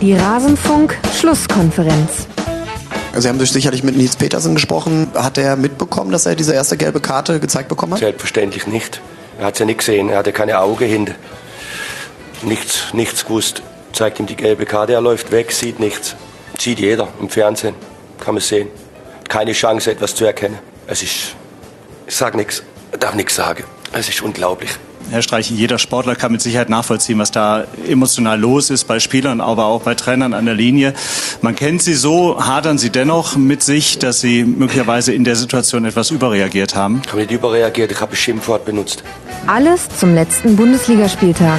Die Rasenfunk-Schlusskonferenz. Sie haben sicherlich mit Nils Petersen gesprochen. Hat er mitbekommen, dass er diese erste gelbe Karte gezeigt bekommen hat? Selbstverständlich nicht. Er hat es ja nicht gesehen. Er hatte keine Augen hinter. Nichts gewusst. Zeigt ihm die gelbe Karte. Er läuft weg, sieht nichts. Sieht jeder im Fernsehen. Kann man sehen. Keine Chance, etwas zu erkennen. Ich sage nichts. Darf nichts sagen. Es ist unglaublich. Herr Streich, jeder Sportler kann mit Sicherheit nachvollziehen, was da emotional los ist bei Spielern, aber auch bei Trainern an der Linie. Man kennt sie so, hadern sie dennoch mit sich, dass sie möglicherweise in der Situation etwas überreagiert haben? Ich habe nicht überreagiert, ich habe ein Schimpfwort benutzt. Alles zum letzten Bundesligaspieltag.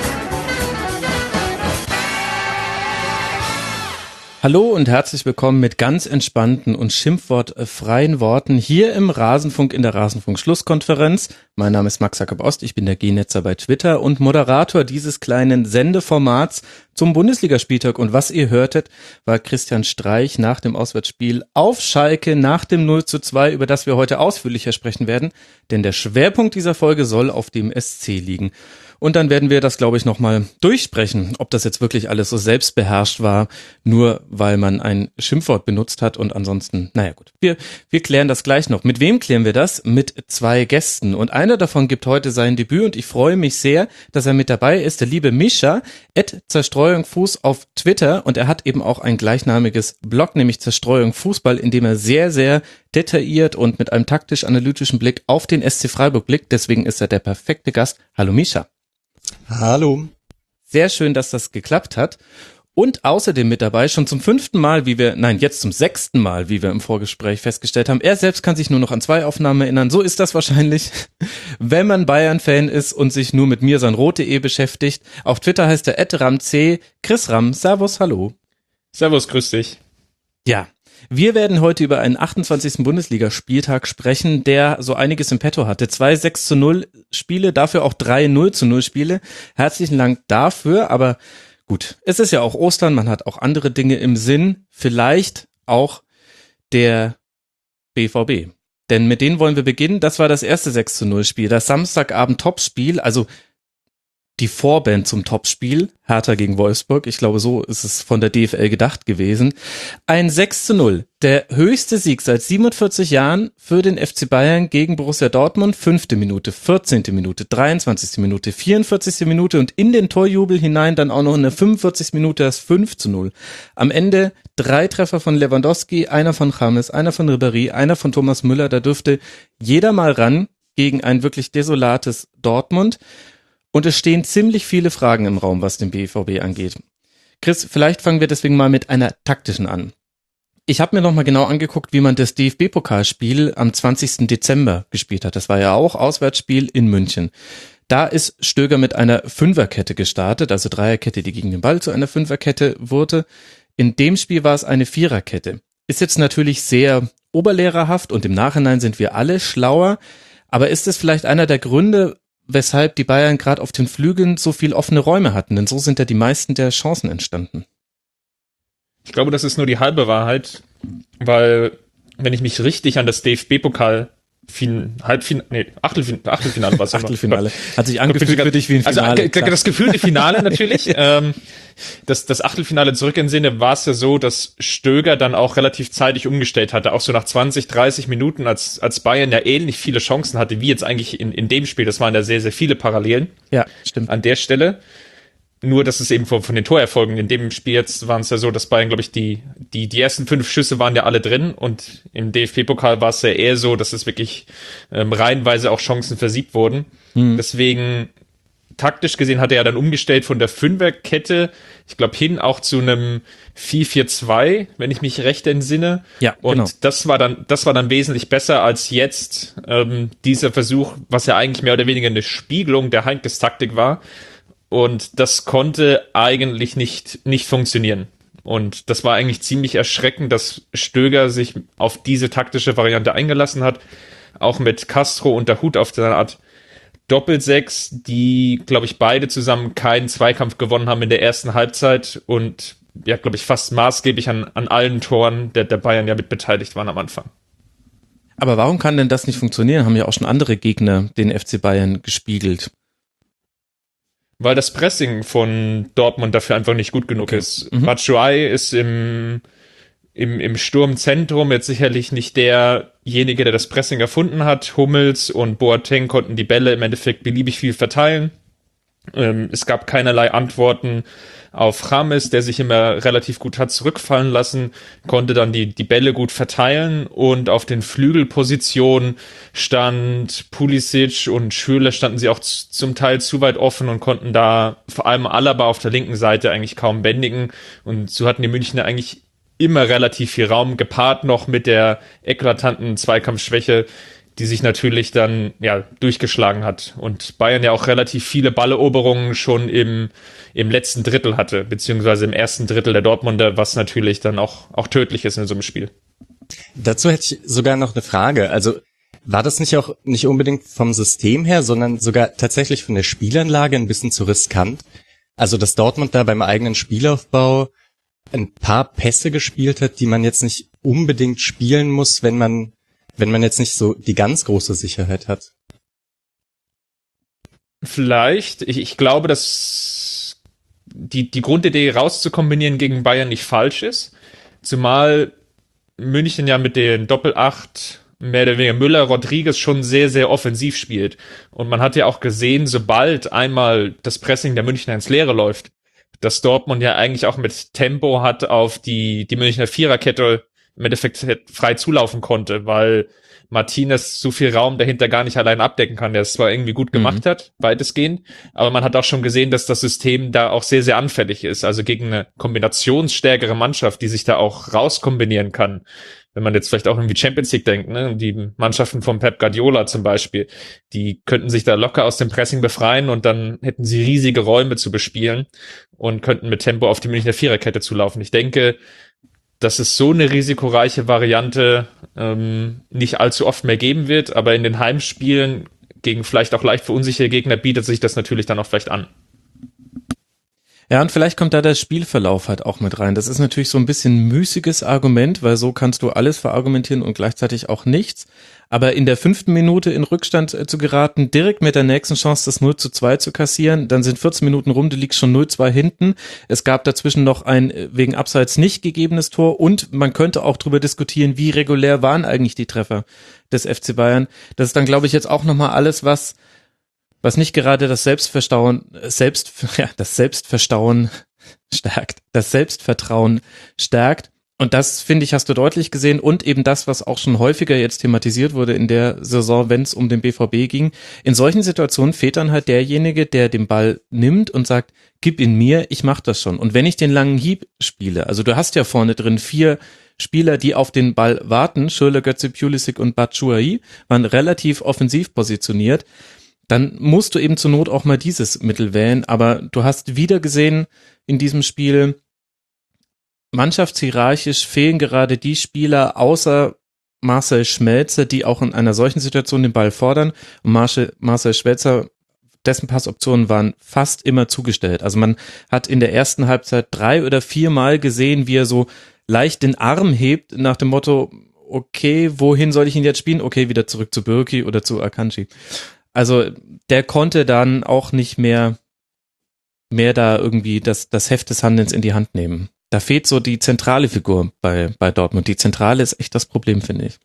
Hallo und herzlich willkommen mit ganz entspannten und schimpfwortfreien Worten hier im Rasenfunk in der Rasenfunk-Schlusskonferenz. Mein Name ist Max Jakob Ost, ich bin der G-Netzer bei Twitter und Moderator dieses kleinen Sendeformats zum Bundesligaspieltag. Und was ihr hörtet, war Christian Streich nach dem Auswärtsspiel auf Schalke nach dem 0:2, über das wir heute ausführlicher sprechen werden. Denn der Schwerpunkt dieser Folge soll auf dem SC liegen. Und dann werden wir das, glaube ich, nochmal durchsprechen, ob das jetzt wirklich alles so selbstbeherrscht war, nur weil man ein Schimpfwort benutzt hat und ansonsten, naja gut. Wir klären das gleich noch. Mit wem klären wir das? Mit zwei Gästen. Und einer davon gibt heute sein Debüt und ich freue mich sehr, dass er mit dabei ist, der liebe Mischa, @Zerstreuung_Fuß auf Twitter, und er hat eben auch ein gleichnamiges Blog, nämlich Zerstreuung Fußball, in dem er sehr, sehr detailliert und mit einem taktisch-analytischen Blick auf den SC Freiburg blickt. Deswegen ist er der perfekte Gast. Hallo Mischa. Hallo. Sehr schön, dass das geklappt hat. Und außerdem mit dabei, schon zum 5. Mal, jetzt zum 6. Mal, wie wir im Vorgespräch festgestellt haben. Er selbst kann sich nur noch an 2 Aufnahmen erinnern. So ist das wahrscheinlich, wenn man Bayern-Fan ist und sich nur mit mirsanroth.de beschäftigt. Auf Twitter heißt er @ramc. Chris Ramm, servus, hallo. Servus, grüß dich. Ja. Wir werden heute über einen 28. Bundesligaspieltag sprechen, der so einiges im Petto hatte. 2 6:0 Spiele, dafür auch 3 0:0 Spiele. Herzlichen Dank dafür, aber gut, es ist ja auch Ostern, man hat auch andere Dinge im Sinn, vielleicht auch der BVB. Denn mit denen wollen wir beginnen. Das war das erste 6:0 Spiel, das Samstagabend-Topspiel, also die Vorband zum Topspiel, Hertha gegen Wolfsburg. Ich glaube, so ist es von der DFL gedacht gewesen. Ein 6:0, der höchste Sieg seit 47 Jahren für den FC Bayern gegen Borussia Dortmund. 5. Minute, 14. Minute, 23. Minute, 44. Minute und in den Torjubel hinein dann auch noch in der 45. Minute das 5:0. Am Ende 3 Treffer von Lewandowski, einer von James, einer von Ribéry, einer von Thomas Müller. Da dürfte jeder mal ran gegen ein wirklich desolates Dortmund. Und es stehen ziemlich viele Fragen im Raum, was den BVB angeht. Chris, vielleicht fangen wir deswegen mal mit einer taktischen an. Ich habe mir nochmal genau angeguckt, wie man das DFB-Pokalspiel am 20. Dezember gespielt hat. Das war ja auch Auswärtsspiel in München. Da ist Stöger mit einer Fünferkette gestartet, also Dreierkette, die gegen den Ball zu einer Fünferkette wurde. In dem Spiel war es eine Viererkette. Ist jetzt natürlich sehr oberlehrerhaft und im Nachhinein sind wir alle schlauer. Aber ist es vielleicht einer der Gründe, weshalb die Bayern gerade auf den Flügeln so viel offene Räume hatten? Denn so sind ja die meisten der Chancen entstanden. Ich glaube, das ist nur die halbe Wahrheit, weil, wenn ich mich richtig an das DFB-Pokal Achtelfinale war es. Achtelfinale. Hat sich angefühlt für dich wie ein Finale. Also, das gefühlte Finale natürlich. Das Achtelfinale zurück in Sinne war es ja so, dass Stöger dann auch relativ zeitig umgestellt hatte. Auch so nach 20, 30 Minuten, als Bayern ja ähnlich viele Chancen hatte, wie jetzt eigentlich in dem Spiel. Das waren ja sehr, sehr viele Parallelen. Ja, stimmt. An der Stelle. Nur, dass es eben von den Torerfolgen in dem Spiel jetzt waren es ja so, dass Bayern, glaube ich, die ersten 5 Schüsse waren ja alle drin und im DFB-Pokal war es ja eher so, dass es wirklich reihenweise auch Chancen versiebt wurden. Deswegen, taktisch gesehen, hat er ja dann umgestellt von der Fünferkette, ich glaube, hin auch zu einem 4-4-2, wenn ich mich recht entsinne. Ja, und genau. das war dann wesentlich besser als jetzt dieser Versuch, was ja eigentlich mehr oder weniger eine Spiegelung der Heinkes Taktik war. Und das konnte eigentlich nicht funktionieren. Und das war eigentlich ziemlich erschreckend, dass Stöger sich auf diese taktische Variante eingelassen hat. Auch mit Castro und Dahoud auf der Art Doppelsechs, die, glaube ich, beide zusammen keinen Zweikampf gewonnen haben in der ersten Halbzeit. Und ja, glaube ich, fast maßgeblich an allen Toren der Bayern ja mit beteiligt waren am Anfang. Aber warum kann denn das nicht funktionieren? Haben ja auch schon andere Gegner den FC Bayern gespiegelt. weil das Pressing von Dortmund dafür einfach nicht gut genug ist. Batshuayi ist im Sturmzentrum jetzt sicherlich nicht derjenige, der das Pressing erfunden hat. Hummels und Boateng konnten die Bälle im Endeffekt beliebig viel verteilen. Es gab keinerlei Antworten auf James, der sich immer relativ gut hat zurückfallen lassen, konnte dann die Bälle gut verteilen, und auf den Flügelpositionen stand Pulisic und Schürrle, standen sie auch zum Teil zu weit offen und konnten da vor allem Alaba auf der linken Seite eigentlich kaum bändigen, und so hatten die Münchner eigentlich immer relativ viel Raum, gepaart noch mit der eklatanten Zweikampfschwäche, die sich natürlich dann durchgeschlagen hat, und Bayern ja auch relativ viele Balleroberungen schon im letzten Drittel hatte, beziehungsweise im ersten Drittel der Dortmunder, was natürlich dann auch tödlich ist in so einem Spiel. Dazu hätte ich sogar noch eine Frage. Also war das nicht auch nicht unbedingt vom System her, sondern sogar tatsächlich von der Spielanlage ein bisschen zu riskant? Also dass Dortmund da beim eigenen Spielaufbau ein paar Pässe gespielt hat, die man jetzt nicht unbedingt spielen muss, wenn man jetzt nicht so die ganz große Sicherheit hat. Vielleicht. Ich glaube, dass die Grundidee rauszukombinieren gegen Bayern nicht falsch ist. Zumal München ja mit den Doppel-8 mehr oder weniger Müller, Rodriguez schon sehr, sehr offensiv spielt. Und man hat ja auch gesehen, sobald einmal das Pressing der Münchner ins Leere läuft, dass Dortmund ja eigentlich auch mit Tempo hat auf die Münchner Viererkette im Endeffekt frei zulaufen konnte, weil Martinez so viel Raum dahinter gar nicht allein abdecken kann, der es zwar irgendwie gut gemacht hat, weitestgehend, aber man hat auch schon gesehen, dass das System da auch sehr, sehr anfällig ist, also gegen eine kombinationsstärkere Mannschaft, die sich da auch rauskombinieren kann. Wenn man jetzt vielleicht auch irgendwie Champions League denkt, ne, die Mannschaften von Pep Guardiola zum Beispiel, die könnten sich da locker aus dem Pressing befreien, und dann hätten sie riesige Räume zu bespielen und könnten mit Tempo auf die Münchner Viererkette zulaufen. Ich denke, dass es so eine risikoreiche Variante nicht allzu oft mehr geben wird, aber in den Heimspielen gegen vielleicht auch leicht verunsicherte Gegner bietet sich das natürlich dann auch vielleicht an. Ja, und vielleicht kommt da der Spielverlauf halt auch mit rein. Das ist natürlich so ein bisschen müßiges Argument, weil so kannst du alles verargumentieren und gleichzeitig auch nichts. Aber in der 5. Minute in Rückstand zu geraten, direkt mit der nächsten Chance das 0:2 zu kassieren, dann sind 14 Minuten rum, du liegst schon 0:2 hinten. Es gab dazwischen noch ein wegen Abseits nicht gegebenes Tor, und man könnte auch drüber diskutieren, wie regulär waren eigentlich die Treffer des FC Bayern. Das ist dann, glaube ich, jetzt auch nochmal alles, was nicht gerade das Selbstvertrauen stärkt. Und das, finde ich, hast du deutlich gesehen, und eben das, was auch schon häufiger jetzt thematisiert wurde in der Saison, wenn es um den BVB ging. In solchen Situationen fehlt dann halt derjenige, der den Ball nimmt und sagt, gib ihn mir, ich mach das schon. Und wenn ich den langen Hieb spiele, also du hast ja vorne drin 4 Spieler, die auf den Ball warten, Schürrle, Götze, Pulisic und Batshuayi, waren relativ offensiv positioniert, dann musst du eben zur Not auch mal dieses Mittel wählen. Aber du hast wieder gesehen in diesem Spiel, mannschaftshierarchisch fehlen gerade die Spieler außer Marcel Schmelzer, die auch in einer solchen Situation den Ball fordern. Und Marcel Schmelzer, dessen Passoptionen waren fast immer zugestellt. Also man hat in der ersten Halbzeit 3 oder 4 Mal gesehen, wie er so leicht den Arm hebt nach dem Motto, okay, wohin soll ich ihn jetzt spielen? Okay, wieder zurück zu Birki oder zu Akanji. Also der konnte dann auch nicht mehr da irgendwie das Heft des Handelns in die Hand nehmen. Da fehlt so die zentrale Figur bei Dortmund. Die Zentrale ist echt das Problem, finde ich.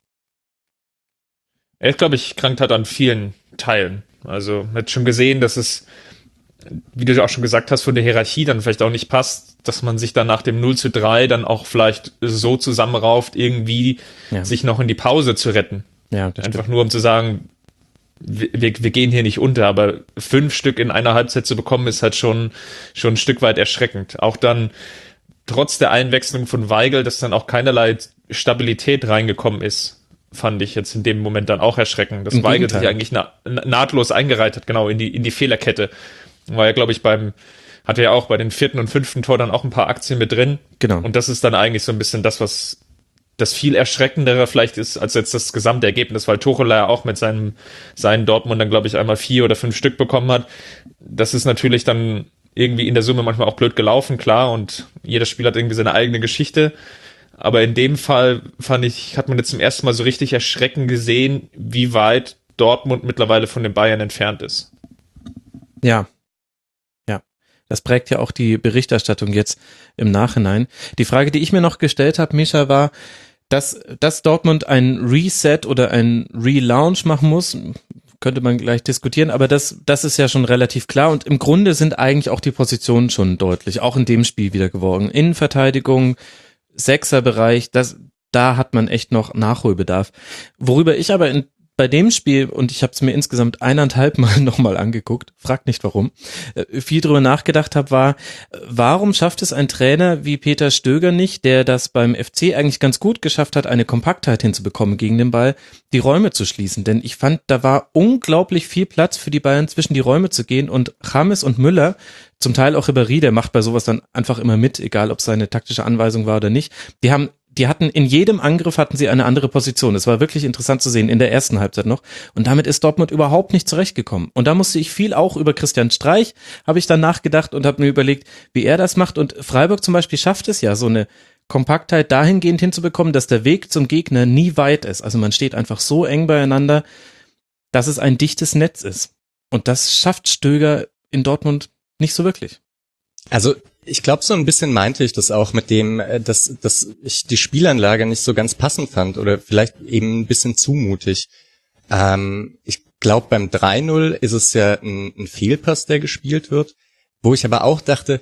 Er ist, glaube ich, krankt hat an vielen Teilen. Also man hat schon gesehen, dass es, wie du auch schon gesagt hast, von der Hierarchie dann vielleicht auch nicht passt, dass man sich dann nach dem 0:3 dann auch vielleicht so zusammenrauft, irgendwie sich noch in die Pause zu retten. Ja, das einfach stimmt. Nur um zu sagen, wir gehen hier nicht unter, aber 5 Stück in einer Halbzeit zu bekommen, ist halt schon ein Stück weit erschreckend. Auch dann trotz der Einwechslung von Weigl, dass dann auch keinerlei Stabilität reingekommen ist, fand ich jetzt in dem Moment dann auch erschreckend. Dass Weigl sich eigentlich nahtlos eingereiht hat, genau, in die Fehlerkette. War ja, glaube ich, hatte ja auch bei den 4. und 5. Tor dann auch ein paar Aktien mit drin. Genau. Und das ist dann eigentlich so ein bisschen das, was das viel erschreckendere vielleicht ist, als jetzt das gesamte Ergebnis, weil Tuchel ja auch mit seinen Dortmund dann, glaube ich, einmal 4 oder 5 Stück bekommen hat. Das ist natürlich dann irgendwie in der Summe manchmal auch blöd gelaufen, klar, und jedes Spiel hat irgendwie seine eigene Geschichte. Aber in dem Fall, fand ich, hat man jetzt zum ersten Mal so richtig erschreckend gesehen, wie weit Dortmund mittlerweile von den Bayern entfernt ist. Ja. Das prägt ja auch die Berichterstattung jetzt im Nachhinein. Die Frage, die ich mir noch gestellt habe, Mischa, war, dass Dortmund ein Reset oder ein Relaunch machen muss, könnte man gleich diskutieren, aber das ist ja schon relativ klar und im Grunde sind eigentlich auch die Positionen schon deutlich, auch in dem Spiel wieder geworden. Innenverteidigung, Sechserbereich, da hat man echt noch Nachholbedarf. Worüber ich aber bei dem Spiel, und ich habe es mir insgesamt 1,5 Mal nochmal angeguckt, fragt nicht warum, viel drüber nachgedacht habe, war, warum schafft es ein Trainer wie Peter Stöger nicht, der das beim FC eigentlich ganz gut geschafft hat, eine Kompaktheit hinzubekommen gegen den Ball, die Räume zu schließen, denn ich fand, da war unglaublich viel Platz für die Bayern zwischen die Räume zu gehen und James und Müller, zum Teil auch Ribéry, der macht bei sowas dann einfach immer mit, egal ob es seine taktische Anweisung war oder nicht, die hatten in jedem Angriff hatten sie eine andere Position. Das war wirklich interessant zu sehen in der ersten Halbzeit noch. Und damit ist Dortmund überhaupt nicht zurechtgekommen. Und da musste ich viel auch über Christian Streich, habe ich dann nachgedacht und habe mir überlegt, wie er das macht. Und Freiburg zum Beispiel schafft es ja, so eine Kompaktheit dahingehend hinzubekommen, dass der Weg zum Gegner nie weit ist. Also man steht einfach so eng beieinander, dass es ein dichtes Netz ist. Und das schafft Stöger in Dortmund nicht so wirklich. Also ich glaube, so ein bisschen meinte ich das auch mit dem, dass ich die Spielanlage nicht so ganz passend fand oder vielleicht eben ein bisschen zu mutig. Ich glaube, beim 3-0 ist es ja ein Fehlpass, der gespielt wird, wo ich aber auch dachte,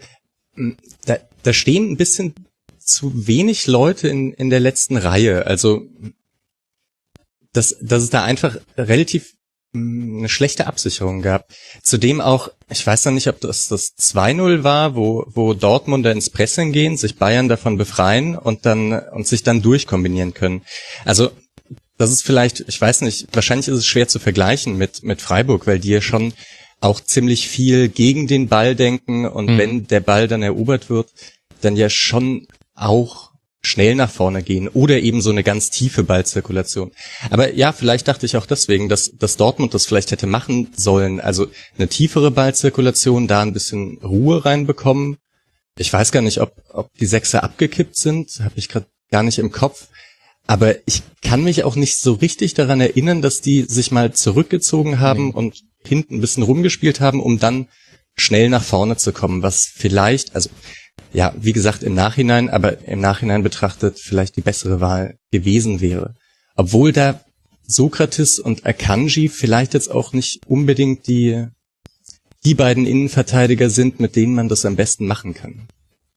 da stehen ein bisschen zu wenig Leute in der letzten Reihe. Also dass es da einfach relativ eine schlechte Absicherung gab. Zudem auch, ich weiß noch nicht, ob das 2-0 war, wo Dortmunder ins Pressing gehen, sich Bayern davon befreien und sich dann durchkombinieren können. Also das ist vielleicht, ich weiß nicht, wahrscheinlich ist es schwer zu vergleichen mit Freiburg, weil die ja schon auch ziemlich viel gegen den Ball denken und wenn der Ball dann erobert wird, dann ja schon auch schnell nach vorne gehen oder eben so eine ganz tiefe Ballzirkulation. Aber ja, vielleicht dachte ich auch deswegen, dass Dortmund das vielleicht hätte machen sollen. Also eine tiefere Ballzirkulation, da ein bisschen Ruhe reinbekommen. Ich weiß gar nicht, ob die Sechser abgekippt sind, habe ich gerade gar nicht im Kopf. Aber ich kann mich auch nicht so richtig daran erinnern, dass die sich mal zurückgezogen haben und hinten ein bisschen rumgespielt haben, um dann schnell nach vorne zu kommen, was vielleicht, also ja, wie gesagt, im Nachhinein betrachtet vielleicht die bessere Wahl gewesen wäre. Obwohl da Sokrates und Akanji vielleicht jetzt auch nicht unbedingt die beiden Innenverteidiger sind, mit denen man das am besten machen kann.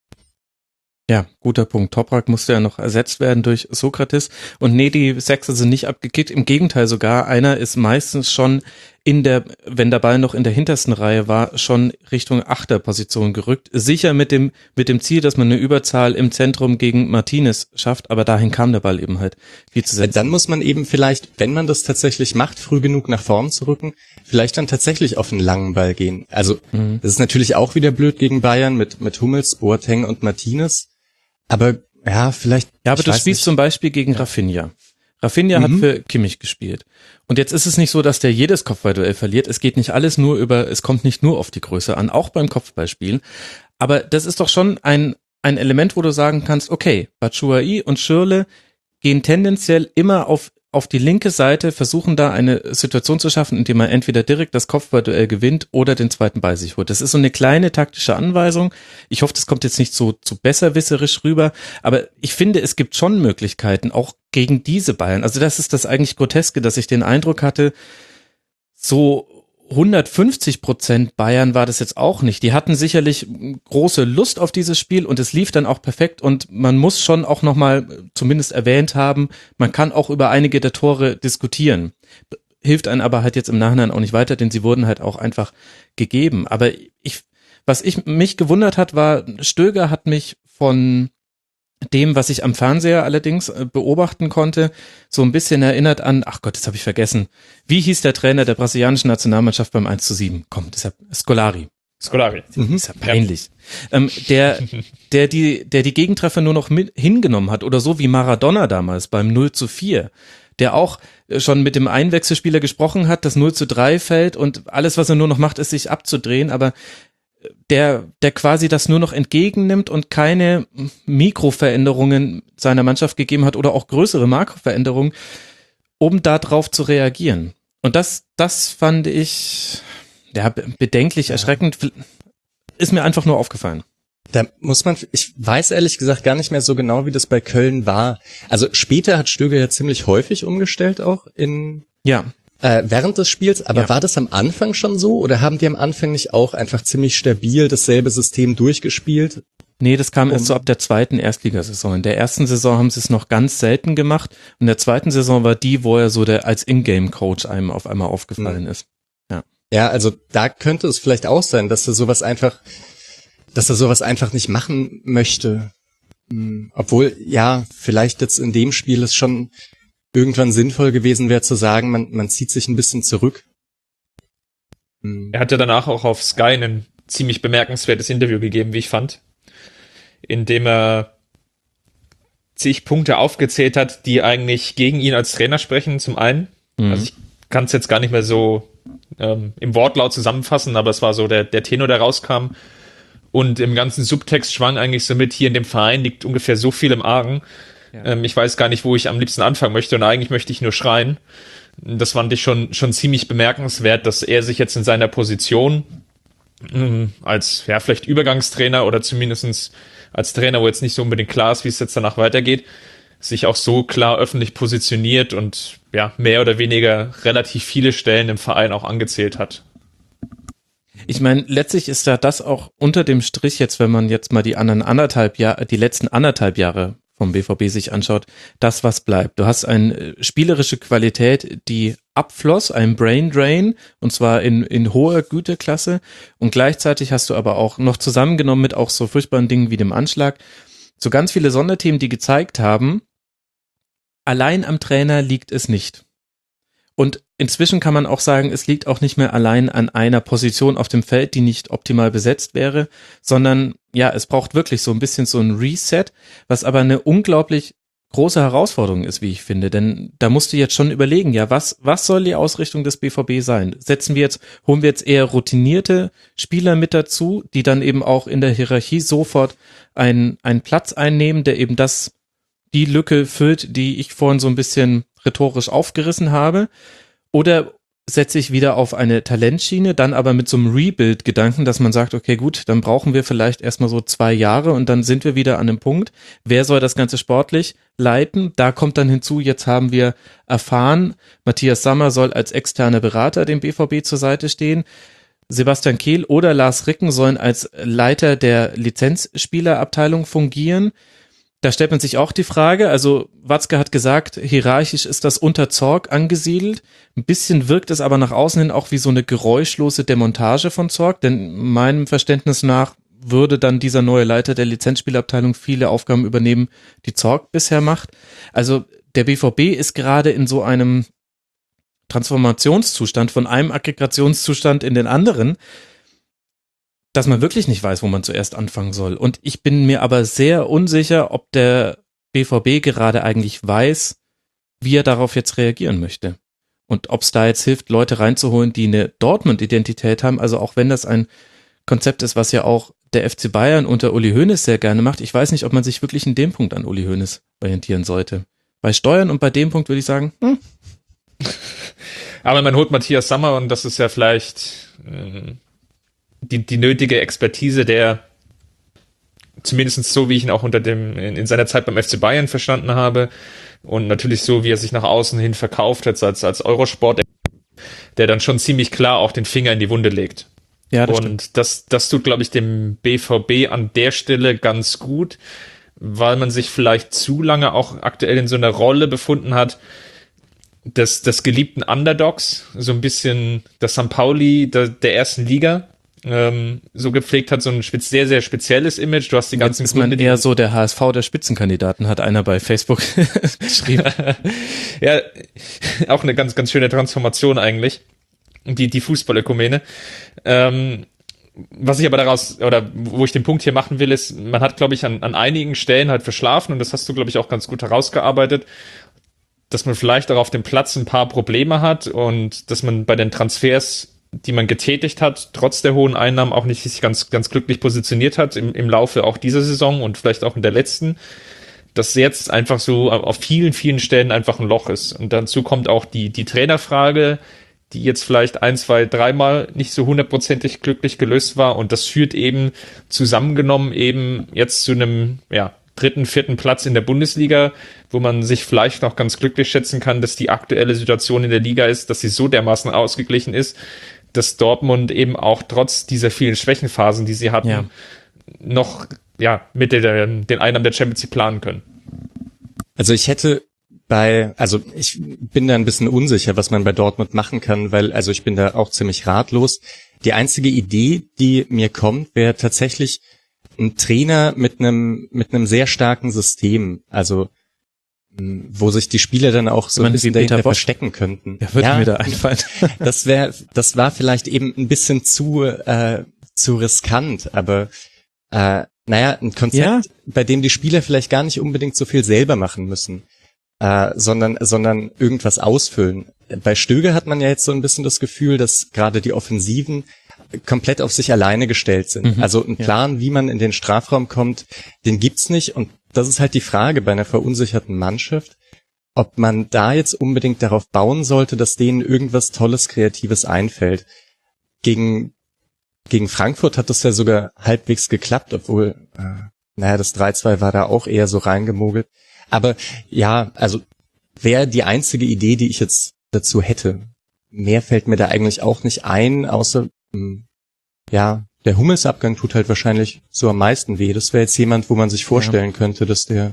Ja, guter Punkt. Toprak musste ja noch ersetzt werden durch Sokrates. Und nee, die Sechser sind nicht abgekickt. Im Gegenteil sogar. Einer ist meistens schon wenn der Ball noch in der hintersten Reihe war, schon Richtung Achterposition gerückt. Sicher mit dem Ziel, dass man eine Überzahl im Zentrum gegen Martinez schafft. Aber dahin kam der Ball eben halt viel zu setzen. Dann muss man eben vielleicht, wenn man das tatsächlich macht, früh genug nach vorn zu rücken, vielleicht dann tatsächlich auf einen langen Ball gehen. Also, das ist natürlich auch wieder blöd gegen Bayern mit Hummels, Boateng und Martinez. Aber ja, vielleicht. Ja, aber du spielst zum Beispiel gegen Rafinha. Rafinha hat für Kimmich gespielt. Und jetzt ist es nicht so, dass der jedes Kopfballduell verliert. Es geht nicht alles es kommt nicht nur auf die Größe an, auch beim Kopfballspielen. Aber das ist doch schon ein Element, wo du sagen kannst, okay, Batshuayi und Schürrle gehen tendenziell immer auf die linke Seite, versuchen da eine Situation zu schaffen, indem man entweder direkt das Kopfballduell gewinnt oder den zweiten Ball sich holt. Das ist so eine kleine taktische Anweisung. Ich hoffe, das kommt jetzt nicht so zu besserwisserisch rüber, aber ich finde, es gibt schon Möglichkeiten, auch gegen diese Bayern. Also das ist das eigentlich Groteske, dass ich den Eindruck hatte, so 150% Bayern war das jetzt auch nicht. Die hatten sicherlich große Lust auf dieses Spiel und es lief dann auch perfekt und man muss schon auch nochmal zumindest erwähnt haben, man kann auch über einige der Tore diskutieren. Hilft einem aber halt jetzt im Nachhinein auch nicht weiter, denn sie wurden halt auch einfach gegeben. Aber was mich gewundert hat, war, Stöger hat mich von dem, was ich am Fernseher allerdings beobachten konnte, so ein bisschen erinnert an, ach Gott, das habe ich vergessen. Wie hieß der Trainer der brasilianischen Nationalmannschaft beim 1:7? Komm, deshalb Scolari. Ist ja peinlich. Ja. Der die Gegentreffer nur noch hingenommen hat oder so wie Maradona damals beim 0:4, der auch schon mit dem Einwechselspieler gesprochen hat, das 0:3 fällt und alles, was er nur noch macht, ist sich abzudrehen, aber der quasi das nur noch entgegennimmt und keine Mikroveränderungen seiner Mannschaft gegeben hat oder auch größere Makroveränderungen, um da drauf zu reagieren. Und das fand ich bedenklich erschreckend. ist mir einfach nur aufgefallen. Da muss man, ich weiß ehrlich gesagt gar nicht mehr so genau, wie das bei Köln war. Also später hat Stöger ja ziemlich häufig umgestellt auch während des Spiels, aber war das am Anfang schon so oder haben die am Anfang nicht auch einfach ziemlich stabil dasselbe System durchgespielt? Nee, das kam erst so ab der zweiten Erstligasaison. In der ersten Saison haben sie es noch ganz selten gemacht und in der zweiten Saison war die, wo er so als Ingame-Coach einem auf einmal aufgefallen ist. Ja, also da könnte es vielleicht auch sein, dass er sowas einfach nicht machen möchte. Obwohl, ja, vielleicht jetzt in dem Spiel es schon irgendwann sinnvoll gewesen wäre zu sagen, man zieht sich ein bisschen zurück. Er hat ja danach auch auf Sky ein ziemlich bemerkenswertes Interview gegeben, wie ich fand, in dem er zig Punkte aufgezählt hat, die eigentlich gegen ihn als Trainer sprechen, zum einen. Also ich kann es jetzt gar nicht mehr so im Wortlaut zusammenfassen, aber es war so der Tenor, der rauskam. Und im ganzen Subtext schwang eigentlich so mit, hier in dem Verein liegt ungefähr so viel im Argen. Ja. Ich weiß gar nicht, wo ich am liebsten anfangen möchte und eigentlich möchte ich nur schreien. Das fand ich schon ziemlich bemerkenswert, dass er sich jetzt in seiner Position als vielleicht Übergangstrainer oder zumindest als Trainer, wo jetzt nicht so unbedingt klar ist, wie es jetzt danach weitergeht, sich auch so klar öffentlich positioniert und ja, mehr oder weniger relativ viele Stellen im Verein auch angezählt hat. Ich meine, letztlich ist da das auch unter dem Strich jetzt, wenn man jetzt mal die letzten anderthalb Jahre vom BVB sich anschaut, das, was bleibt. Du hast eine spielerische Qualität, die abfloss, ein Brain Drain, und zwar in hoher Güteklasse, und gleichzeitig hast du aber auch noch zusammengenommen mit auch so furchtbaren Dingen wie dem Anschlag, so ganz viele Sonderthemen, die gezeigt haben, allein am Trainer liegt es nicht. Und inzwischen kann man auch sagen, es liegt auch nicht mehr allein an einer Position auf dem Feld, die nicht optimal besetzt wäre, sondern ja, es braucht wirklich so ein bisschen so ein Reset, was aber eine unglaublich große Herausforderung ist, wie ich finde, denn da musst du jetzt schon überlegen, ja, was soll die Ausrichtung des BVB sein? Holen wir jetzt eher routinierte Spieler mit dazu, die dann eben auch in der Hierarchie sofort einen Platz einnehmen, der eben die Lücke füllt, die ich vorhin so ein bisschen rhetorisch aufgerissen habe, oder setze ich wieder auf eine Talentschiene, dann aber mit so einem Rebuild-Gedanken, dass man sagt, okay, gut, dann brauchen wir vielleicht erstmal so 2 Jahre und dann sind wir wieder an einem Punkt. Wer soll das Ganze sportlich leiten? Da kommt dann hinzu, jetzt haben wir erfahren, Matthias Sammer soll als externer Berater dem BVB zur Seite stehen. Sebastian Kehl oder Lars Ricken sollen als Leiter der Lizenzspielerabteilung fungieren. Da stellt man sich auch die Frage, also Watzke hat gesagt, hierarchisch ist das unter Zorc angesiedelt. Ein bisschen wirkt es aber nach außen hin auch wie so eine geräuschlose Demontage von Zorc, denn meinem Verständnis nach würde dann dieser neue Leiter der Lizenzspielabteilung viele Aufgaben übernehmen, die Zorc bisher macht. Also der BVB ist gerade in so einem Transformationszustand, von einem Aggregationszustand in den anderen, dass man wirklich nicht weiß, wo man zuerst anfangen soll. Und ich bin mir aber sehr unsicher, ob der BVB gerade eigentlich weiß, wie er darauf jetzt reagieren möchte. Und ob es da jetzt hilft, Leute reinzuholen, die eine Dortmund-Identität haben. Also auch wenn das ein Konzept ist, was ja auch der FC Bayern unter Uli Hoeneß sehr gerne macht. Ich weiß nicht, ob man sich wirklich in dem Punkt an Uli Hoeneß orientieren sollte. Bei Steuern und bei dem Punkt würde ich sagen, Aber man holt Matthias Sammer und das ist ja vielleicht die nötige Expertise, der zumindest so, wie ich ihn auch in seiner Zeit beim FC Bayern verstanden habe und natürlich so, wie er sich nach außen hin verkauft hat als Eurosport, der dann schon ziemlich klar auch den Finger in die Wunde legt. Ja, das und das tut, glaube ich, dem BVB an der Stelle ganz gut, weil man sich vielleicht zu lange auch aktuell in so einer Rolle befunden hat, des geliebten Underdogs, so ein bisschen das St. Pauli der ersten Liga, so gepflegt hat, so ein sehr, sehr spezielles Image. Du hast die ganzen Jetzt ist man eher so der HSV der Spitzenkandidaten, hat einer bei Facebook geschrieben. Ja, auch eine ganz, ganz schöne Transformation eigentlich. Die Fußballökumene. Was ich aber wo ich den Punkt hier machen will, ist, man hat, glaube ich, an einigen Stellen halt verschlafen und das hast du, glaube ich, auch ganz gut herausgearbeitet, dass man vielleicht auch auf dem Platz ein paar Probleme hat und dass man bei den Transfers, die man getätigt hat, trotz der hohen Einnahmen auch nicht sich ganz, ganz glücklich positioniert hat im Laufe auch dieser Saison und vielleicht auch in der letzten, dass jetzt einfach so auf vielen, vielen Stellen einfach ein Loch ist. Und dazu kommt auch die Trainerfrage, die jetzt vielleicht 1, 2, 3 Mal nicht so hundertprozentig glücklich gelöst war. Und das führt eben zusammengenommen eben jetzt zu einem, 3., 4. Platz in der Bundesliga, wo man sich vielleicht noch ganz glücklich schätzen kann, dass die aktuelle Situation in der Liga ist, dass sie so dermaßen ausgeglichen ist, dass Dortmund eben auch trotz dieser vielen Schwächenphasen, die sie hatten, noch mit den Einnahmen der Champions League planen können. Also ich bin da ein bisschen unsicher, was man bei Dortmund machen kann, weil, also ich bin da auch ziemlich ratlos. Die einzige Idee, die mir kommt, wäre tatsächlich ein Trainer mit einem sehr starken System, also wo sich die Spieler dann auch so ein bisschen dahinter verstecken könnten. Ja, würde mir da einfallen. Das war vielleicht eben ein bisschen zu riskant, aber ein Konzept, bei dem die Spieler vielleicht gar nicht unbedingt so viel selber machen müssen, sondern irgendwas ausfüllen. Bei Stöger hat man ja jetzt so ein bisschen das Gefühl, dass gerade die Offensiven komplett auf sich alleine gestellt sind. Also ein Plan, wie man in den Strafraum kommt, den gibt's nicht. Und das ist halt die Frage bei einer verunsicherten Mannschaft, ob man da jetzt unbedingt darauf bauen sollte, dass denen irgendwas Tolles, Kreatives einfällt. Gegen Frankfurt hat das ja sogar halbwegs geklappt, obwohl, das 3-2 war da auch eher so reingemogelt. Aber ja, also wäre die einzige Idee, die ich jetzt dazu hätte. Mehr fällt mir da eigentlich auch nicht ein, außer, der Hummels-Abgang tut halt wahrscheinlich so am meisten weh. Das wäre jetzt jemand, wo man sich vorstellen könnte, dass der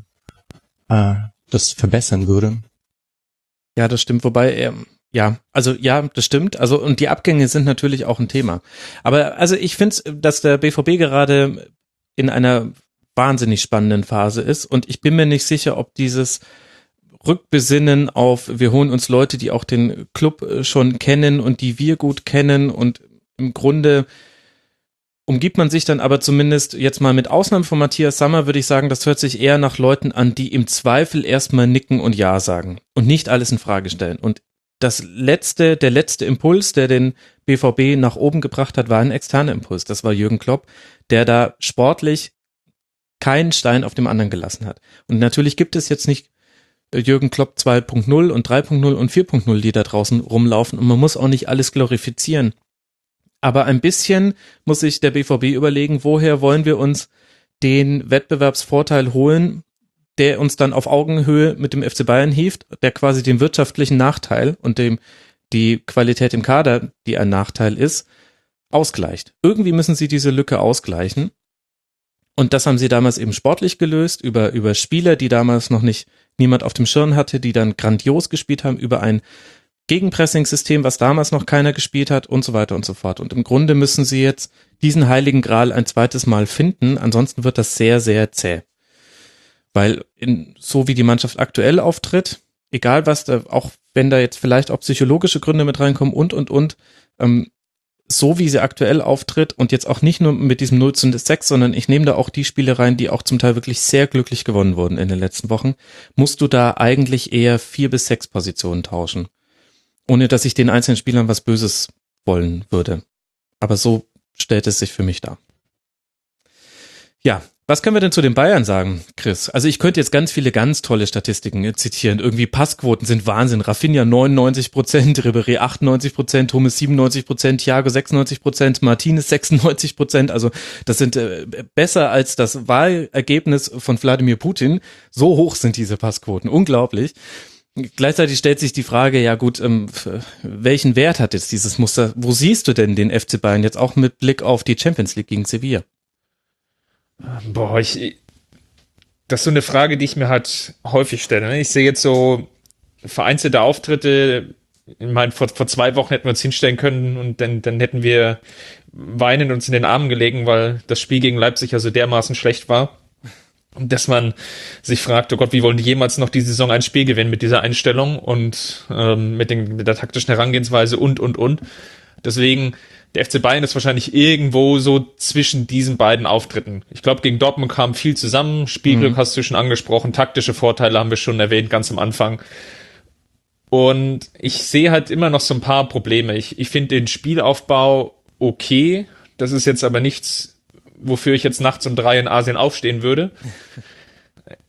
das verbessern würde. Ja, das stimmt, wobei, das stimmt. Also, und die Abgänge sind natürlich auch ein Thema. Aber, also ich finde, dass der BVB gerade in einer wahnsinnig spannenden Phase ist und ich bin mir nicht sicher, ob dieses Rückbesinnen auf, wir holen uns Leute, die auch den Club schon kennen und die wir gut kennen und im Grunde umgibt man sich dann aber zumindest jetzt mal mit Ausnahme von Matthias Sammer, würde ich sagen, das hört sich eher nach Leuten an, die im Zweifel erstmal nicken und Ja sagen und nicht alles in Frage stellen. Und der letzte Impuls, der den BVB nach oben gebracht hat, war ein externer Impuls. Das war Jürgen Klopp, der da sportlich keinen Stein auf dem anderen gelassen hat. Und natürlich gibt es jetzt nicht Jürgen Klopp 2.0 und 3.0 und 4.0, die da draußen rumlaufen und man muss auch nicht alles glorifizieren. Aber ein bisschen muss sich der BVB überlegen, woher wollen wir uns den Wettbewerbsvorteil holen, der uns dann auf Augenhöhe mit dem FC Bayern hieft, der quasi den wirtschaftlichen Nachteil und die Qualität im Kader, die ein Nachteil ist, ausgleicht. Irgendwie müssen sie diese Lücke ausgleichen. Und das haben sie damals eben sportlich gelöst, über Spieler, die damals noch niemand auf dem Schirm hatte, die dann grandios gespielt haben, über ein Gegenpressing-System, was damals noch keiner gespielt hat und so weiter und so fort. Und im Grunde müssen sie jetzt diesen heiligen Gral ein zweites Mal finden, ansonsten wird das sehr, sehr zäh. Weil so wie die Mannschaft aktuell auftritt, egal was da, auch wenn da jetzt vielleicht auch psychologische Gründe mit reinkommen so wie sie aktuell auftritt und jetzt auch nicht nur mit diesem 0:6, sondern ich nehme da auch die Spiele rein, die auch zum Teil wirklich sehr glücklich gewonnen wurden in den letzten Wochen, musst du da eigentlich eher 4 bis 6 Positionen tauschen. Ohne dass ich den einzelnen Spielern was Böses wollen würde. Aber so stellt es sich für mich dar. Ja, was können wir denn zu den Bayern sagen, Chris? Also ich könnte jetzt ganz viele ganz tolle Statistiken zitieren. Irgendwie Passquoten sind Wahnsinn. Rafinha 99%, Ribéry 98%, Hummels 97%, Thiago 96%, Martinez 96%. Also das sind besser als das Wahlergebnis von Wladimir Putin. So hoch sind diese Passquoten. Unglaublich. Gleichzeitig stellt sich die Frage, ja gut, welchen Wert hat jetzt dieses Muster? Wo siehst du denn den FC Bayern jetzt auch mit Blick auf die Champions League gegen Sevilla? Boah, das ist so eine Frage, die ich mir halt häufig stelle. Ne? Ich sehe jetzt so vereinzelte Auftritte. Ich meine, vor 2 Wochen hätten wir uns hinstellen können und dann hätten wir weinend uns in den Armen gelegen, weil das Spiel gegen Leipzig ja so dermaßen schlecht war. Und dass man sich fragt, oh Gott, wie wollen die jemals noch die Saison ein Spiel gewinnen mit dieser Einstellung und mit der taktischen Herangehensweise und. Deswegen, der FC Bayern ist wahrscheinlich irgendwo so zwischen diesen beiden Auftritten. Ich glaube, gegen Dortmund kam viel zusammen. Spielglück hast du schon angesprochen. Taktische Vorteile haben wir schon erwähnt, ganz am Anfang. Und ich sehe halt immer noch so ein paar Probleme. Ich finde den Spielaufbau okay. Das ist jetzt aber nichts, wofür ich jetzt nachts um 3 in Asien aufstehen würde.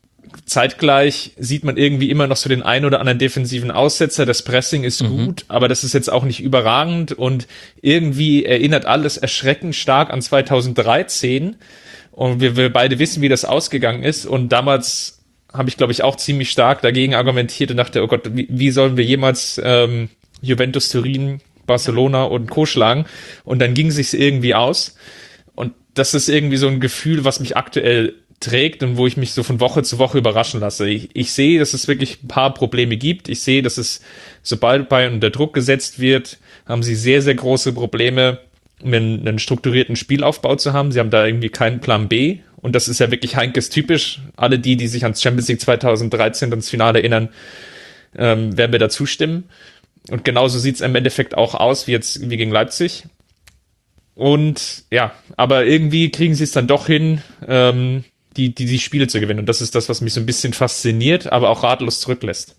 zeitgleich sieht man irgendwie immer noch so den einen oder anderen defensiven Aussetzer. Das Pressing ist gut, aber das ist jetzt auch nicht überragend und irgendwie erinnert alles erschreckend stark an 2013 und wir beide wissen, wie das ausgegangen ist und damals habe ich, glaube ich, auch ziemlich stark dagegen argumentiert und dachte, oh Gott, wie sollen wir jemals Juventus Turin, Barcelona und Co. schlagen und dann ging es sich irgendwie aus und das ist irgendwie so ein Gefühl, was mich aktuell trägt und wo ich mich so von Woche zu Woche überraschen lasse. Ich sehe, dass es wirklich ein paar Probleme gibt. Ich sehe, dass es, sobald Bayern unter Druck gesetzt wird, haben sie sehr, sehr große Probleme, einen strukturierten Spielaufbau zu haben. Sie haben da irgendwie keinen Plan B. Und das ist ja wirklich Heinkes typisch. Alle die sich ans Champions League 2013 ins Finale erinnern, werden mir da zustimmen. Und genauso sieht es im Endeffekt auch aus wie gegen Leipzig. Und ja, aber irgendwie kriegen sie es dann doch hin, die Spiele zu gewinnen. Und das ist das, was mich so ein bisschen fasziniert, aber auch ratlos zurücklässt.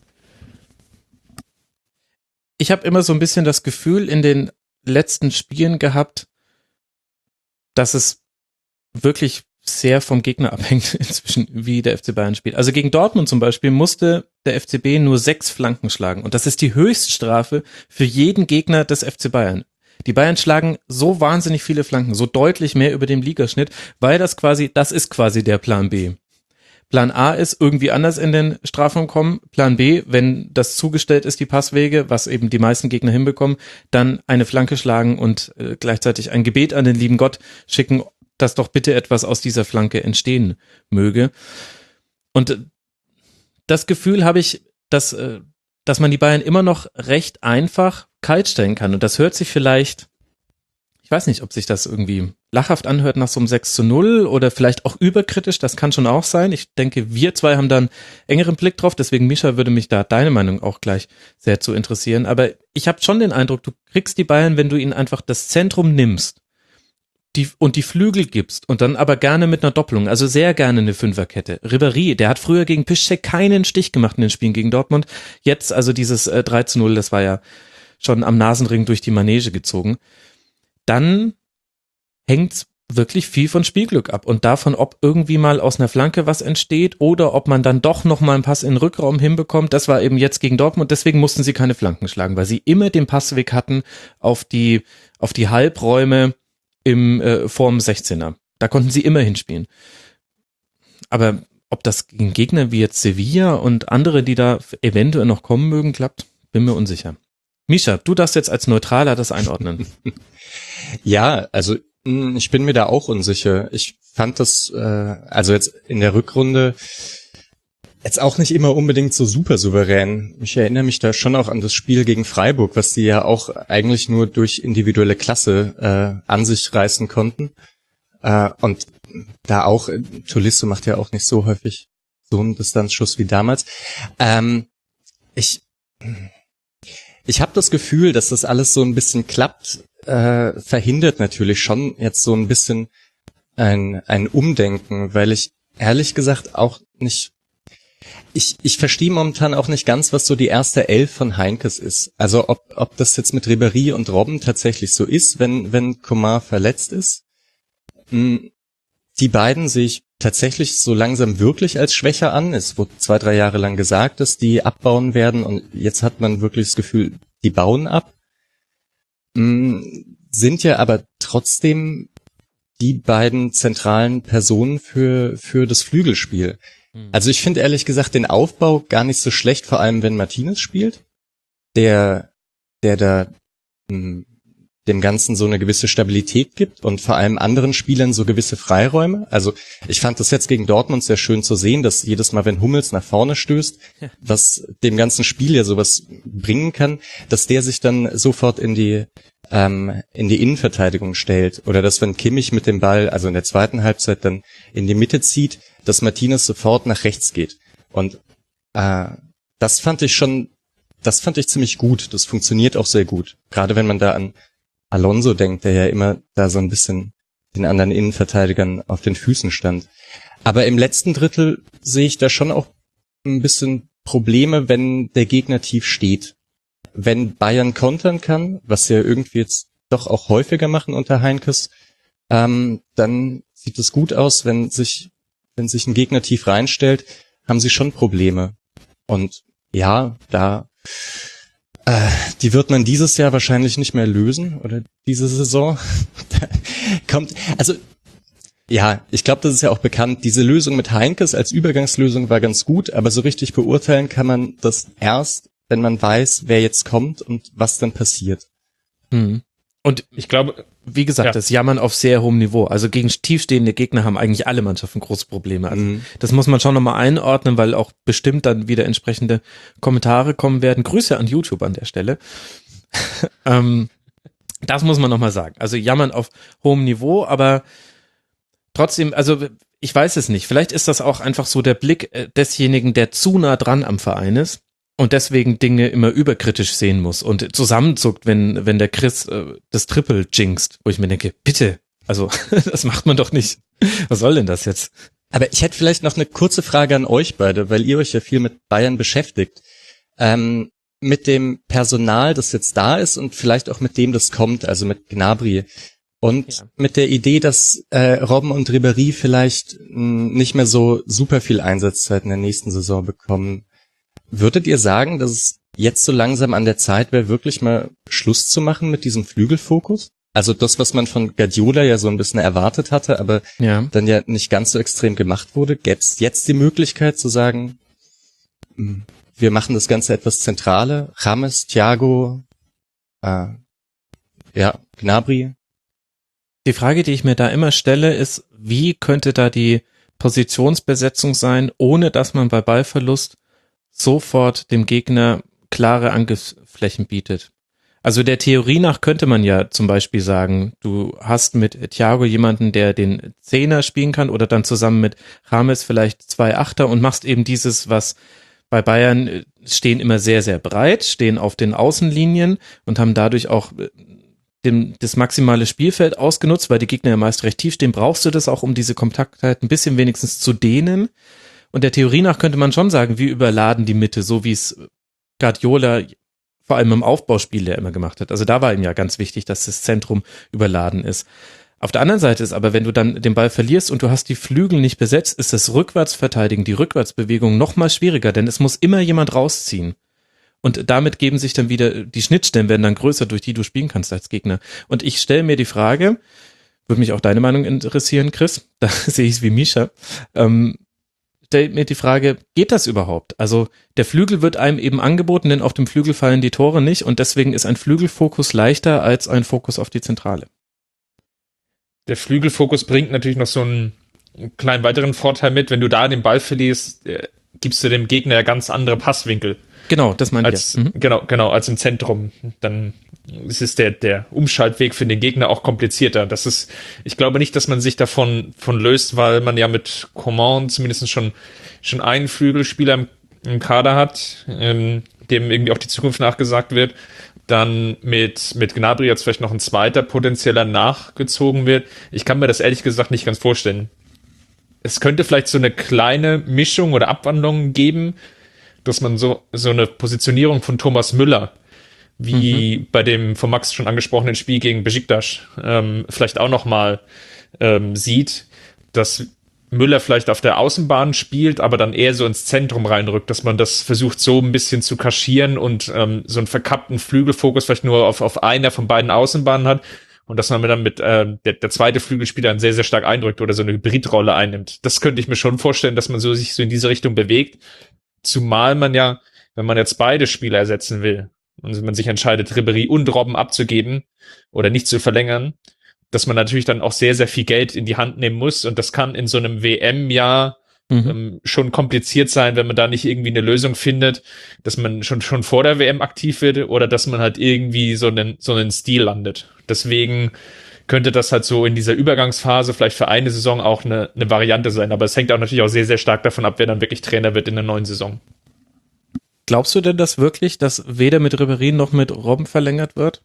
Ich habe immer so ein bisschen das Gefühl in den letzten Spielen gehabt, dass es wirklich sehr vom Gegner abhängt inzwischen, wie der FC Bayern spielt. Also gegen Dortmund zum Beispiel musste der FCB nur 6 Flanken schlagen. Und das ist die Höchststrafe für jeden Gegner des FC Bayern. Die Bayern schlagen so wahnsinnig viele Flanken, so deutlich mehr über dem Ligaschnitt, weil das ist quasi der Plan B. Plan A ist irgendwie anders in den Strafraum kommen. Plan B, wenn das zugestellt ist, die Passwege, was eben die meisten Gegner hinbekommen, dann eine Flanke schlagen und gleichzeitig ein Gebet an den lieben Gott schicken, dass doch bitte etwas aus dieser Flanke entstehen möge. Und das Gefühl habe ich, dass man die Bayern immer noch recht einfach kalt stellen kann. Und das hört sich vielleicht, ich weiß nicht, ob sich das irgendwie lachhaft anhört nach so einem 6:0 oder vielleicht auch überkritisch, das kann schon auch sein. Ich denke, wir zwei haben da einen engeren Blick drauf, deswegen, Mischa, würde mich da deine Meinung auch gleich sehr zu interessieren. Aber ich habe schon den Eindruck, du kriegst die Bayern, wenn du ihnen einfach das Zentrum nimmst und die Flügel gibst und dann aber gerne mit einer Doppelung, also sehr gerne eine Fünferkette. Ribéry, der hat früher gegen Piszczek keinen Stich gemacht in den Spielen gegen Dortmund. Jetzt also dieses 3:0, das war ja schon am Nasenring durch die Manege gezogen. Dann hängt wirklich viel von Spielglück ab und davon, ob irgendwie mal aus einer Flanke was entsteht oder ob man dann doch noch mal einen Pass in den Rückraum hinbekommt. Das war eben jetzt gegen Dortmund, deswegen mussten sie keine Flanken schlagen, weil sie immer den Passweg hatten auf die Halbräume vorm 16er. Da konnten sie immer hinspielen. Aber ob das gegen Gegner wie jetzt Sevilla und andere, die da eventuell noch kommen mögen, klappt, bin mir unsicher. Mischa, du darfst jetzt als Neutraler das einordnen. Ja, also ich bin mir da auch unsicher. Ich fand das, also jetzt in der Rückrunde jetzt auch nicht immer unbedingt so super souverän. Ich erinnere mich da schon auch an das Spiel gegen Freiburg, was die ja auch eigentlich nur durch individuelle Klasse an sich reißen konnten. Und da auch, Tolisso macht ja auch nicht so häufig so einen Distanzschuss wie damals. Ich habe das Gefühl, dass das alles so ein bisschen klappt, verhindert natürlich schon jetzt so ein bisschen ein Umdenken, weil ich ehrlich gesagt auch nicht, ich verstehe momentan auch nicht ganz, was so die erste Elf von Heinkes ist. Also ob das jetzt mit Ribéry und Robben tatsächlich so ist, wenn Coman verletzt ist. Die beiden sehe ich tatsächlich so langsam wirklich als schwächer an. Es wurde 2-3 Jahre lang gesagt, dass die abbauen werden und jetzt hat man wirklich das Gefühl, die bauen ab. Sind ja aber trotzdem die beiden zentralen Personen für das Flügelspiel. Also ich finde ehrlich gesagt den Aufbau gar nicht so schlecht, vor allem wenn Martinez spielt, der da dem Ganzen so eine gewisse Stabilität gibt und vor allem anderen Spielern so gewisse Freiräume. Also ich fand das jetzt gegen Dortmund sehr schön zu sehen, dass jedes Mal, wenn Hummels nach vorne stößt, was dem ganzen Spiel ja sowas bringen kann, dass der sich dann sofort in die Innenverteidigung stellt. Oder dass, wenn Kimmich mit dem Ball, also in der zweiten Halbzeit, dann in die Mitte zieht, dass Martinez sofort nach rechts geht. Und das fand ich ziemlich gut. Das funktioniert auch sehr gut. Gerade wenn man da an Alonso denkt, der ja immer da so ein bisschen den anderen Innenverteidigern auf den Füßen stand. Aber im letzten Drittel sehe ich da schon auch ein bisschen Probleme, wenn der Gegner tief steht. Wenn Bayern kontern kann, was sie ja irgendwie jetzt doch auch häufiger machen unter Heinkes, dann sieht es gut aus, wenn sich ein Gegner tief reinstellt, haben sie schon Probleme. Und ja, die wird man dieses Jahr wahrscheinlich nicht mehr lösen oder diese Saison. Ja, ich glaube, das ist ja auch bekannt. Diese Lösung mit Heinkes als Übergangslösung war ganz gut, aber so richtig beurteilen kann man das erst, wenn man weiß, wer jetzt kommt und was dann passiert. Und ich glaube, wie gesagt, das Jammern auf sehr hohem Niveau. Also gegen tiefstehende Gegner haben eigentlich alle Mannschaften große Probleme. Also das muss man schon nochmal einordnen, weil auch bestimmt dann wieder entsprechende Kommentare kommen werden. Grüße an YouTube an der Stelle. Das muss man nochmal sagen. Also jammern auf hohem Niveau, aber trotzdem, also ich weiß es nicht. Vielleicht ist das auch einfach so der Blick desjenigen, der zu nah dran am Verein ist und deswegen Dinge immer überkritisch sehen muss und zusammenzuckt, wenn der Chris das Triple jinxt, wo ich mir denke, bitte, also das macht man doch nicht. Was soll denn das jetzt? Aber ich hätte vielleicht noch eine kurze Frage an euch beide, weil ihr euch ja viel mit Bayern beschäftigt. Mit dem Personal, das jetzt da ist und vielleicht auch mit dem, das kommt, also mit Gnabry. Und mit der Idee, dass Robben und Ribéry vielleicht nicht mehr so super viel Einsatzzeit in der nächsten Saison bekommen. Würdet ihr sagen, dass es jetzt so langsam an der Zeit wäre, wirklich mal Schluss zu machen mit diesem Flügelfokus? Also das, was man von Guardiola ja so ein bisschen erwartet hatte, aber dann ja nicht ganz so extrem gemacht wurde. Gäbe es jetzt die Möglichkeit zu sagen, wir machen das Ganze etwas zentraler? James, Thiago, Gnabry? Die Frage, die ich mir da immer stelle, ist, wie könnte da die Positionsbesetzung sein, ohne dass man bei Ballverlust sofort dem Gegner klare Angriffsflächen bietet? Also der Theorie nach könnte man ja zum Beispiel sagen, du hast mit Thiago jemanden, der den Zehner spielen kann oder dann zusammen mit James vielleicht 2 Achter und machst eben dieses, was bei Bayern stehen immer sehr, sehr breit, stehen auf den Außenlinien und haben dadurch auch das maximale Spielfeld ausgenutzt, weil die Gegner ja meist recht tief stehen, brauchst du das auch, um diese Kompaktheit ein bisschen wenigstens zu dehnen. Und der Theorie nach könnte man schon sagen, wir überladen die Mitte, so wie es Guardiola vor allem im Aufbauspiel ja immer gemacht hat. Also da war ihm ja ganz wichtig, dass das Zentrum überladen ist. Auf der anderen Seite ist aber, wenn du dann den Ball verlierst und du hast die Flügel nicht besetzt, ist das Rückwärtsverteidigen, die Rückwärtsbewegung noch mal schwieriger, denn es muss immer jemand rausziehen. Und damit geben sich dann wieder, die Schnittstellen werden dann größer, durch die du spielen kannst als Gegner. Und ich stelle mir die Frage, würde mich auch deine Meinung interessieren, Chris, da sehe ich es wie Misha, stell mir die Frage, geht das überhaupt? Also der Flügel wird einem eben angeboten, denn auf dem Flügel fallen die Tore nicht und deswegen ist ein Flügelfokus leichter als ein Fokus auf die Zentrale. Der Flügelfokus bringt natürlich noch so einen kleinen weiteren Vorteil mit, wenn du da den Ball verlierst, gibst du dem Gegner ja ganz andere Passwinkel. Genau, das meinte ich. Genau, als im Zentrum. Dann ist es der Umschaltweg für den Gegner auch komplizierter. Ich glaube nicht, dass man sich davon löst, weil man ja mit Coman zumindest schon einen Flügelspieler im Kader hat, dem irgendwie auch die Zukunft nachgesagt wird. Dann mit Gnabry jetzt vielleicht noch ein zweiter potenzieller nachgezogen wird. Ich kann mir das ehrlich gesagt nicht ganz vorstellen. Es könnte vielleicht so eine kleine Mischung oder Abwandlung geben, dass man so eine Positionierung von Thomas Müller, wie bei dem von Max schon angesprochenen Spiel gegen Besiktas, vielleicht auch nochmal sieht, dass Müller vielleicht auf der Außenbahn spielt, aber dann eher so ins Zentrum reinrückt, dass man das versucht so ein bisschen zu kaschieren und so einen verkappten Flügelfokus vielleicht nur auf einer von beiden Außenbahnen hat und dass man dann mit der zweite Flügelspieler dann sehr, sehr stark eindrückt oder so eine Hybridrolle einnimmt. Das könnte ich mir schon vorstellen, dass man sich so in diese Richtung bewegt. Zumal man ja, wenn man jetzt beide Spieler ersetzen will und wenn man sich entscheidet, Ribéry und Robben abzugeben oder nicht zu verlängern, dass man natürlich dann auch sehr, sehr viel Geld in die Hand nehmen muss und das kann in so einem WM-Jahr schon kompliziert sein, wenn man da nicht irgendwie eine Lösung findet, dass man schon vor der WM aktiv wird oder dass man halt irgendwie so einen Stil landet. Deswegen könnte das halt so in dieser Übergangsphase vielleicht für eine Saison auch eine Variante sein. Aber es hängt auch natürlich auch sehr, sehr stark davon ab, wer dann wirklich Trainer wird in der neuen Saison. Glaubst du denn das wirklich, dass weder mit Ribéry noch mit Robben verlängert wird?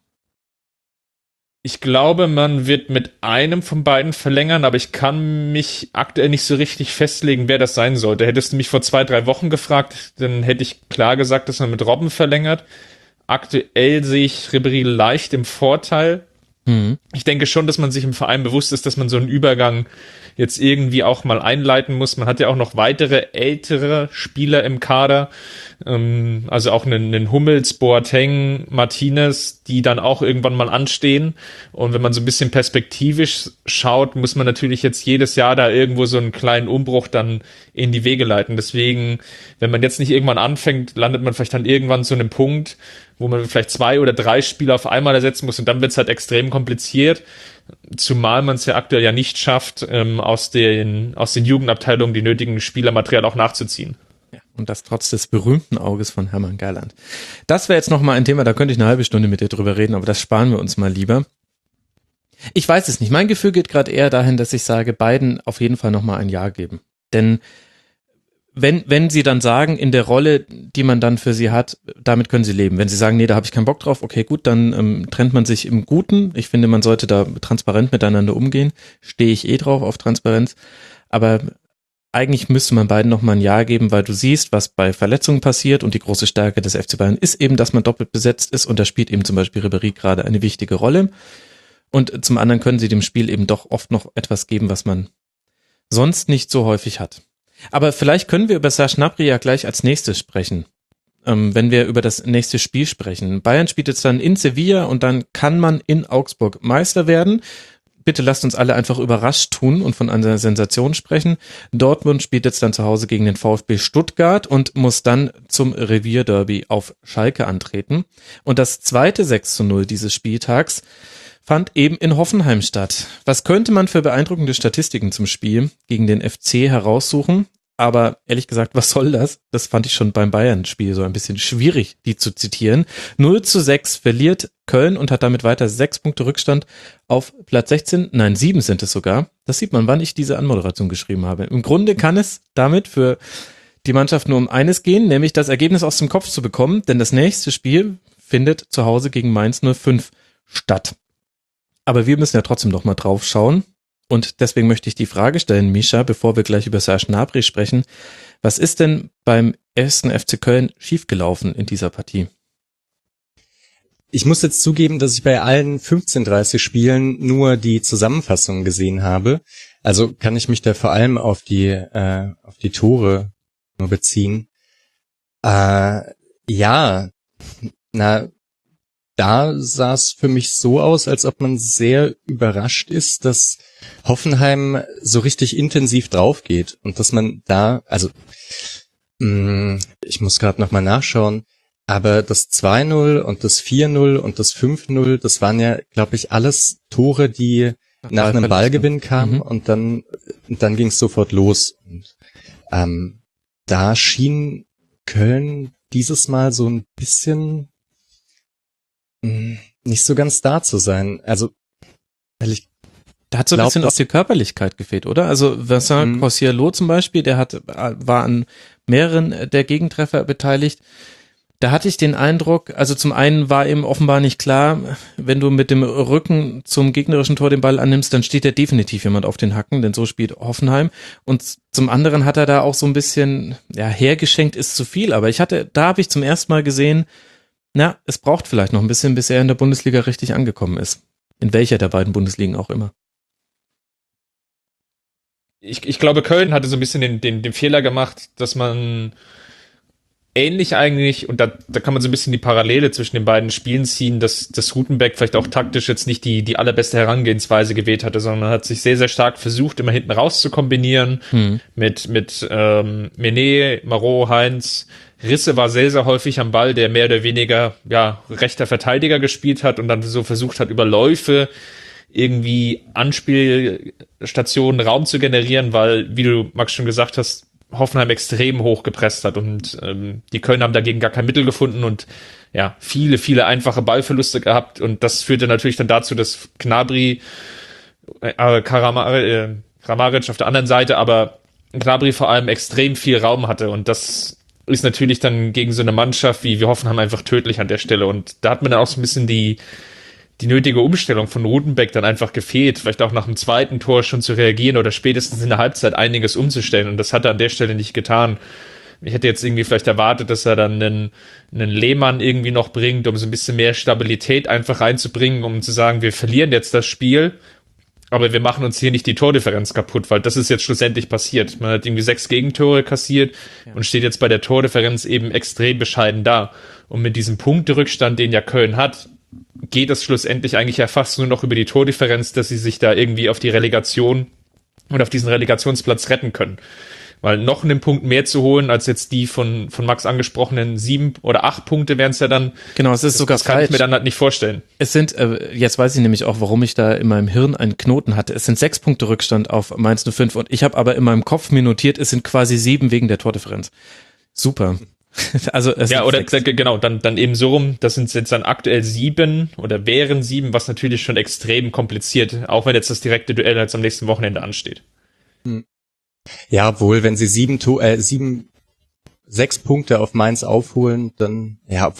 Ich glaube, man wird mit einem von beiden verlängern, aber ich kann mich aktuell nicht so richtig festlegen, wer das sein sollte. Hättest du mich vor 2-3 Wochen gefragt, dann hätte ich klar gesagt, dass man mit Robben verlängert. Aktuell sehe ich Ribéry leicht im Vorteil, Ich denke schon, dass man sich im Verein bewusst ist, dass man so einen Übergang jetzt irgendwie auch mal einleiten muss. Man hat ja auch noch weitere ältere Spieler im Kader, also auch einen Hummels, Boateng, Martinez, die dann auch irgendwann mal anstehen. Und wenn man so ein bisschen perspektivisch schaut, muss man natürlich jetzt jedes Jahr da irgendwo so einen kleinen Umbruch dann in die Wege leiten. Deswegen, wenn man jetzt nicht irgendwann anfängt, landet man vielleicht dann irgendwann zu einem Punkt, wo man vielleicht 2 oder 3 Spieler auf einmal ersetzen muss und dann wird es halt extrem kompliziert, zumal man es ja aktuell ja nicht schafft, aus den Jugendabteilungen die nötigen Spielermaterial auch nachzuziehen. Ja, und das trotz des berühmten Auges von Hermann Gerland. Das wäre jetzt nochmal ein Thema, da könnte ich eine halbe Stunde mit dir drüber reden, aber das sparen wir uns mal lieber. Ich weiß es nicht, mein Gefühl geht gerade eher dahin, dass ich sage, beiden auf jeden Fall nochmal ein Jahr geben. Denn wenn sie dann sagen, in der Rolle, die man dann für sie hat, damit können sie leben. Wenn sie sagen, nee, da habe ich keinen Bock drauf, okay, gut, dann trennt man sich im Guten. Ich finde, man sollte da transparent miteinander umgehen. Stehe ich drauf auf Transparenz. Aber eigentlich müsste man beiden nochmal ein Jahr geben, weil du siehst, was bei Verletzungen passiert und die große Stärke des FC Bayern ist eben, dass man doppelt besetzt ist und da spielt eben zum Beispiel Ribéry gerade eine wichtige Rolle. Und zum anderen können sie dem Spiel eben doch oft noch etwas geben, was man sonst nicht so häufig hat. Aber vielleicht können wir über Serge Gnabry ja gleich als nächstes sprechen, wenn wir über das nächste Spiel sprechen. Bayern spielt jetzt dann in Sevilla und dann kann man in Augsburg Meister werden. Bitte lasst uns alle einfach überrascht tun und von einer Sensation sprechen. Dortmund spielt jetzt dann zu Hause gegen den VfB Stuttgart und muss dann zum Revierderby auf Schalke antreten. Und das zweite 6:0 dieses Spieltags fand eben in Hoffenheim statt. Was könnte man für beeindruckende Statistiken zum Spiel gegen den FC heraussuchen? Aber ehrlich gesagt, was soll das? Das fand ich schon beim Bayern-Spiel so ein bisschen schwierig, die zu zitieren. 0:6 verliert Köln und hat damit weiter 6 Punkte Rückstand auf Platz 16. Nein, 7 sind es sogar. Das sieht man, wann ich diese Anmoderation geschrieben habe. Im Grunde kann es damit für die Mannschaft nur um eines gehen, nämlich das Ergebnis aus dem Kopf zu bekommen, denn das nächste Spiel findet zu Hause gegen Mainz 05 statt. Aber wir müssen ja trotzdem noch mal drauf schauen. Und deswegen möchte ich die Frage stellen, Mischa, bevor wir gleich über Serge Gnabry sprechen. Was ist denn beim 1. FC Köln schiefgelaufen in dieser Partie? Ich muss jetzt zugeben, dass ich bei allen 15:30 Spielen nur die Zusammenfassung gesehen habe. Also kann ich mich da vor allem auf die Tore nur beziehen. Da sah es für mich so aus, als ob man sehr überrascht ist, dass Hoffenheim so richtig intensiv drauf geht und dass man da, also ich muss gerade nochmal nachschauen, aber das 2:0 und das 4:0 und das 5:0, das waren ja, glaube ich, alles Tore, die nach einem Ballgewinn kamen und dann ging es sofort los. Und da schien Köln dieses Mal so ein bisschen nicht so ganz da zu sein. Also, ehrlich, da hat so ein bisschen auf die Körperlichkeit gefehlt, oder? Also Vincent Cossiello zum Beispiel, der war an mehreren der Gegentreffer beteiligt. Da hatte ich den Eindruck, also zum einen war eben offenbar nicht klar, wenn du mit dem Rücken zum gegnerischen Tor den Ball annimmst, dann steht ja definitiv jemand auf den Hacken, denn so spielt Hoffenheim. Und zum anderen hat er da auch so ein bisschen, ja, hergeschenkt ist zu viel, aber da habe ich zum ersten Mal gesehen, na, es braucht vielleicht noch ein bisschen, bis er in der Bundesliga richtig angekommen ist. In welcher der beiden Bundesligen auch immer. Ich glaube, Köln hatte so ein bisschen den Fehler gemacht, dass man ähnlich eigentlich, und da kann man so ein bisschen die Parallele zwischen den beiden Spielen ziehen, dass Rutenbeck vielleicht auch taktisch jetzt nicht die allerbeste Herangehensweise gewählt hatte, sondern hat sich sehr, sehr stark versucht, immer hinten raus zu kombinieren mit Mené, Marot, Heinz. Risse war sehr, sehr häufig am Ball, der mehr oder weniger rechter Verteidiger gespielt hat und dann so versucht hat, über Läufe irgendwie Anspielstationen Raum zu generieren, weil, wie du, Max, schon gesagt hast, Hoffenheim extrem hoch gepresst hat und die Kölner haben dagegen gar kein Mittel gefunden und ja, viele, viele einfache Ballverluste gehabt und das führte natürlich dann dazu, dass Gnabry, Kramaric auf der anderen Seite, aber Gnabry vor allem extrem viel Raum hatte und das ist natürlich dann gegen so eine Mannschaft wie Hoffenheim einfach tödlich an der Stelle und da hat mir dann auch so ein bisschen die nötige Umstellung von Rutenbeck dann einfach gefehlt, vielleicht auch nach dem zweiten Tor schon zu reagieren oder spätestens in der Halbzeit einiges umzustellen und das hat er an der Stelle nicht getan. Ich hätte jetzt irgendwie vielleicht erwartet, dass er dann einen Lehmann irgendwie noch bringt, um so ein bisschen mehr Stabilität einfach reinzubringen, um zu sagen, wir verlieren jetzt das Spiel, aber wir machen uns hier nicht die Tordifferenz kaputt, weil das ist jetzt schlussendlich passiert. Man hat irgendwie 6 Gegentore kassiert und steht jetzt bei der Tordifferenz eben extrem bescheiden da. Und mit diesem Punkterückstand, den ja Köln hat, geht es schlussendlich eigentlich ja fast nur noch über die Tordifferenz, dass sie sich da irgendwie auf die Relegation und auf diesen Relegationsplatz retten können. Weil noch einen Punkt mehr zu holen, als jetzt die von Max angesprochenen 7 oder 8 Punkte wären es ja dann. Genau, es ist sogar das kann ich mir dann halt nicht vorstellen. Es sind, jetzt weiß ich nämlich auch, warum ich da in meinem Hirn einen Knoten hatte. Es sind 6 Punkte Rückstand auf Mainz 05 und ich habe aber in meinem Kopf mir notiert, es sind quasi 7 wegen der Tordifferenz. Super. Also es ja, oder 6. Genau, dann eben so rum, das sind jetzt dann aktuell 7 oder wären 7, was natürlich schon extrem kompliziert, auch wenn jetzt das direkte Duell jetzt am nächsten Wochenende ansteht. Ja, obwohl, wenn sie 6 Punkte auf Mainz aufholen, dann,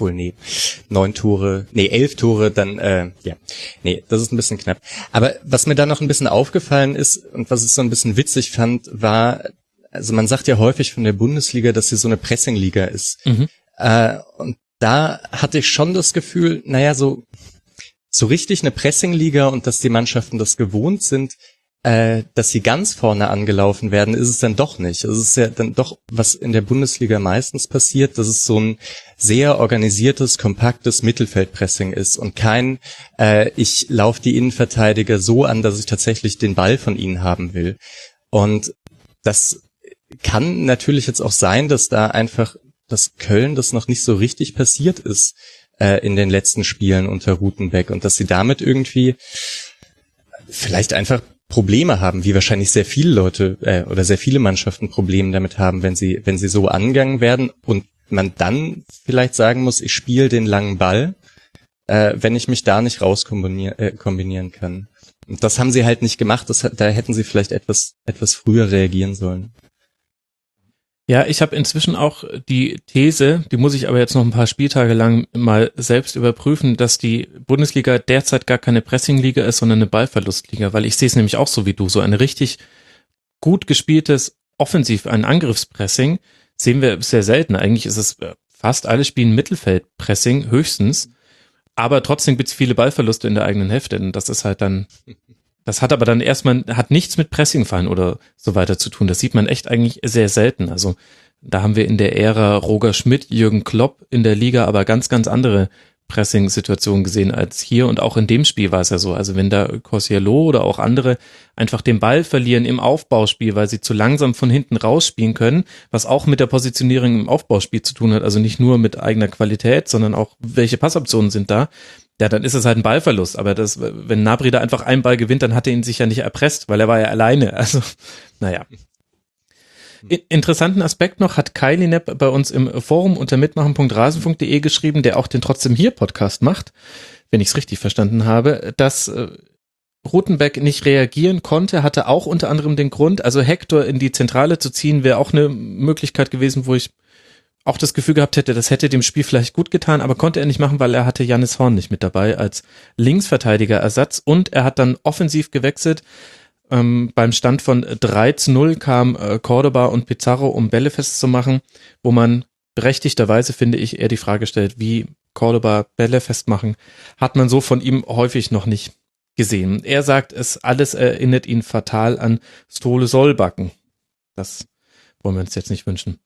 11 Tore, dann, das ist ein bisschen knapp. Aber was mir da noch ein bisschen aufgefallen ist und was ich so ein bisschen witzig fand, war, also man sagt ja häufig von der Bundesliga, dass sie so eine Pressing-Liga ist. Und da hatte ich schon das Gefühl, so richtig eine Pressing-Liga und dass die Mannschaften das gewohnt sind, dass sie ganz vorne angelaufen werden, ist es dann doch nicht. Es ist ja dann doch, was in der Bundesliga meistens passiert, dass es so ein sehr organisiertes, kompaktes Mittelfeldpressing ist und kein, ich laufe die Innenverteidiger so an, dass ich tatsächlich den Ball von ihnen haben will. Und das kann natürlich jetzt auch sein, dass da einfach, dass Köln das noch nicht so richtig passiert ist in den letzten Spielen unter Rutenbeck und dass sie damit irgendwie vielleicht einfach Probleme haben, wie wahrscheinlich sehr viele Leute oder sehr viele Mannschaften Probleme damit haben, wenn sie so angegangen werden und man dann vielleicht sagen muss, ich spiele den langen Ball, wenn ich mich da nicht kombinieren kann. Und das haben sie halt nicht gemacht, da hätten sie vielleicht etwas früher reagieren sollen. Ja, ich habe inzwischen auch die These, die muss ich aber jetzt noch ein paar Spieltage lang mal selbst überprüfen, dass die Bundesliga derzeit gar keine Pressing-Liga ist, sondern eine Ballverlustliga, weil ich sehe es nämlich auch so wie du, so ein richtig gut gespieltes ein Angriffspressing sehen wir sehr selten. Eigentlich ist es fast alle spielen Mittelfeldpressing höchstens, aber trotzdem gibt's viele Ballverluste in der eigenen Hälfte und das ist halt dann... Das hat aber dann hat nichts mit Pressingfallen oder so weiter zu tun. Das sieht man echt eigentlich sehr selten. Also da haben wir in der Ära Roger Schmidt, Jürgen Klopp in der Liga aber ganz, ganz andere Pressing-Situationen gesehen als hier. Und auch in dem Spiel war es ja so. Also wenn da Kosciello oder auch andere einfach den Ball verlieren im Aufbauspiel, weil sie zu langsam von hinten rausspielen können, was auch mit der Positionierung im Aufbauspiel zu tun hat. Also nicht nur mit eigener Qualität, sondern auch welche Passoptionen sind da. Ja, dann ist es halt ein Ballverlust, aber wenn Gnabry da einfach einen Ball gewinnt, dann hat er ihn sich ja nicht erpresst, weil er war ja alleine, also, naja. Interessanten Aspekt noch hat Kai Linepp bei uns im Forum unter mitmachen.rasen.de geschrieben, der auch den Trotzdem hier Podcast macht, wenn ich es richtig verstanden habe, dass Rutenbeck nicht reagieren konnte, hatte auch unter anderem den Grund, also Hector in die Zentrale zu ziehen, wäre auch eine Möglichkeit gewesen, wo ich auch das Gefühl gehabt hätte, das hätte dem Spiel vielleicht gut getan, aber konnte er nicht machen, weil er hatte Jannis Horn nicht mit dabei als Linksverteidiger-Ersatz und er hat dann offensiv gewechselt. Beim Stand von 3-0 kam Cordoba und Pizarro, um Bälle festzumachen, wo man berechtigterweise, finde ich, eher die Frage stellt, wie Cordoba Bälle festmachen, hat man so von ihm häufig noch nicht gesehen. Er sagt, es alles erinnert ihn fatal an Ståle Solbakken. Das wollen wir uns jetzt nicht wünschen.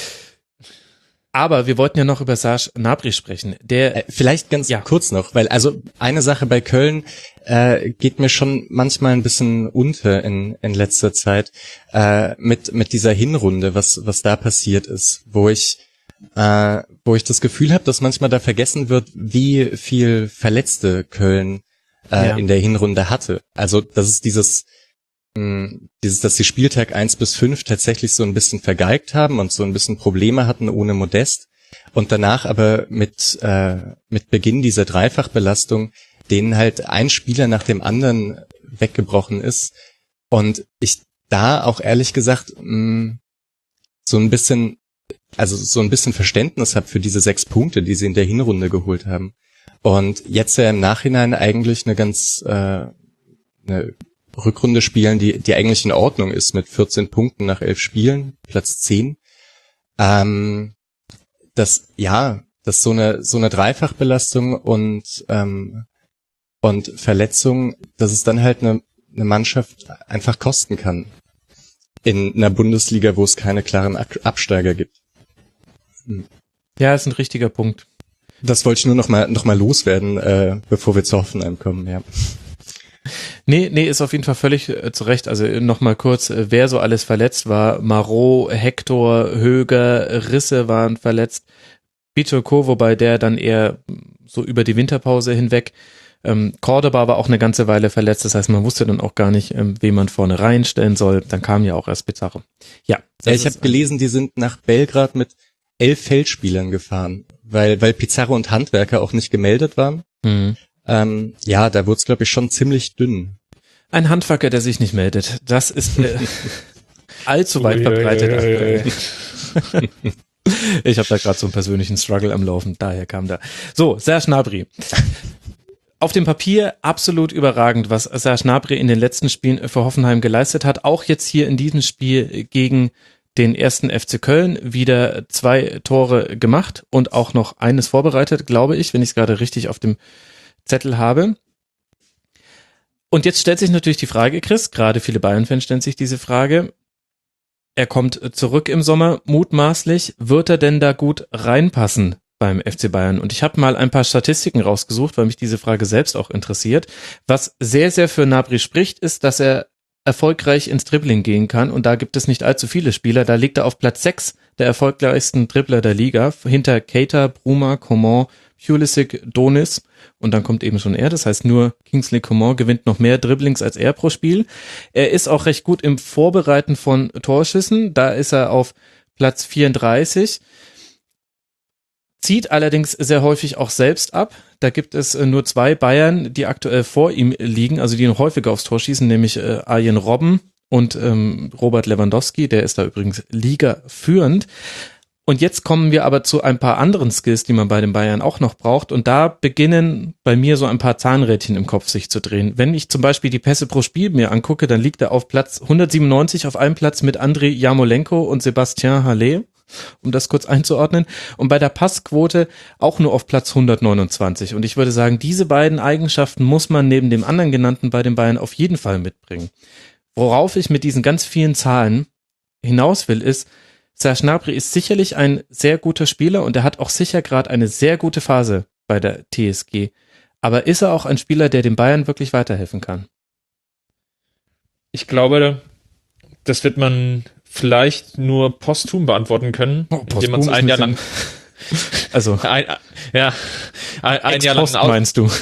Aber wir wollten ja noch über Serge Gnabry sprechen. Der vielleicht ganz kurz noch, weil also eine Sache bei Köln geht mir schon manchmal ein bisschen unter in letzter Zeit mit dieser Hinrunde, was da passiert ist, wo ich das Gefühl habe, dass manchmal da vergessen wird, wie viel Verletzte Köln in der Hinrunde hatte. Also das ist dass die Spieltag 1 bis 5 tatsächlich so ein bisschen vergeigt haben und so ein bisschen Probleme hatten ohne Modest und danach aber mit Beginn dieser Dreifachbelastung denen halt ein Spieler nach dem anderen weggebrochen ist und ich da auch ehrlich gesagt so ein bisschen Verständnis habe für diese 6 Punkte, die sie in der Hinrunde geholt haben und jetzt ja im Nachhinein eigentlich eine Rückrunde spielen, die eigentlich in Ordnung ist mit 14 Punkten nach 11 Spielen, Platz 10. dass so eine Dreifachbelastung und Verletzung, dass es dann halt eine Mannschaft einfach kosten kann in einer Bundesliga, wo es keine klaren Absteiger gibt. Ja, ist ein richtiger Punkt. Das wollte ich nur noch mal loswerden, bevor wir zu Hoffenheim kommen, ja. Nee, ist auf jeden Fall völlig zu Recht. Also nochmal kurz, wer so alles verletzt war. Marot, Hector, Höger, Risse waren verletzt. Bitschko, wobei der dann eher so über die Winterpause hinweg. Cordoba war auch eine ganze Weile verletzt. Das heißt, man wusste dann auch gar nicht, wen man vorne reinstellen soll. Dann kam ja auch erst Pizarro. Ja, ich habe gelesen, die sind nach Belgrad mit 11 Feldspielern gefahren, weil Pizarro und Handwerker auch nicht gemeldet waren. Mhm. Da wurde es, glaube ich, schon ziemlich dünn. Ein Handwerker, der sich nicht meldet, das ist allzu weit verbreitet. Ich habe da gerade so einen persönlichen Struggle am Laufen, daher kam da. So, Serge Gnabry. Auf dem Papier absolut überragend, was Serge Gnabry in den letzten Spielen für Hoffenheim geleistet hat. Auch jetzt hier in diesem Spiel gegen den ersten FC Köln wieder 2 Tore gemacht und auch noch eines vorbereitet, glaube ich, wenn ich es gerade richtig auf dem Zettel habe. Und jetzt stellt sich natürlich die Frage, Chris, gerade viele Bayern-Fans stellen sich diese Frage, er kommt zurück im Sommer, mutmaßlich, wird er denn da gut reinpassen beim FC Bayern? Und ich habe mal ein paar Statistiken rausgesucht, weil mich diese Frage selbst auch interessiert. Was sehr, sehr für Gnabry spricht, ist, dass er erfolgreich ins Dribbling gehen kann und da gibt es nicht allzu viele Spieler. Da liegt er auf Platz 6 der erfolgreichsten Dribbler der Liga, hinter Keita, Bruma, Coman, Pulisic, Donis und dann kommt eben schon er. Das heißt, nur Kingsley Coman gewinnt noch mehr Dribblings als er pro Spiel. Er ist auch recht gut im Vorbereiten von Torschüssen. Da ist er auf Platz 34. Zieht allerdings sehr häufig auch selbst ab. Da gibt es nur 2 Bayern, die aktuell vor ihm liegen, also die noch häufiger aufs Tor schießen, nämlich Arjen Robben und Robert Lewandowski. Der ist da übrigens ligaführend. Und jetzt kommen wir aber zu ein paar anderen Skills, die man bei den Bayern auch noch braucht. Und da beginnen bei mir so ein paar Zahnrädchen im Kopf sich zu drehen. Wenn ich zum Beispiel die Pässe pro Spiel mir angucke, dann liegt er auf Platz 197 auf einem Platz mit Andriy Yarmolenko und Sébastien Haller, um das kurz einzuordnen. Und bei der Passquote auch nur auf Platz 129. Und ich würde sagen, diese beiden Eigenschaften muss man neben dem anderen genannten bei den Bayern auf jeden Fall mitbringen. Worauf ich mit diesen ganz vielen Zahlen hinaus will, ist, Serge Gnabry ist sicherlich ein sehr guter Spieler und er hat auch sicher gerade eine sehr gute Phase bei der TSG. Aber ist er auch ein Spieler, der den Bayern wirklich weiterhelfen kann? Ich glaube, das wird man vielleicht nur posthum beantworten können, indem man es ein Jahr lang also ein Jahr lang meinst du?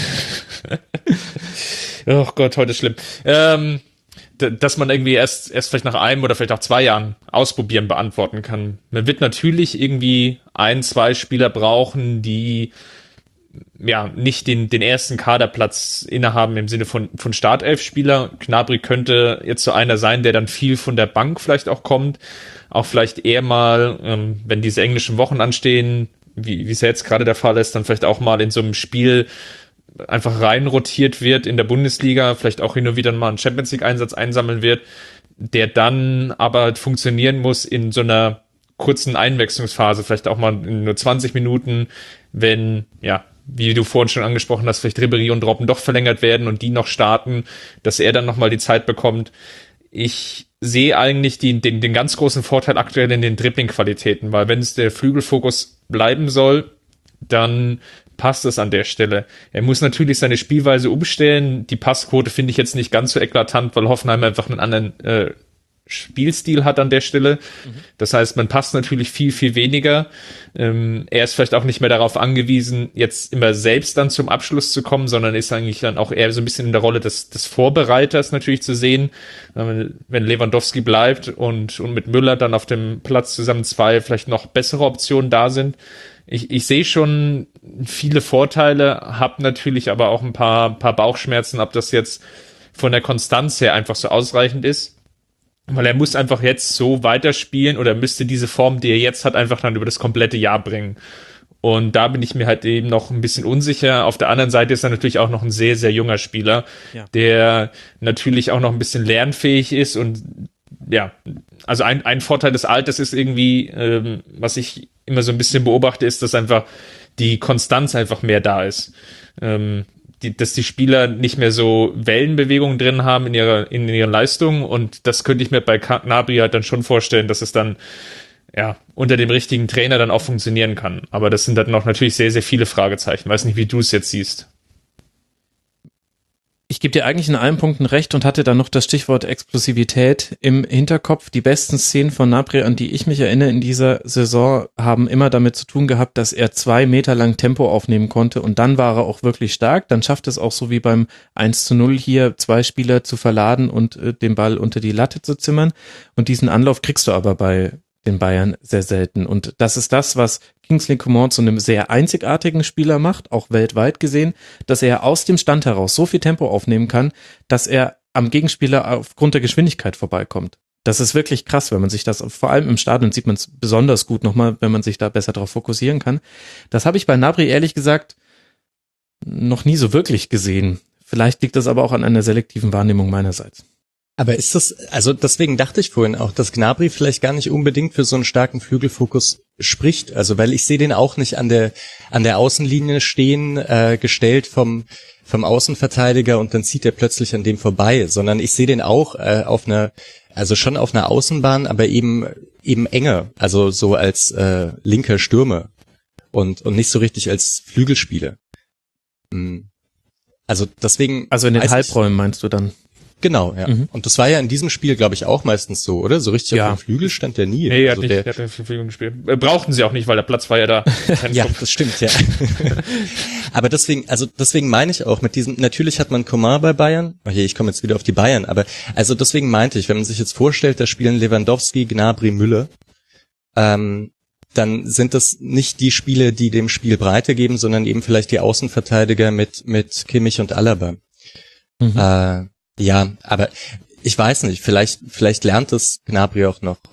Oh Gott, heute ist schlimm. Dass man irgendwie erst vielleicht nach einem oder vielleicht auch 2 Jahren ausprobieren beantworten kann. Man wird natürlich irgendwie 1-2 Spieler brauchen, die ja nicht den ersten Kaderplatz innehaben im Sinne von Startelf-Spieler. Gnabry könnte jetzt so einer sein, der dann viel von der Bank vielleicht auch kommt. Auch vielleicht eher mal, wenn diese englischen Wochen anstehen, wie es ja jetzt gerade der Fall ist, dann vielleicht auch mal in so einem Spiel einfach rein rotiert wird in der Bundesliga, vielleicht auch hin und wieder mal einen Champions-League-Einsatz einsammeln wird, der dann aber funktionieren muss in so einer kurzen Einwechslungsphase, vielleicht auch mal in nur 20 Minuten, wenn, ja, wie du vorhin schon angesprochen hast, vielleicht Ribéry und Robben doch verlängert werden und die noch starten, dass er dann nochmal die Zeit bekommt. Ich sehe eigentlich den ganz großen Vorteil aktuell in den Dribbling-Qualitäten, weil wenn es der Flügelfokus bleiben soll, dann passt es an der Stelle. Er muss natürlich seine Spielweise umstellen. Die Passquote finde ich jetzt nicht ganz so eklatant, weil Hoffenheim einfach einen anderen Spielstil hat an der Stelle. Das heißt, man passt natürlich viel, viel weniger. Er ist vielleicht auch nicht mehr darauf angewiesen, jetzt immer selbst dann zum Abschluss zu kommen, sondern ist eigentlich dann auch eher so ein bisschen in der Rolle des Vorbereiters natürlich zu sehen. Wenn Lewandowski bleibt und mit Müller dann auf dem Platz zusammen 2 vielleicht noch bessere Optionen da sind. Ich sehe schon viele Vorteile, habe natürlich aber auch ein paar Bauchschmerzen, ob das jetzt von der Konstanz her einfach so ausreichend ist. Weil er muss einfach jetzt so weiterspielen oder müsste diese Form, die er jetzt hat, einfach dann über das komplette Jahr bringen. Und da bin ich mir halt eben noch ein bisschen unsicher. Auf der anderen Seite ist er natürlich auch noch ein sehr, sehr junger Spieler, der natürlich auch noch ein bisschen lernfähig ist und ja, also ein Vorteil des Alters ist irgendwie, was ich immer so ein bisschen beobachte, ist, dass einfach die Konstanz einfach mehr da ist. Dass die Spieler nicht mehr so Wellenbewegungen drin haben in ihren Leistungen, und das könnte ich mir bei Gnabry halt dann schon vorstellen, dass es dann unter dem richtigen Trainer dann auch funktionieren kann. Aber das sind dann noch natürlich sehr, sehr viele Fragezeichen. Weiß nicht, wie du es jetzt siehst. Ich gebe dir eigentlich in allen Punkten recht und hatte dann noch das Stichwort Explosivität im Hinterkopf. Die besten Szenen von Gnabry, an die ich mich erinnere in dieser Saison, haben immer damit zu tun gehabt, dass er 2 Meter lang Tempo aufnehmen konnte, und dann war er auch wirklich stark. Dann schafft es auch so wie beim 1:0 hier, 2 Spieler zu verladen und den Ball unter die Latte zu zimmern. Und diesen Anlauf kriegst du aber bei den Bayern sehr selten. Und das ist das, was Kingsley Coman zu einem sehr einzigartigen Spieler macht, auch weltweit gesehen, dass er aus dem Stand heraus so viel Tempo aufnehmen kann, dass er am Gegenspieler aufgrund der Geschwindigkeit vorbeikommt. Das ist wirklich krass, wenn man sich das, vor allem im Stadion sieht man es besonders gut nochmal, wenn man sich da besser darauf fokussieren kann. Das habe ich bei Gnabry ehrlich gesagt noch nie so wirklich gesehen. Vielleicht liegt das aber auch an einer selektiven Wahrnehmung meinerseits. Aber ist das, also deswegen dachte ich vorhin auch, dass Gnabry vielleicht gar nicht unbedingt für so einen starken Flügelfokus spricht. Also weil ich sehe den auch nicht an der Außenlinie stehen, gestellt vom Außenverteidiger, und dann zieht er plötzlich an dem vorbei, sondern ich sehe den auch schon auf einer Außenbahn, aber eben enger, also so als linker Stürmer und nicht so richtig als Flügelspieler. Also deswegen. Also in den Halbräumen meinst du dann? Genau, ja. Mhm. Und das war ja in diesem Spiel, glaube ich, auch meistens so, oder? So richtig auf dem Flügel stand der nie. Nee, also er hat nicht auf Flügel gespielt. Brauchten sie auch nicht, weil der Platz war ja da. Ja, das stimmt, ja. Aber deswegen meine ich auch mit diesem, natürlich hat man Coman bei Bayern, okay, ich komme jetzt wieder auf die Bayern, aber also deswegen meinte ich, wenn man sich jetzt vorstellt, da spielen Lewandowski, Gnabry, Müller, dann sind das nicht die Spiele, die dem Spiel Breite geben, sondern eben vielleicht die Außenverteidiger mit Kimmich und Alaba. Mhm. Ja, aber ich weiß nicht, vielleicht lernt es Gnabry auch noch.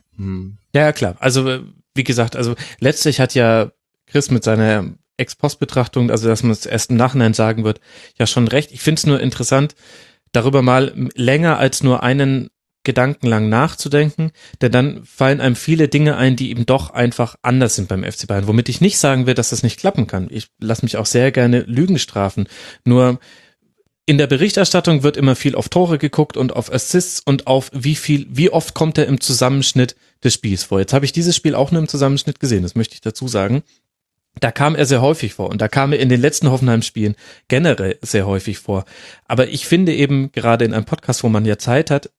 Ja, klar. Also, wie gesagt, letztlich hat ja Chris mit seiner Ex-Post-Betrachtung, also dass man es erst im Nachhinein sagen wird, ja schon recht. Ich finde es nur interessant, darüber mal länger als nur einen Gedanken lang nachzudenken, denn dann fallen einem viele Dinge ein, die eben doch einfach anders sind beim FC Bayern, womit ich nicht sagen will, dass das nicht klappen kann. Ich lasse mich auch sehr gerne Lügen strafen, nur in der Berichterstattung wird immer viel auf Tore geguckt und auf Assists und auf wie oft kommt er im Zusammenschnitt des Spiels vor. Jetzt habe ich dieses Spiel auch nur im Zusammenschnitt gesehen, das möchte ich dazu sagen. Da kam er sehr häufig vor, und da kam er in den letzten Hoffenheim-Spielen generell sehr häufig vor. Aber ich finde eben, gerade in einem Podcast, wo man ja Zeit hat,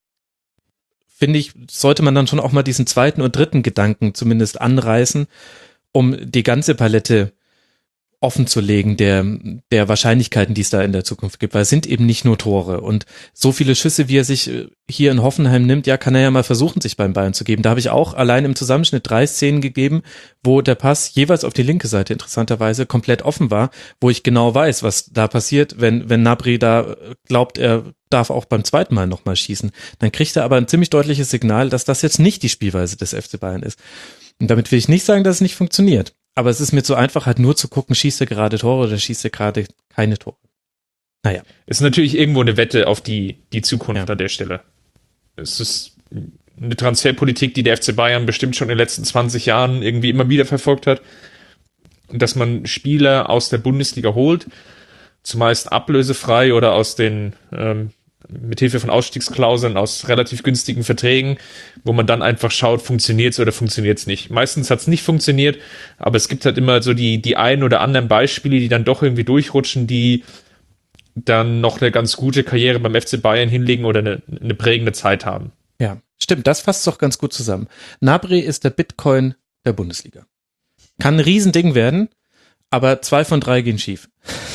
finde ich, sollte man dann schon auch mal diesen zweiten und dritten Gedanken zumindest anreißen, um die ganze Palette offen zu legen der Wahrscheinlichkeiten, die es da in der Zukunft gibt, weil es sind eben nicht nur Tore, und so viele Schüsse, wie er sich hier in Hoffenheim nimmt, ja, kann er ja mal versuchen, sich beim Bayern zu geben. Da habe ich auch allein im Zusammenschnitt 3 Szenen gegeben, wo der Pass jeweils auf die linke Seite interessanterweise komplett offen war, wo ich genau weiß, was da passiert, wenn Gnabry da glaubt, er darf auch beim zweiten Mal nochmal schießen. Dann kriegt er aber ein ziemlich deutliches Signal, dass das jetzt nicht die Spielweise des FC Bayern ist. Und damit will ich nicht sagen, dass es nicht funktioniert. Aber es ist mir zu einfach, halt nur zu gucken, schießt er gerade Tore oder schießt er gerade keine Tore. Naja. Es ist natürlich irgendwo eine Wette auf die Zukunft an der Stelle. Es ist eine Transferpolitik, die der FC Bayern bestimmt schon in den letzten 20 Jahren irgendwie immer wieder verfolgt hat. Dass man Spieler aus der Bundesliga holt, zumeist ablösefrei oder aus den mithilfe von Ausstiegsklauseln aus relativ günstigen Verträgen, wo man dann einfach schaut, funktioniert's oder funktioniert's nicht. Meistens hat's nicht funktioniert, aber es gibt halt immer so die ein oder anderen Beispiele, die dann doch irgendwie durchrutschen, die dann noch eine ganz gute Karriere beim FC Bayern hinlegen oder eine prägende Zeit haben. Ja, stimmt, das fasst doch ganz gut zusammen. Gnabry ist der Bitcoin der Bundesliga. Kann ein Riesending werden, aber 2 von 3 gehen schief.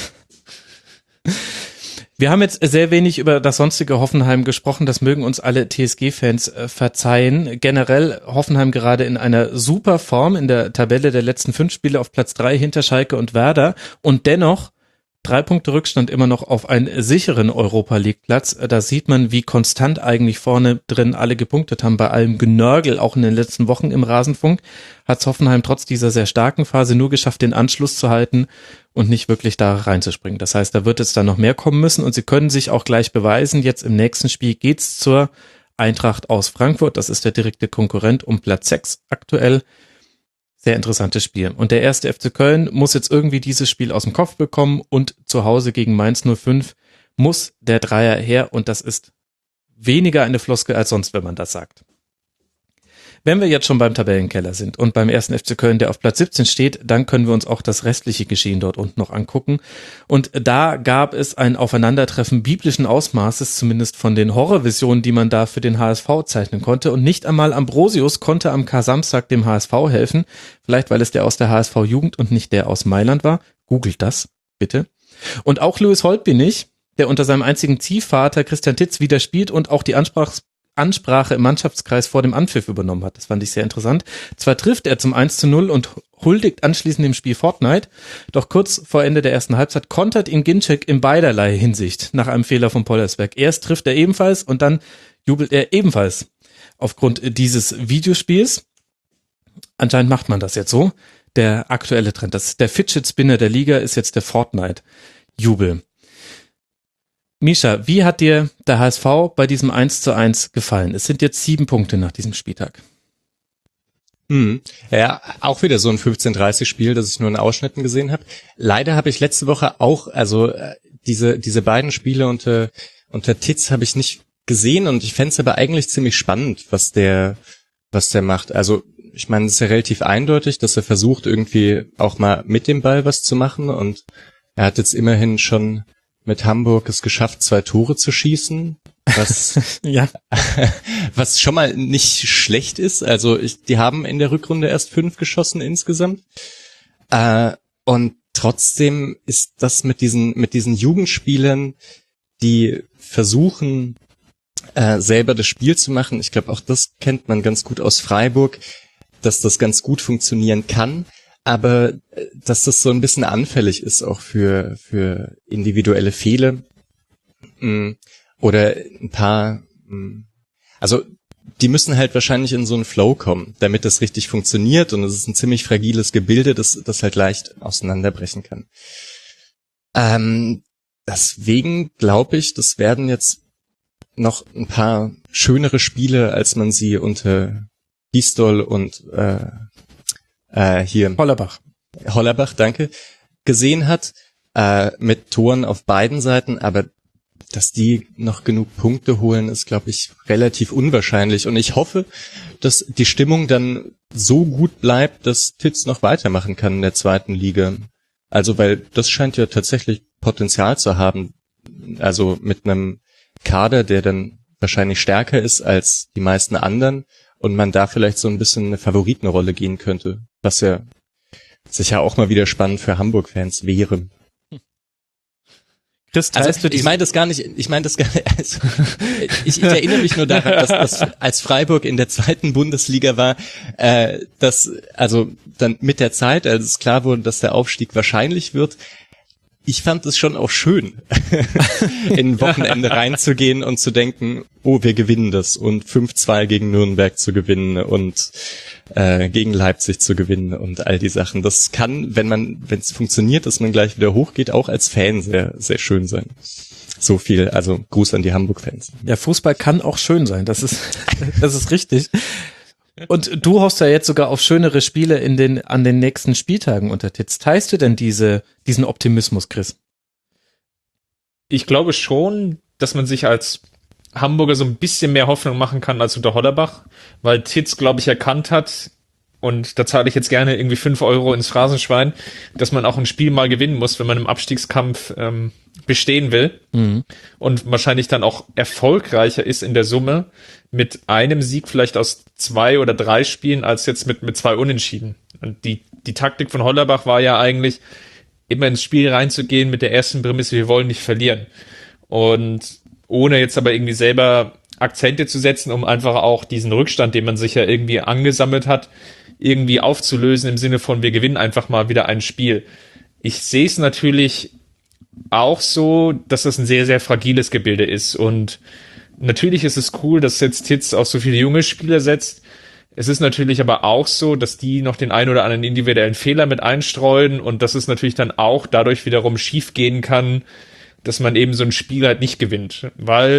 Wir haben jetzt sehr wenig über das sonstige Hoffenheim gesprochen, das mögen uns alle TSG-Fans verzeihen. Generell Hoffenheim gerade in einer super Form in der Tabelle der letzten 5 Spiele auf Platz 3 hinter Schalke und Werder und dennoch 3 Punkte Rückstand immer noch auf einen sicheren Europa-League-Platz. Da sieht man, wie konstant eigentlich vorne drin alle gepunktet haben. Bei allem Genörgel, auch in den letzten Wochen im Rasenfunk, hat Hoffenheim trotz dieser sehr starken Phase nur geschafft, den Anschluss zu halten und nicht wirklich da reinzuspringen. Das heißt, da wird jetzt dann noch mehr kommen müssen und sie können sich auch gleich beweisen. Jetzt im nächsten Spiel geht's zur Eintracht aus Frankfurt. Das ist der direkte Konkurrent um Platz 6 aktuell. Sehr interessantes Spiel. Und der erste FC Köln muss jetzt irgendwie dieses Spiel aus dem Kopf bekommen und zu Hause gegen Mainz 05 muss der Dreier her und das ist weniger eine Floskel als sonst, wenn man das sagt. Wenn wir jetzt schon beim Tabellenkeller sind und beim ersten FC Köln, der auf Platz 17 steht, dann können wir uns auch das restliche Geschehen dort unten noch angucken. Und da gab es ein Aufeinandertreffen biblischen Ausmaßes, zumindest von den Horrorvisionen, die man da für den HSV zeichnen konnte. Und nicht einmal Ambrosius konnte am Kar-Samstag dem HSV helfen. Vielleicht, weil es der aus der HSV-Jugend und nicht der aus Mailand war. Googelt das, bitte. Und auch Louis Holtby nicht, der unter seinem einzigen Ziehvater Christian Titz wieder spielt und auch die Ansprache im Mannschaftskreis vor dem Anpfiff übernommen hat. Das fand ich sehr interessant. Zwar trifft er zum 1:0 und huldigt anschließend dem Spiel Fortnite, doch kurz vor Ende der ersten Halbzeit kontert ihn Ginczek in beiderlei Hinsicht nach einem Fehler von Pollersbeck. Erst trifft er ebenfalls und dann jubelt er ebenfalls aufgrund dieses Videospiels. Anscheinend macht man das jetzt so. Der aktuelle Trend, der Fidget Spinner der Liga ist jetzt der Fortnite-Jubel. Misha, wie hat dir der HSV bei diesem 1:1 gefallen? Es sind jetzt 7 Punkte nach diesem Spieltag. Ja, auch wieder so ein 15:30-Spiel, das ich nur in Ausschnitten gesehen habe. Leider habe ich letzte Woche auch, diese beiden Spiele unter Titz habe ich nicht gesehen und ich fände es aber eigentlich ziemlich spannend, was der macht. Also ich meine, es ist ja relativ eindeutig, dass er versucht, irgendwie auch mal mit dem Ball was zu machen und er hat jetzt immerhin schon mit Hamburg es geschafft, 2 Tore zu schießen, was, ja. Was schon mal nicht schlecht ist. Also die haben in der Rückrunde erst 5 geschossen insgesamt. Und trotzdem ist das mit diesen Jugendspielern, die versuchen, selber das Spiel zu machen. Ich glaube, auch das kennt man ganz gut aus Freiburg, dass das ganz gut funktionieren kann. Aber dass das so ein bisschen anfällig ist auch für individuelle Fehler oder ein paar, also die müssen halt wahrscheinlich in so einen Flow kommen, damit das richtig funktioniert und es ist ein ziemlich fragiles Gebilde, das halt leicht auseinanderbrechen kann. Deswegen glaube ich, das werden jetzt noch ein paar schönere Spiele, als man sie unter Gistol und hier Hollerbach, danke, gesehen hat, mit Toren auf beiden Seiten, aber dass die noch genug Punkte holen, ist, glaube ich, relativ unwahrscheinlich. Und ich hoffe, dass die Stimmung dann so gut bleibt, dass Titz noch weitermachen kann in der zweiten Liga. Also, weil das scheint ja tatsächlich Potenzial zu haben. Also mit einem Kader, der dann wahrscheinlich stärker ist als die meisten anderen und man da vielleicht so ein bisschen eine Favoritenrolle gehen könnte, was ja sicher auch mal wieder spannend für Hamburg-Fans wäre. Chris, also, ich meine das gar nicht, also, ich erinnere mich nur daran, dass als Freiburg in der zweiten Bundesliga war, dass, also dann mit der Zeit, als es klar wurde, dass der Aufstieg wahrscheinlich wird, ich fand es schon auch schön, in ein Wochenende reinzugehen und zu denken, oh, wir gewinnen das und 5-2 gegen Nürnberg zu gewinnen und gegen Leipzig zu gewinnen und all die Sachen. Das kann, wenn es funktioniert, dass man gleich wieder hochgeht, auch als Fan sehr, sehr schön sein. So viel, also Gruß an die Hamburg-Fans. Ja, Fußball kann auch schön sein, das ist richtig. Und du hoffst ja jetzt sogar auf schönere Spiele an den nächsten Spieltagen unter Titz. Teilst du denn diesen Optimismus, Chris? Ich glaube schon, dass man sich als Hamburger so ein bisschen mehr Hoffnung machen kann als unter Hollerbach, weil Titz, glaube ich, erkannt hat, und da zahle ich jetzt gerne irgendwie 5 Euro ins Phrasenschwein, dass man auch ein Spiel mal gewinnen muss, wenn man im Abstiegskampf bestehen will und wahrscheinlich dann auch erfolgreicher ist in der Summe mit einem Sieg vielleicht aus 2 oder 3 Spielen als jetzt mit 2 Unentschieden. Und die Taktik von Hollerbach war ja eigentlich, immer ins Spiel reinzugehen mit der ersten Prämisse, wir wollen nicht verlieren. Und ohne jetzt aber irgendwie selber Akzente zu setzen, um einfach auch diesen Rückstand, den man sich ja irgendwie angesammelt hat, irgendwie aufzulösen im Sinne von, wir gewinnen einfach mal wieder ein Spiel. Ich sehe es natürlich auch so, dass das ein sehr, sehr fragiles Gebilde ist. Und natürlich ist es cool, dass jetzt Titz auf so viele junge Spieler setzt. Es ist natürlich aber auch so, dass die noch den einen oder anderen individuellen Fehler mit einstreuen und dass es natürlich dann auch dadurch wiederum schief gehen kann, dass man eben so ein Spiel halt nicht gewinnt. Weil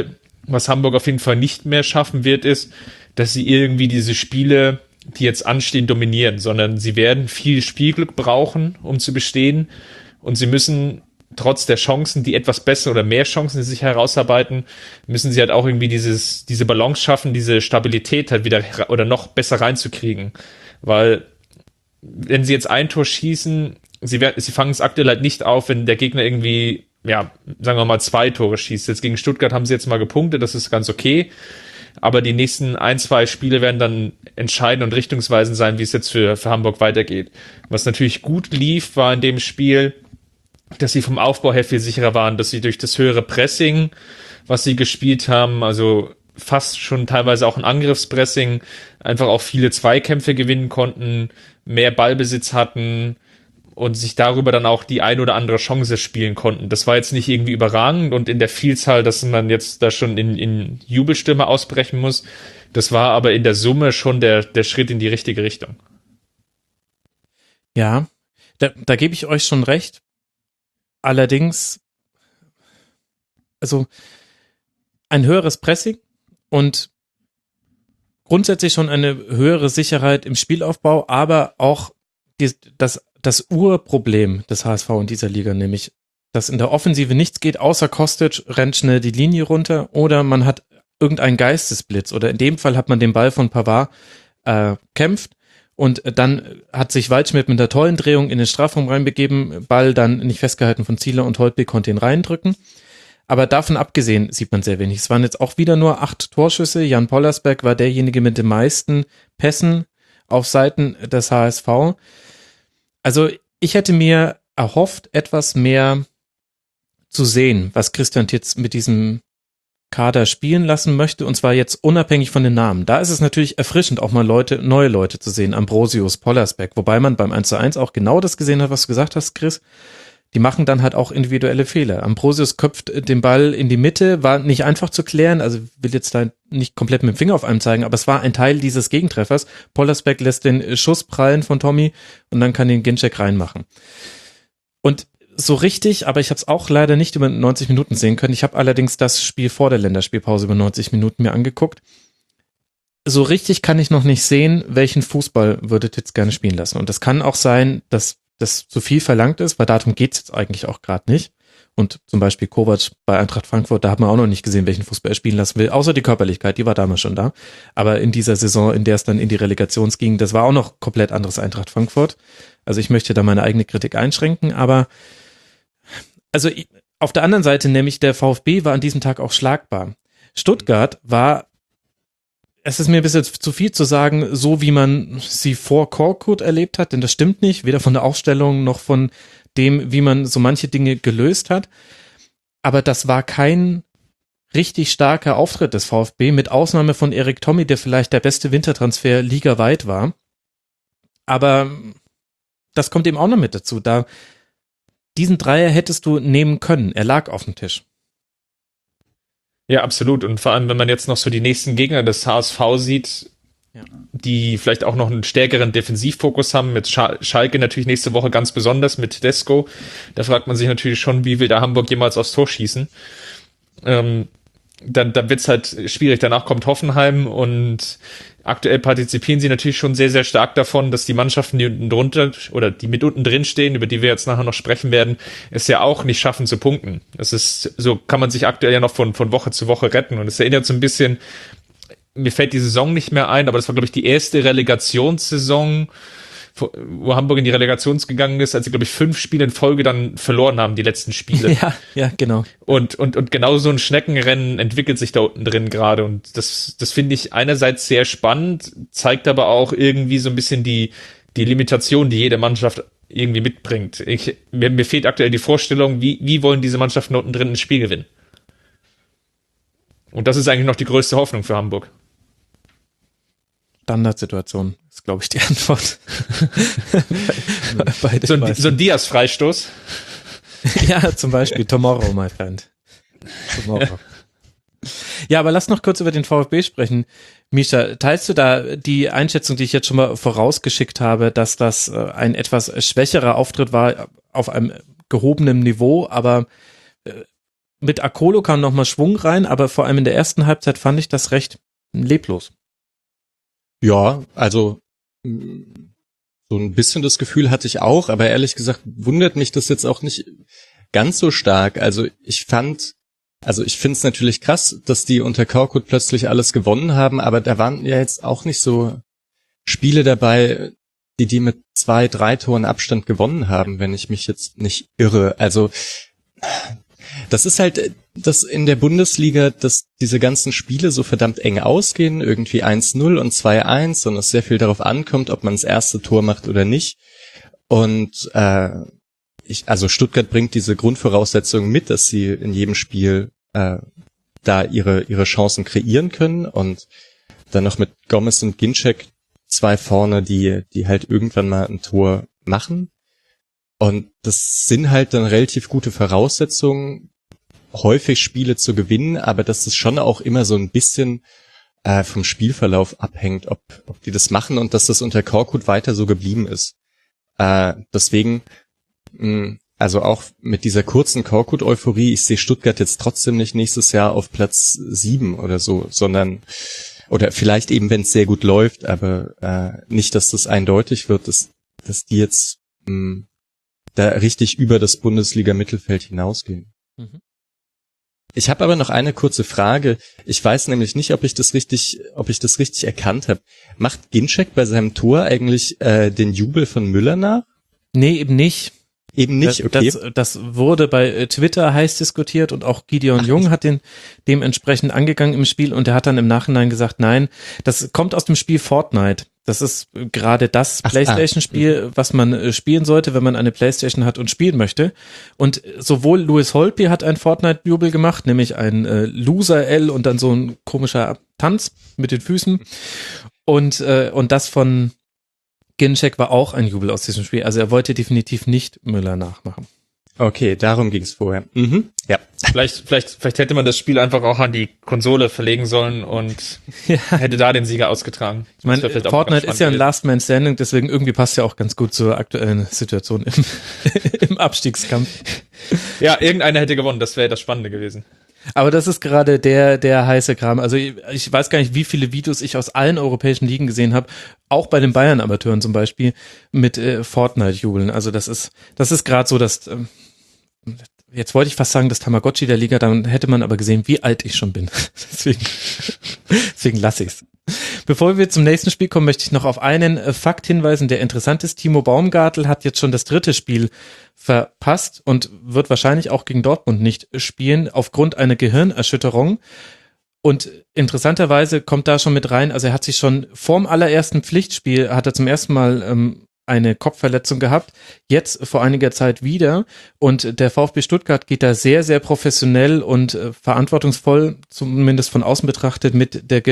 was Hamburg auf jeden Fall nicht mehr schaffen wird, ist, dass sie irgendwie diese Spiele, die jetzt anstehen, dominieren, sondern sie werden viel Spielglück brauchen, um zu bestehen, und sie müssen trotz der Chancen, die etwas besser oder mehr Chancen, die sich herausarbeiten, müssen sie halt auch irgendwie diese Balance schaffen, diese Stabilität halt wieder oder noch besser reinzukriegen. Weil, wenn sie jetzt ein Tor schießen, sie fangen es aktuell halt nicht auf, wenn der Gegner irgendwie, ja, sagen wir mal 2 Tore schießt. Jetzt gegen Stuttgart haben sie jetzt mal gepunktet, das ist ganz okay. Aber die nächsten 1-2 Spiele werden dann entscheidend und richtungsweisend sein, wie es jetzt für Hamburg weitergeht. Was natürlich gut lief, war in dem Spiel, dass sie vom Aufbau her viel sicherer waren, dass sie durch das höhere Pressing, was sie gespielt haben, also fast schon teilweise auch ein Angriffspressing, einfach auch viele Zweikämpfe gewinnen konnten, mehr Ballbesitz hatten und sich darüber dann auch die ein oder andere Chance spielen konnten. Das war jetzt nicht irgendwie überragend und in der Vielzahl, dass man jetzt da schon in Jubelstimme ausbrechen muss. Das war aber in der Summe schon der Schritt in die richtige Richtung. Ja, da gebe ich euch schon recht. Allerdings, also ein höheres Pressing und grundsätzlich schon eine höhere Sicherheit im Spielaufbau, aber auch das Urproblem des HSV in dieser Liga, nämlich, dass in der Offensive nichts geht, außer Kostic rennt schnell die Linie runter oder man hat irgendeinen Geistesblitz oder in dem Fall hat man den Ball von Pavard kämpft. Und dann hat sich Waldschmidt mit einer tollen Drehung in den Strafraum reinbegeben, Ball dann nicht festgehalten von Zieler und Holtby konnte ihn reindrücken. Aber davon abgesehen sieht man sehr wenig. Es waren jetzt auch wieder nur 8 Torschüsse. Jan Pollersbeck war derjenige mit den meisten Pässen auf Seiten des HSV. Also ich hätte mir erhofft, etwas mehr zu sehen, was Christian Titz mit diesem Kader spielen lassen möchte, und zwar jetzt unabhängig von den Namen. Da ist es natürlich erfrischend, auch mal neue Leute zu sehen, Ambrosius, Pollersbeck, wobei man beim 1:1 auch genau das gesehen hat, was du gesagt hast, Chris. Die machen dann halt auch individuelle Fehler. Ambrosius köpft den Ball in die Mitte, war nicht einfach zu klären, also will jetzt da nicht komplett mit dem Finger auf einem zeigen, aber es war ein Teil dieses Gegentreffers. Pollersbeck lässt den Schuss prallen von Tommy und dann kann den Ginczek reinmachen. Und so richtig, aber ich habe es auch leider nicht über 90 Minuten sehen können. Ich habe allerdings das Spiel vor der Länderspielpause über 90 Minuten mir angeguckt. So richtig kann ich noch nicht sehen, welchen Fußball würde Titz gerne spielen lassen. Und das kann auch sein, dass das zu viel verlangt ist, weil darum geht's jetzt eigentlich auch gerade nicht. Und zum Beispiel Kovac bei Eintracht Frankfurt, da hat man auch noch nicht gesehen, welchen Fußball er spielen lassen will, außer die Körperlichkeit, die war damals schon da. Aber in dieser Saison, in der es dann in die Relegation ging, das war auch noch komplett anderes Eintracht Frankfurt. Also ich möchte da meine eigene Kritik einschränken, aber also auf der anderen Seite, nämlich der VfB war an diesem Tag auch schlagbar. Stuttgart war, es ist mir ein bisschen zu viel zu sagen, so wie man sie vor Korkut erlebt hat, denn das stimmt nicht, weder von der Aufstellung noch von dem, wie man so manche Dinge gelöst hat. Aber das war kein richtig starker Auftritt des VfB, mit Ausnahme von Erik Tommy, der vielleicht der beste Wintertransfer ligaweit war. Aber das kommt eben auch noch mit dazu, diesen Dreier hättest du nehmen können. Er lag auf dem Tisch. Ja, absolut. Und vor allem, wenn man jetzt noch so die nächsten Gegner des HSV sieht, ja, die vielleicht auch noch einen stärkeren Defensivfokus haben, mit Schalke natürlich nächste Woche ganz besonders, mit Tedesco. Da fragt man sich natürlich schon, wie will der Hamburg jemals aufs Tor schießen? Dann wird's halt schwierig. Danach kommt Hoffenheim und aktuell partizipieren sie natürlich schon sehr, sehr stark davon, dass die Mannschaften, die unten drunter oder die mit unten drin stehen, über die wir jetzt nachher noch sprechen werden, es ja auch nicht schaffen zu punkten. Das ist, so kann man sich aktuell ja noch von Woche zu Woche retten. Und es erinnert so ein bisschen, mir fällt die Saison nicht mehr ein, aber das war, glaube ich, die erste Relegationssaison, wo Hamburg in die Relegation gegangen ist, als sie, glaube ich, 5 Spiele in Folge dann verloren haben, die letzten Spiele. Ja, genau. Und genau so ein Schneckenrennen entwickelt sich da unten drin gerade. Und das finde ich einerseits sehr spannend, zeigt aber auch irgendwie so ein bisschen die Limitation, die jede Mannschaft irgendwie mitbringt. Mir fehlt aktuell die Vorstellung, wie wollen diese Mannschaften unten drin ein Spiel gewinnen? Und das ist eigentlich noch die größte Hoffnung für Hamburg. Standardsituation ist, glaube ich, die Antwort. So ein Diaz-Freistoß. Ja, zum Beispiel. Tomorrow, my friend. Tomorrow. Ja, aber lass noch kurz über den VfB sprechen. Mischa, teilst du da die Einschätzung, die ich jetzt schon mal vorausgeschickt habe, dass das ein etwas schwächerer Auftritt war auf einem gehobenen Niveau, aber mit Akolo kam nochmal Schwung rein, aber vor allem in der ersten Halbzeit fand ich das recht leblos. Ja, also so ein bisschen das Gefühl hatte ich auch, aber ehrlich gesagt wundert mich das jetzt auch nicht ganz so stark. Also ich finde es natürlich krass, dass die unter Korkut plötzlich alles gewonnen haben, aber da waren ja jetzt auch nicht so Spiele dabei, die mit 2-3 Toren Abstand gewonnen haben, wenn ich mich jetzt nicht irre. Also das ist halt das in der Bundesliga, dass diese ganzen Spiele so verdammt eng ausgehen, irgendwie 1-0 und 2-1 und es sehr viel darauf ankommt, ob man das erste Tor macht oder nicht. Und also Stuttgart bringt diese Grundvoraussetzungen mit, dass sie in jedem Spiel da ihre Chancen kreieren können und dann noch mit Gomez und Ginczek 2 vorne, die halt irgendwann mal ein Tor machen. Und das sind halt dann relativ gute Voraussetzungen, häufig Spiele zu gewinnen, aber dass es schon auch immer so ein bisschen vom Spielverlauf abhängt, ob die das machen und dass das unter Korkut weiter so geblieben ist. Deswegen, also auch mit dieser kurzen Korkut-Euphorie, ich sehe Stuttgart jetzt trotzdem nicht nächstes Jahr auf Platz 7 oder so, sondern oder vielleicht eben, wenn es sehr gut läuft, aber nicht, dass das eindeutig wird, dass die jetzt da richtig über das Bundesliga-Mittelfeld hinausgehen. Mhm. Ich habe aber noch eine kurze Frage. Ich weiß nämlich nicht, ob ich das richtig erkannt habe. Macht Ginczek bei seinem Tor eigentlich den Jubel von Müller nach? Nee, eben nicht. Eben nicht, okay. Das wurde bei Twitter heiß diskutiert und auch Gideon Jung hat den dementsprechend angegangen im Spiel und er hat dann im Nachhinein gesagt, nein, das kommt aus dem Spiel Fortnite. Das ist gerade das PlayStation-Spiel, was man spielen sollte, wenn man eine PlayStation hat und spielen möchte. Und sowohl Louis Holtby hat einen Fortnite-Jubel gemacht, nämlich ein Loser-L und dann so ein komischer Tanz mit den Füßen. Und das von Ginczek war auch ein Jubel aus diesem Spiel. Also er wollte definitiv nicht Müller nachmachen. Okay, darum ging es vorher. Mhm. Ja. Vielleicht hätte man das Spiel einfach auch an die Konsole verlegen sollen und hätte da den Sieger ausgetragen. Ich meine, Fortnite ist ja ein Last Man Standing, deswegen irgendwie passt ja auch ganz gut zur aktuellen Situation im Abstiegskampf. Ja, irgendeiner hätte gewonnen, das wäre das Spannende gewesen. Aber das ist gerade der heiße Kram. Also ich weiß gar nicht, wie viele Videos ich aus allen europäischen Ligen gesehen habe, auch bei den Bayern-Amateuren zum Beispiel, mit Fortnite-Jubeln. Also das ist gerade so, dass jetzt wollte ich fast sagen, das Tamagotchi der Liga, dann hätte man aber gesehen, wie alt ich schon bin. Deswegen lasse ich's. Bevor wir zum nächsten Spiel kommen, möchte ich noch auf einen Fakt hinweisen, der interessant ist. Timo Baumgartel hat jetzt schon das 3. Spiel verpasst und wird wahrscheinlich auch gegen Dortmund nicht spielen, aufgrund einer Gehirnerschütterung. Und interessanterweise kommt da schon mit rein, also er hat sich schon vorm allerersten Pflichtspiel, hat er zum ersten Mal eine Kopfverletzung gehabt, jetzt vor einiger Zeit wieder und der VfB Stuttgart geht da sehr, sehr professionell und verantwortungsvoll, zumindest von außen betrachtet, mit der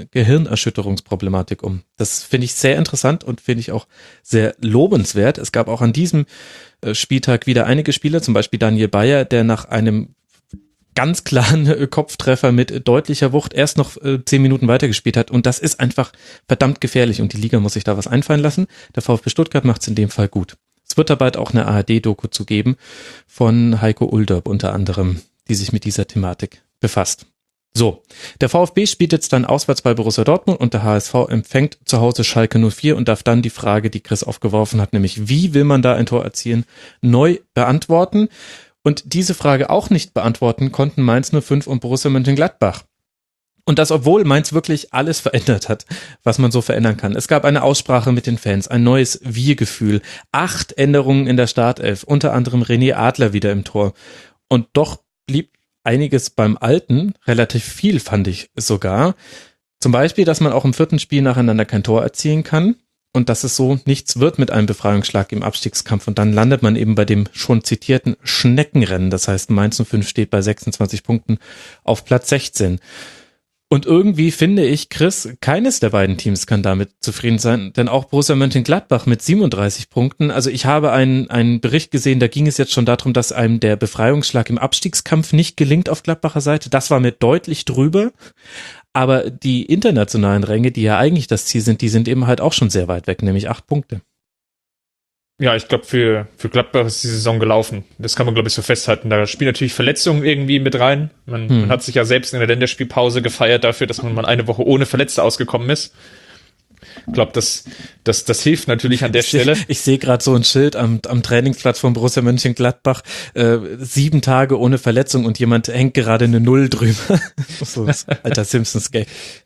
Gehirnerschütterungsproblematik um. Das finde ich sehr interessant und finde ich auch sehr lobenswert. Es gab auch an diesem Spieltag wieder einige Spieler, zum Beispiel Daniel Bayer, der nach einem ganz klaren Kopftreffer mit deutlicher Wucht erst noch 10 Minuten weitergespielt hat und das ist einfach verdammt gefährlich und die Liga muss sich da was einfallen lassen. Der VfB Stuttgart macht es in dem Fall gut. Es wird dabei auch eine ARD-Doku zu geben von Heiko Ulderb unter anderem, die sich mit dieser Thematik befasst. So, der VfB spielt jetzt dann auswärts bei Borussia Dortmund und der HSV empfängt zu Hause Schalke 04 und darf dann die Frage, die Chris aufgeworfen hat, nämlich wie will man da ein Tor erzielen, neu beantworten. Und diese Frage auch nicht beantworten konnten Mainz 05 und Borussia Mönchengladbach. Und das, obwohl Mainz wirklich alles verändert hat, was man so verändern kann. Es gab eine Aussprache mit den Fans, ein neues Wir-Gefühl, 8 Änderungen in der Startelf, unter anderem René Adler wieder im Tor. Und doch blieb einiges beim Alten, relativ viel fand ich sogar. Zum Beispiel, dass man auch im 4. Spiel nacheinander kein Tor erzielen kann. Und dass es so nichts wird mit einem Befreiungsschlag im Abstiegskampf. Und dann landet man eben bei dem schon zitierten Schneckenrennen. Das heißt, Mainz 05 steht bei 26 Punkten auf Platz 16. Und irgendwie finde ich, Chris, keines der beiden Teams kann damit zufrieden sein. Denn auch Borussia Mönchengladbach mit 37 Punkten. Also ich habe einen Bericht gesehen, da ging es jetzt schon darum, dass einem der Befreiungsschlag im Abstiegskampf nicht gelingt auf Gladbacher Seite. Das war mir deutlich drüber. Aber die internationalen Ränge, die ja eigentlich das Ziel sind, die sind eben halt auch schon sehr weit weg, nämlich 8 Punkte. Ja, ich glaube, für Gladbach ist die Saison gelaufen. Das kann man, glaube ich, so festhalten. Da spielen natürlich Verletzungen irgendwie mit rein. Man hat sich ja selbst in der Länderspielpause gefeiert dafür, dass man mal eine Woche ohne Verletzte ausgekommen ist. Ich glaube, das hilft natürlich an der Stelle. Ich sehe gerade so ein Schild am Trainingsplatz von Borussia Mönchengladbach, 7 Tage ohne Verletzung und jemand hängt gerade eine 0 drüber. So, alter Simpsons-Gag.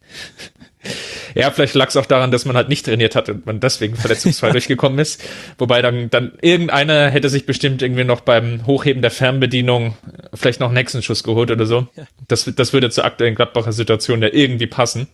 Ja, vielleicht lag es auch daran, dass man halt nicht trainiert hat und man deswegen verletzungsfrei durchgekommen ist. Wobei dann irgendeiner hätte sich bestimmt irgendwie noch beim Hochheben der Fernbedienung vielleicht noch einen Hexenschuss geholt oder so. Das würde zur aktuellen Gladbacher Situation ja irgendwie passen.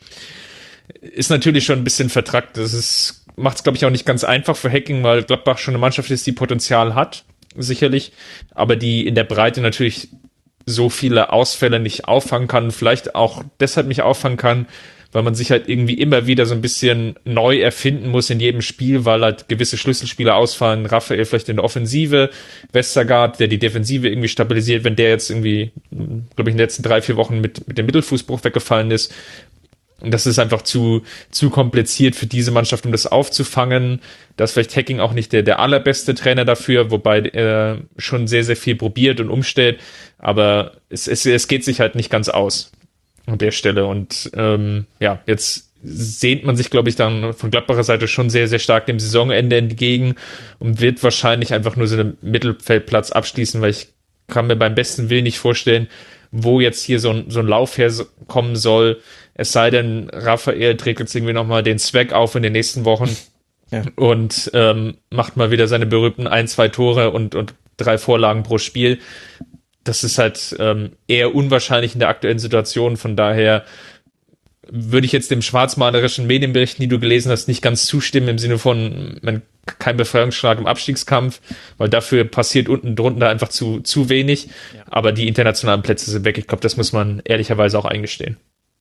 Ist natürlich schon ein bisschen vertrackt. Macht es, glaube ich, auch nicht ganz einfach für Hacking, weil Gladbach schon eine Mannschaft ist, die Potenzial hat, sicherlich, aber die in der Breite natürlich so viele Ausfälle nicht auffangen kann, vielleicht auch deshalb nicht auffangen kann, weil man sich halt irgendwie immer wieder so ein bisschen neu erfinden muss in jedem Spiel, weil halt gewisse Schlüsselspieler ausfallen. Raphael vielleicht in der Offensive, Westergaard, der die Defensive irgendwie stabilisiert, wenn der jetzt irgendwie, glaube ich, in den letzten 3-4 Wochen mit dem Mittelfußbruch weggefallen ist. Und das ist einfach zu kompliziert für diese Mannschaft, um das aufzufangen. Da ist vielleicht Hacking auch nicht der allerbeste Trainer dafür, wobei er schon sehr, sehr viel probiert und umstellt. Aber es geht sich halt nicht ganz aus an der Stelle. Und jetzt sehnt man sich, glaube ich, dann von Gladbacher Seite schon sehr, sehr stark dem Saisonende entgegen und wird wahrscheinlich einfach nur so einen Mittelfeldplatz abschließen, weil ich kann mir beim besten Willen nicht vorstellen, wo jetzt hier so ein Lauf herkommen soll. Es sei denn, Raphael trägt jetzt irgendwie nochmal den Swag auf in den nächsten Wochen und macht mal wieder seine berühmten 1-2 Tore und 3 Vorlagen pro Spiel. Das ist halt eher unwahrscheinlich in der aktuellen Situation. Von daher würde ich jetzt dem schwarzmalerischen Medienberichten, die du gelesen hast, nicht ganz zustimmen im Sinne von kein Befreiungsschlag im Abstiegskampf, weil dafür passiert unten drunter einfach zu wenig. Ja. Aber die internationalen Plätze sind weg. Ich glaube, das muss man ehrlicherweise auch eingestehen.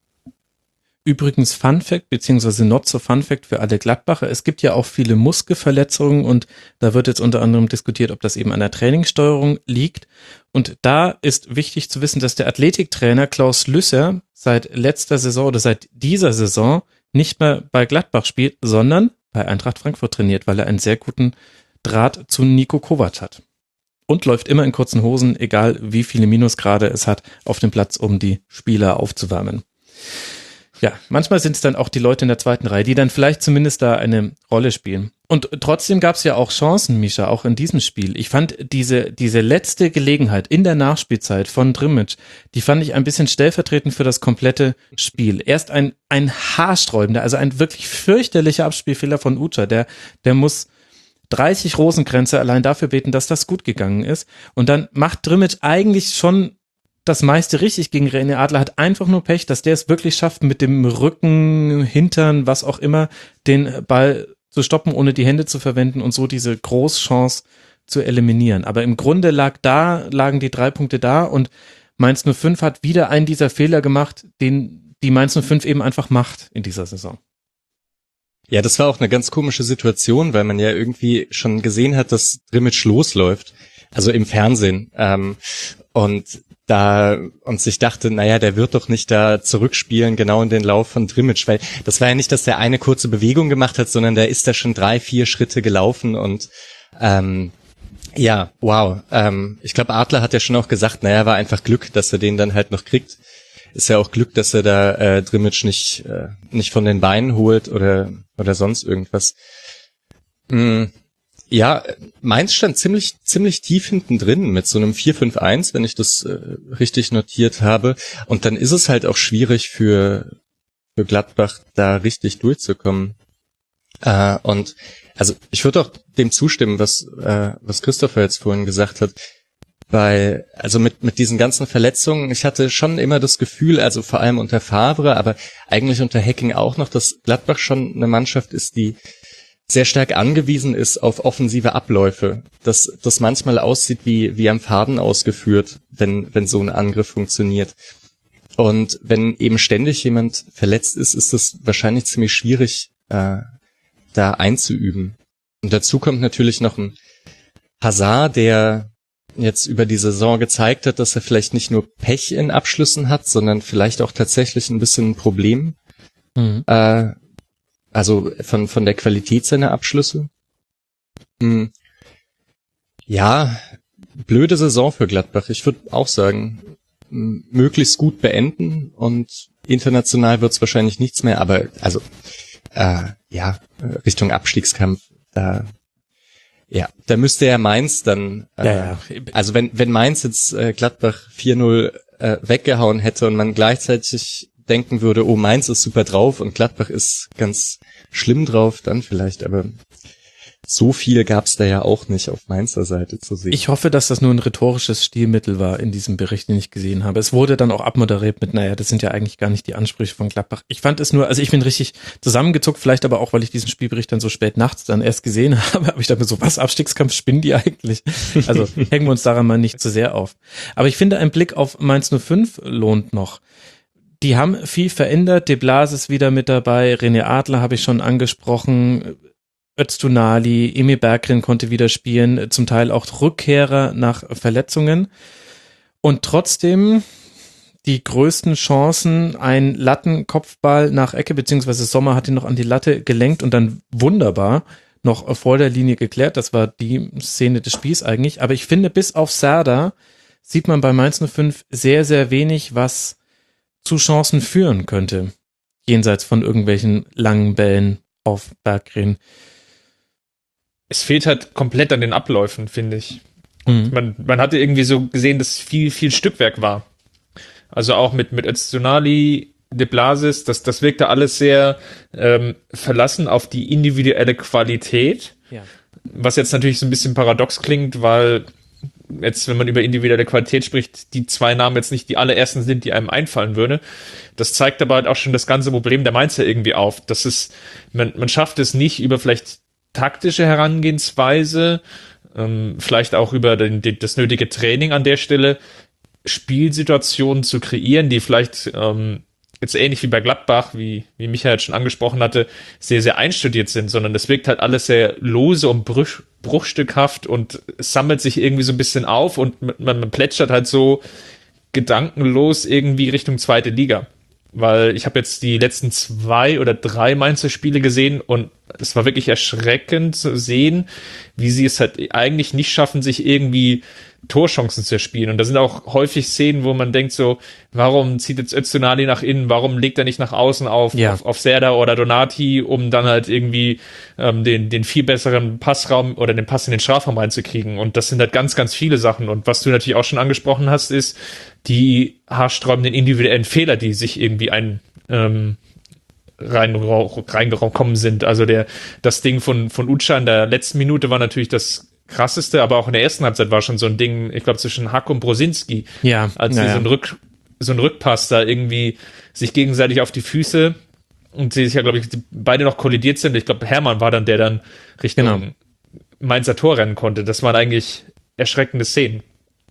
Übrigens Fun Fact, beziehungsweise not so Fun Fact für alle Gladbacher. Es gibt ja auch viele Muskelverletzungen und da wird jetzt unter anderem diskutiert, ob das eben an der Trainingssteuerung liegt. Und da ist wichtig zu wissen, dass der Athletiktrainer Klaus Lüsser seit letzter Saison oder seit dieser Saison nicht mehr bei Gladbach spielt, sondern bei Eintracht Frankfurt trainiert, weil er einen sehr guten Draht zu Niko Kovac hat. Und läuft immer in kurzen Hosen, egal wie viele Minusgrade es hat, auf dem Platz, um die Spieler aufzuwärmen. Ja, manchmal sind es dann auch die Leute in der zweiten Reihe, die dann vielleicht zumindest da eine Rolle spielen. Und trotzdem gab es ja auch Chancen, Mischa, auch in diesem Spiel. Ich fand diese letzte Gelegenheit in der Nachspielzeit von Drmic, die fand ich ein bisschen stellvertretend für das komplette Spiel. Erst ein haarsträubender, also ein wirklich fürchterlicher Abspielfehler von Uca, der muss 30 Rosenkränze allein dafür beten, dass das gut gegangen ist. Und dann macht Drmic eigentlich schon das meiste richtig gegen René Adler, hat einfach nur Pech, dass der es wirklich schafft, mit dem Rücken, Hintern, was auch immer, den Ball zu stoppen, ohne die Hände zu verwenden und so diese Großchance zu eliminieren. Aber im Grunde lagen die 3 Punkte da und Mainz 05 hat wieder einen dieser Fehler gemacht, den die Mainz 05 eben einfach macht in dieser Saison. Ja, das war auch eine ganz komische Situation, weil man ja irgendwie schon gesehen hat, dass Drmic losläuft, also im Fernsehen, und sich dachte, naja, der wird doch nicht da zurückspielen, genau in den Lauf von Drmic, weil das war ja nicht, dass der eine kurze Bewegung gemacht hat, sondern der ist da schon 3-4 Schritte gelaufen und ja, wow. Ich glaube, Adler hat ja schon auch gesagt, naja, war einfach Glück, dass er den dann halt noch kriegt. Ist ja auch Glück, dass er da Drmic nicht von den Beinen holt oder sonst irgendwas. Ja, Mainz stand ziemlich tief hinten drin mit so einem 4-5-1, wenn ich das richtig notiert habe. Und dann ist es halt auch schwierig für Gladbach da richtig durchzukommen. Und also ich würde auch dem zustimmen, was Christopher jetzt vorhin gesagt hat. Weil, also mit diesen ganzen Verletzungen, ich hatte schon immer das Gefühl, also vor allem unter Favre, aber eigentlich unter Hacking auch noch, dass Gladbach schon eine Mannschaft ist, die sehr stark angewiesen ist auf offensive Abläufe, dass das manchmal aussieht wie am Faden ausgeführt, wenn so ein Angriff funktioniert. Und wenn eben ständig jemand verletzt ist es wahrscheinlich ziemlich schwierig, da einzuüben. Und dazu kommt natürlich noch ein Hazard, der jetzt über die Saison gezeigt hat, dass er vielleicht nicht nur Pech in Abschlüssen hat, sondern vielleicht auch tatsächlich ein bisschen ein Problem. Also von der Qualität seiner Abschlüsse. Ja, blöde Saison für Gladbach. Ich würde auch sagen, möglichst gut beenden und international wird's wahrscheinlich nichts mehr, aber also Richtung Abstiegskampf, da müsste ja Mainz dann, also wenn Mainz jetzt Gladbach 4-0 weggehauen hätte und man gleichzeitig denken würde, oh, Mainz ist super drauf und Gladbach ist ganz schlimm drauf, dann vielleicht, aber so viel gab's da ja auch nicht auf Mainzer Seite zu sehen. Ich hoffe, dass das nur ein rhetorisches Stilmittel war in diesem Bericht, den ich gesehen habe. Es wurde dann auch abmoderiert mit, das sind ja eigentlich gar nicht die Ansprüche von Gladbach. Ich fand es nur, also ich bin richtig zusammengezuckt, vielleicht aber auch, weil ich diesen Spielbericht dann so spät nachts dann erst gesehen habe, aber ich dachte mir so, was, Abstiegskampf, spinnen die eigentlich? Also hängen wir uns daran mal nicht zu sehr auf. Aber ich finde, ein Blick auf Mainz 05 lohnt noch. Die haben viel verändert, De Blas ist wieder mit dabei, René Adler habe ich schon angesprochen, Öztunali, Emil Berggren konnte wieder spielen, zum Teil auch Rückkehrer nach Verletzungen. Und trotzdem die größten Chancen, ein Lattenkopfball nach Ecke, beziehungsweise Sommer hat ihn noch an die Latte gelenkt und dann wunderbar noch vor der Linie geklärt. Das war die Szene des Spiels eigentlich. Aber ich finde, bis auf Serdar sieht man bei Mainz 05 sehr, sehr wenig, was zu Chancen führen könnte. Jenseits von irgendwelchen langen Bällen auf Berggren. Es fehlt halt komplett an den Abläufen, finde ich. Und man hatte irgendwie so gesehen, dass viel Stückwerk war. Also auch mit Öztunali, De Blasis, das wirkte alles sehr verlassen auf die individuelle Qualität. Ja. Was jetzt natürlich so ein bisschen paradox klingt, weil jetzt, wenn man über individuelle Qualität spricht, die zwei Namen jetzt nicht die allerersten sind, die einem einfallen würde. Das zeigt aber halt auch schon das ganze Problem der Mainzer irgendwie auf. Das ist, man schafft es nicht über vielleicht taktische Herangehensweise, vielleicht auch über das nötige Training an der Stelle, Spielsituationen zu kreieren, die vielleicht jetzt ähnlich wie bei Gladbach, wie Michael schon angesprochen hatte, sehr, sehr einstudiert sind, sondern das wirkt halt alles sehr lose und bruchstückhaft und es sammelt sich irgendwie so ein bisschen auf und man plätschert halt so gedankenlos irgendwie Richtung zweite Liga. Weil ich habe jetzt die letzten 2 oder 3 Mainzer Spiele gesehen und es war wirklich erschreckend zu sehen, wie sie es halt eigentlich nicht schaffen, sich irgendwie Torchancen zu erspielen. Und da sind auch häufig Szenen, wo man denkt so, warum zieht jetzt Öztunali nach innen, warum legt er nicht nach außen auf Serdar oder Donati, um dann halt irgendwie den viel besseren Passraum oder den Pass in den Strafraum reinzukriegen. Und das sind halt ganz, ganz viele Sachen. Und was du natürlich auch schon angesprochen hast, ist die haarsträubenden individuellen Fehler, die sich irgendwie reingekommen sind. Also das Ding von Ucha in der letzten Minute war natürlich das Krasseste, aber auch in der ersten Halbzeit war schon so ein Ding, ich glaube, zwischen Hack und Brosinski. Ja. Als sie so ein Rückpass da irgendwie sich gegenseitig auf die Füße und sie sich ja, glaube ich, beide noch kollidiert sind. Ich glaube, Hermann war dann, der dann Richtung Mainzer Tor rennen konnte. Das waren eigentlich erschreckende Szenen.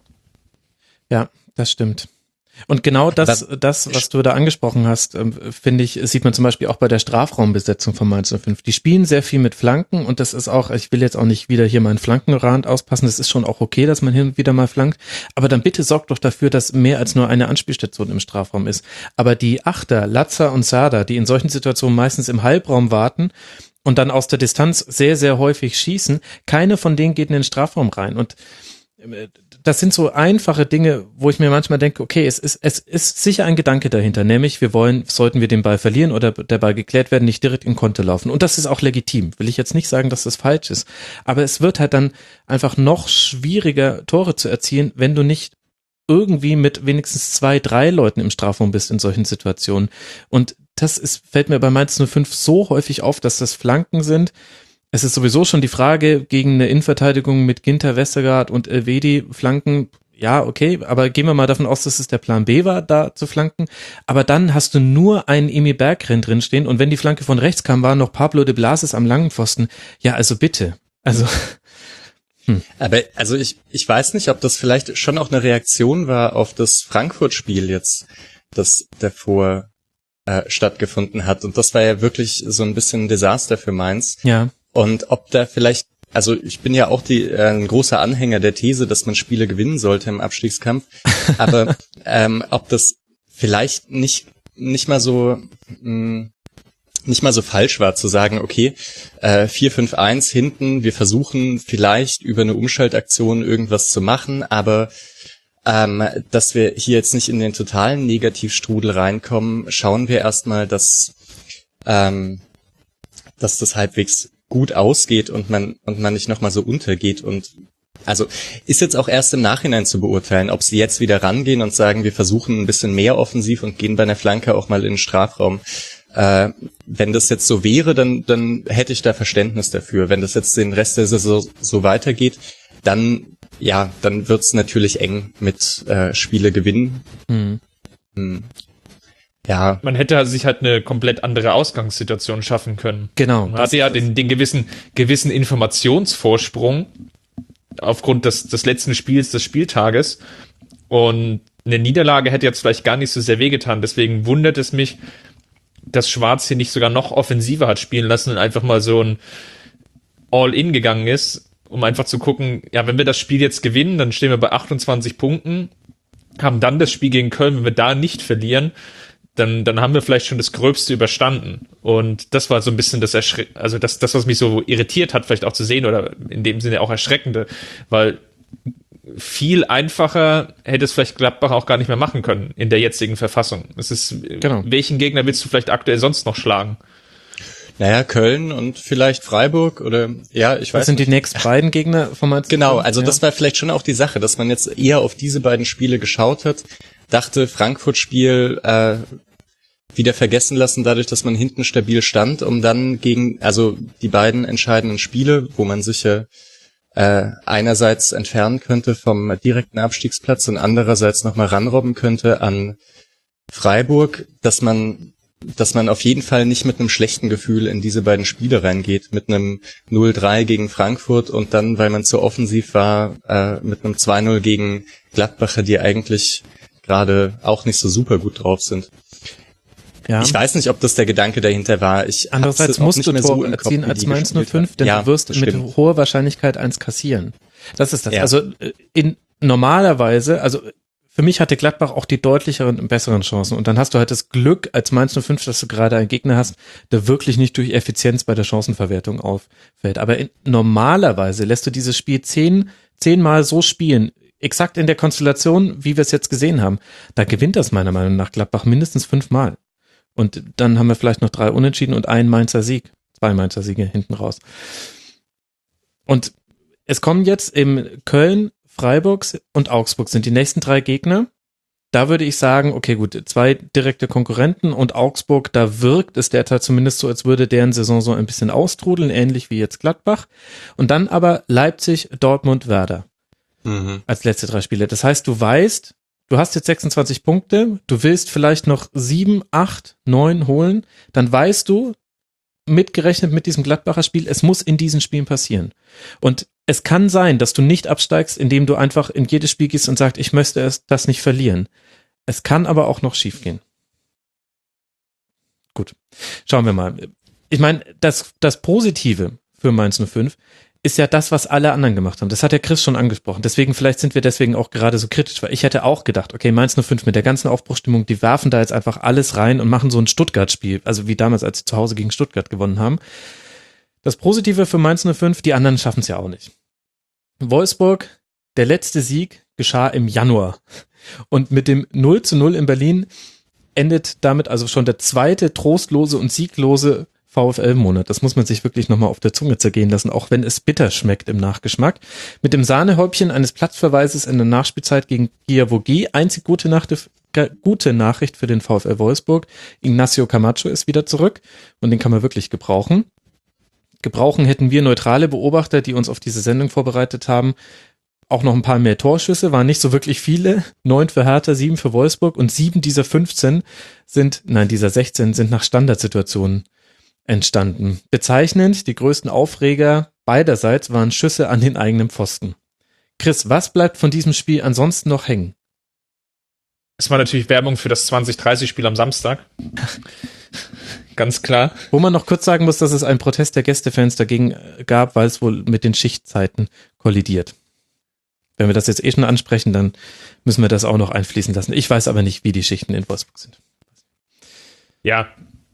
Ja, das stimmt. Und genau das, was du da angesprochen hast, finde ich, sieht man zum Beispiel auch bei der Strafraumbesetzung von Mainz 05. Die spielen sehr viel mit Flanken und das ist auch, ich will jetzt auch nicht wieder hier meinen Flankenrand auspassen, das ist schon auch okay, dass man hin und wieder mal flankt, aber dann bitte sorgt doch dafür, dass mehr als nur eine Anspielstation im Strafraum ist. Aber die Achter, Latza und Serdar, die in solchen Situationen meistens im Halbraum warten und dann aus der Distanz sehr, sehr häufig schießen, keine von denen geht in den Strafraum rein und das sind so einfache Dinge, wo ich mir manchmal denke, okay, es ist sicher ein Gedanke dahinter, nämlich sollten wir den Ball verlieren oder der Ball geklärt werden, nicht direkt in Konter laufen. Und das ist auch legitim. Will ich jetzt nicht sagen, dass das falsch ist. Aber es wird halt dann einfach noch schwieriger, Tore zu erzielen, wenn du nicht irgendwie mit wenigstens 2, 3 Leuten im Strafraum bist in solchen Situationen. Und fällt mir bei Mainz 05 so häufig auf, dass das Flanken sind. Es ist sowieso schon die Frage gegen eine Innenverteidigung mit Ginter, Westergaard und Elvedi flanken. Ja, okay, aber gehen wir mal davon aus, dass es der Plan B war, da zu flanken. Aber dann hast du nur einen Emil Berggren drinstehen und wenn die Flanke von rechts kam, war noch Pablo de Blasis am langen Pfosten. Ja, also bitte. Also. Aber also ich weiß nicht, ob das vielleicht schon auch eine Reaktion war auf das Frankfurt-Spiel jetzt, das davor stattgefunden hat. Und das war ja wirklich so ein bisschen ein Desaster für Mainz. Ja. Und ob da vielleicht, also ich bin ja auch ein großer Anhänger der These, dass man Spiele gewinnen sollte im Abstiegskampf, aber ob das vielleicht nicht mal so nicht mal so falsch war zu sagen, okay, 4-5-1 hinten, wir versuchen vielleicht über eine Umschaltaktion irgendwas zu machen, aber dass wir hier jetzt nicht in den totalen Negativstrudel reinkommen, schauen wir erstmal, dass das halbwegs gut ausgeht und man nicht nochmal so untergeht. Und also ist jetzt auch erst im Nachhinein zu beurteilen, ob sie jetzt wieder rangehen und sagen, wir versuchen ein bisschen mehr offensiv und gehen bei einer Flanke auch mal in den Strafraum. Wenn das jetzt so wäre, dann hätte ich da Verständnis dafür. Wenn das jetzt den Rest der Saison so weitergeht, dann wird's natürlich eng mit Spiele gewinnen. Ja. Man hätte sich halt eine komplett andere Ausgangssituation schaffen können. Genau. Man hatte ja den gewissen Informationsvorsprung aufgrund des letzten Spiels des Spieltages, und eine Niederlage hätte jetzt vielleicht gar nicht so sehr wehgetan. Deswegen wundert es mich, dass Schwarz hier nicht sogar noch offensiver hat spielen lassen und einfach mal so ein All-In gegangen ist, um einfach zu gucken, ja, wenn wir das Spiel jetzt gewinnen, dann stehen wir bei 28 Punkten, haben dann das Spiel gegen Köln, wenn wir da nicht verlieren, dann haben wir vielleicht schon das Gröbste überstanden. Und das war so ein bisschen das was mich so irritiert hat, vielleicht auch zu sehen, oder in dem Sinne auch Erschreckende, weil viel einfacher hätte es vielleicht Gladbach auch gar nicht mehr machen können in der jetzigen Verfassung. Es ist, genau. Welchen Gegner willst du vielleicht aktuell sonst noch schlagen? Naja, Köln und vielleicht Freiburg oder, ja, ich weiß nicht. Was sind die nächsten beiden Gegner von Mainz? Genau, also das war vielleicht schon auch die Sache, dass man jetzt eher auf diese beiden Spiele geschaut hat, dachte, Frankfurt-Spiel wieder vergessen lassen, dadurch, dass man hinten stabil stand, um dann gegen, also die beiden entscheidenden Spiele, wo man sich ja einerseits entfernen könnte vom direkten Abstiegsplatz und andererseits nochmal ranrobben könnte an Freiburg, dass man auf jeden Fall nicht mit einem schlechten Gefühl in diese beiden Spiele reingeht, mit einem 0-3 gegen Frankfurt und dann, weil man zu offensiv war, mit einem 2-0 gegen Gladbacher, die eigentlich gerade auch nicht so super gut drauf sind. Ja. Ich weiß nicht, ob das der Gedanke dahinter war. Andererseits musst du Tore erzielen als Mainz 05, denn du wirst mit hoher Wahrscheinlichkeit eins kassieren. Das ist das. Ja. Also normalerweise, also für mich hatte Gladbach auch die deutlicheren und besseren Chancen. Und dann hast du halt das Glück als Mainz 05, dass du gerade einen Gegner hast, der wirklich nicht durch Effizienz bei der Chancenverwertung auffällt. Aber normalerweise lässt du dieses Spiel zehnmal so spielen, exakt in der Konstellation, wie wir es jetzt gesehen haben. Da gewinnt das meiner Meinung nach Gladbach mindestens 5-mal. Und dann haben wir vielleicht noch 3 Unentschieden und einen Mainzer Sieg. 2 Mainzer Siege hinten raus. Und es kommen jetzt im Köln, Freiburg und Augsburg sind die nächsten 3 Gegner. Da würde ich sagen, okay gut, 2 direkte Konkurrenten und Augsburg, da wirkt es derzeit zumindest so, als würde deren Saison so ein bisschen austrudeln, ähnlich wie jetzt Gladbach. Und dann aber Leipzig, Dortmund, Werder. Als letzte 3 Spiele. Das heißt, du weißt, du hast jetzt 26 Punkte, du willst vielleicht noch 7, 8, 9 holen, dann weißt du, mitgerechnet mit diesem Gladbacher Spiel, es muss in diesen Spielen passieren. Und es kann sein, dass du nicht absteigst, indem du einfach in jedes Spiel gehst und sagst, ich möchte das nicht verlieren. Es kann aber auch noch schief gehen. Gut, schauen wir mal. Ich meine, das Positive für Mainz 05 ist ja das, was alle anderen gemacht haben. Das hat der Chris schon angesprochen. Vielleicht sind wir deswegen auch gerade so kritisch, weil ich hätte auch gedacht, okay, Mainz 05 mit der ganzen Aufbruchsstimmung, die werfen da jetzt einfach alles rein und machen so ein Stuttgart-Spiel, also wie damals, als sie zu Hause gegen Stuttgart gewonnen haben. Das Positive für Mainz 05, die anderen schaffen es ja auch nicht. Wolfsburg, der letzte Sieg geschah im Januar. Und mit dem 0-0 in Berlin endet damit also schon der zweite trostlose und sieglose VfL-Monat. Das muss man sich wirklich nochmal auf der Zunge zergehen lassen, auch wenn es bitter schmeckt im Nachgeschmack. Mit dem Sahnehäubchen eines Platzverweises in der Nachspielzeit gegen Giavogi. Einzig gute Nachricht für den VfL Wolfsburg. Ignacio Camacho ist wieder zurück und den kann man wirklich gebrauchen. Gebrauchen hätten wir neutrale Beobachter, die uns auf diese Sendung vorbereitet haben. Auch noch ein paar mehr Torschüsse, waren nicht so wirklich viele. 9 für Hertha, 7 für Wolfsburg und 7 dieser 16 sind nach Standardsituationen entstanden. Bezeichnend, die größten Aufreger beiderseits waren Schüsse an den eigenen Pfosten. Chris, was bleibt von diesem Spiel ansonsten noch hängen? Es war natürlich Werbung für das 2030-Spiel am Samstag. Ganz klar. Wo man noch kurz sagen muss, dass es einen Protest der Gästefans dagegen gab, weil es wohl mit den Schichtzeiten kollidiert. Wenn wir das jetzt schon ansprechen, dann müssen wir das auch noch einfließen lassen. Ich weiß aber nicht, wie die Schichten in Wolfsburg sind. Ja,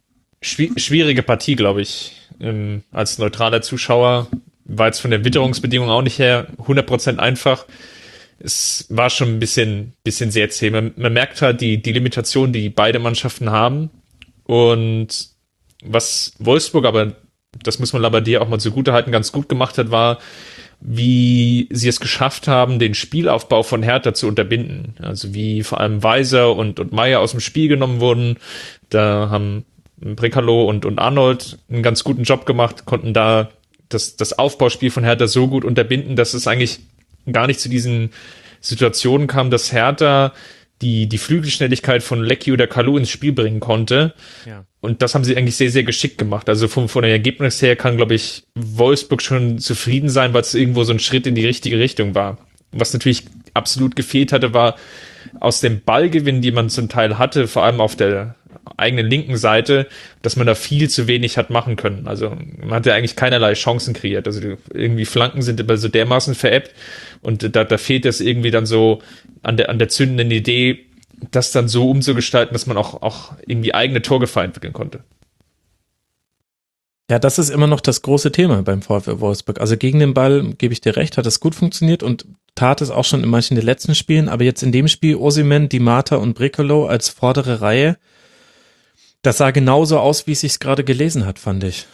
schwierige Partie, glaube ich. Als neutraler Zuschauer war jetzt von der Witterungsbedingung auch nicht her 100% einfach. Es war schon ein bisschen sehr zäh. Man merkt halt die Limitation, die beide Mannschaften haben. Und was Wolfsburg, aber das muss man Labbadia auch mal zugutehalten, ganz gut gemacht hat, war, wie sie es geschafft haben, den Spielaufbau von Hertha zu unterbinden. Also wie vor allem Weiser und Meier aus dem Spiel genommen wurden. Da haben Brekalo und Arnold einen ganz guten Job gemacht, konnten da das Aufbauspiel von Hertha so gut unterbinden, dass es eigentlich gar nicht zu diesen Situationen kam, dass Hertha die Flügelschnelligkeit von Leckie oder Kalou ins Spiel bringen konnte. Ja. Und das haben sie eigentlich sehr, sehr geschickt gemacht. Also von der Ergebnis her kann, glaube ich, Wolfsburg schon zufrieden sein, weil es irgendwo so ein Schritt in die richtige Richtung war. Was natürlich absolut gefehlt hatte, war aus dem Ballgewinn, die man zum Teil hatte, vor allem auf der eigenen linken Seite, dass man da viel zu wenig hat machen können. Also man hatte eigentlich keinerlei Chancen kreiert. Also irgendwie Flanken sind immer so dermaßen veräppt und da fehlt es irgendwie dann so an der zündenden Idee, das dann so umzugestalten, dass man auch irgendwie eigene Torgefahr entwickeln konnte. Ja, das ist immer noch das große Thema beim VfL Wolfsburg. Also gegen den Ball, gebe ich dir recht, hat es gut funktioniert und tat es auch schon in manchen der letzten Spielen, aber jetzt in dem Spiel Osimhen, Di Marta und Brekalo als vordere Reihe, das sah genauso aus, wie es sich gerade gelesen hat, fand ich.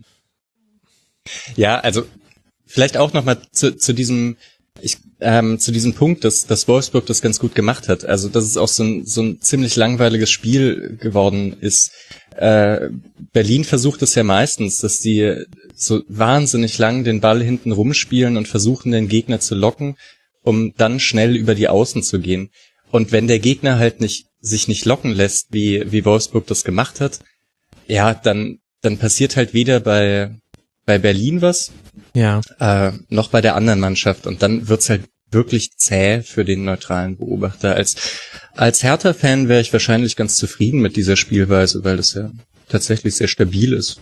Ja, also vielleicht auch nochmal zu diesem Punkt, dass Wolfsburg das ganz gut gemacht hat. Also dass es auch so ein ziemlich langweiliges Spiel geworden ist. Berlin versucht es ja meistens, dass die so wahnsinnig lang den Ball hinten rumspielen und versuchen, den Gegner zu locken, um dann schnell über die Außen zu gehen. Und wenn der Gegner halt sich nicht locken lässt, wie Wolfsburg das gemacht hat, ja, dann passiert halt weder bei Berlin was, ja, noch bei der anderen Mannschaft. Und dann wird's halt wirklich zäh für den neutralen Beobachter. Als Hertha-Fan wäre ich wahrscheinlich ganz zufrieden mit dieser Spielweise, weil das ja tatsächlich sehr stabil ist.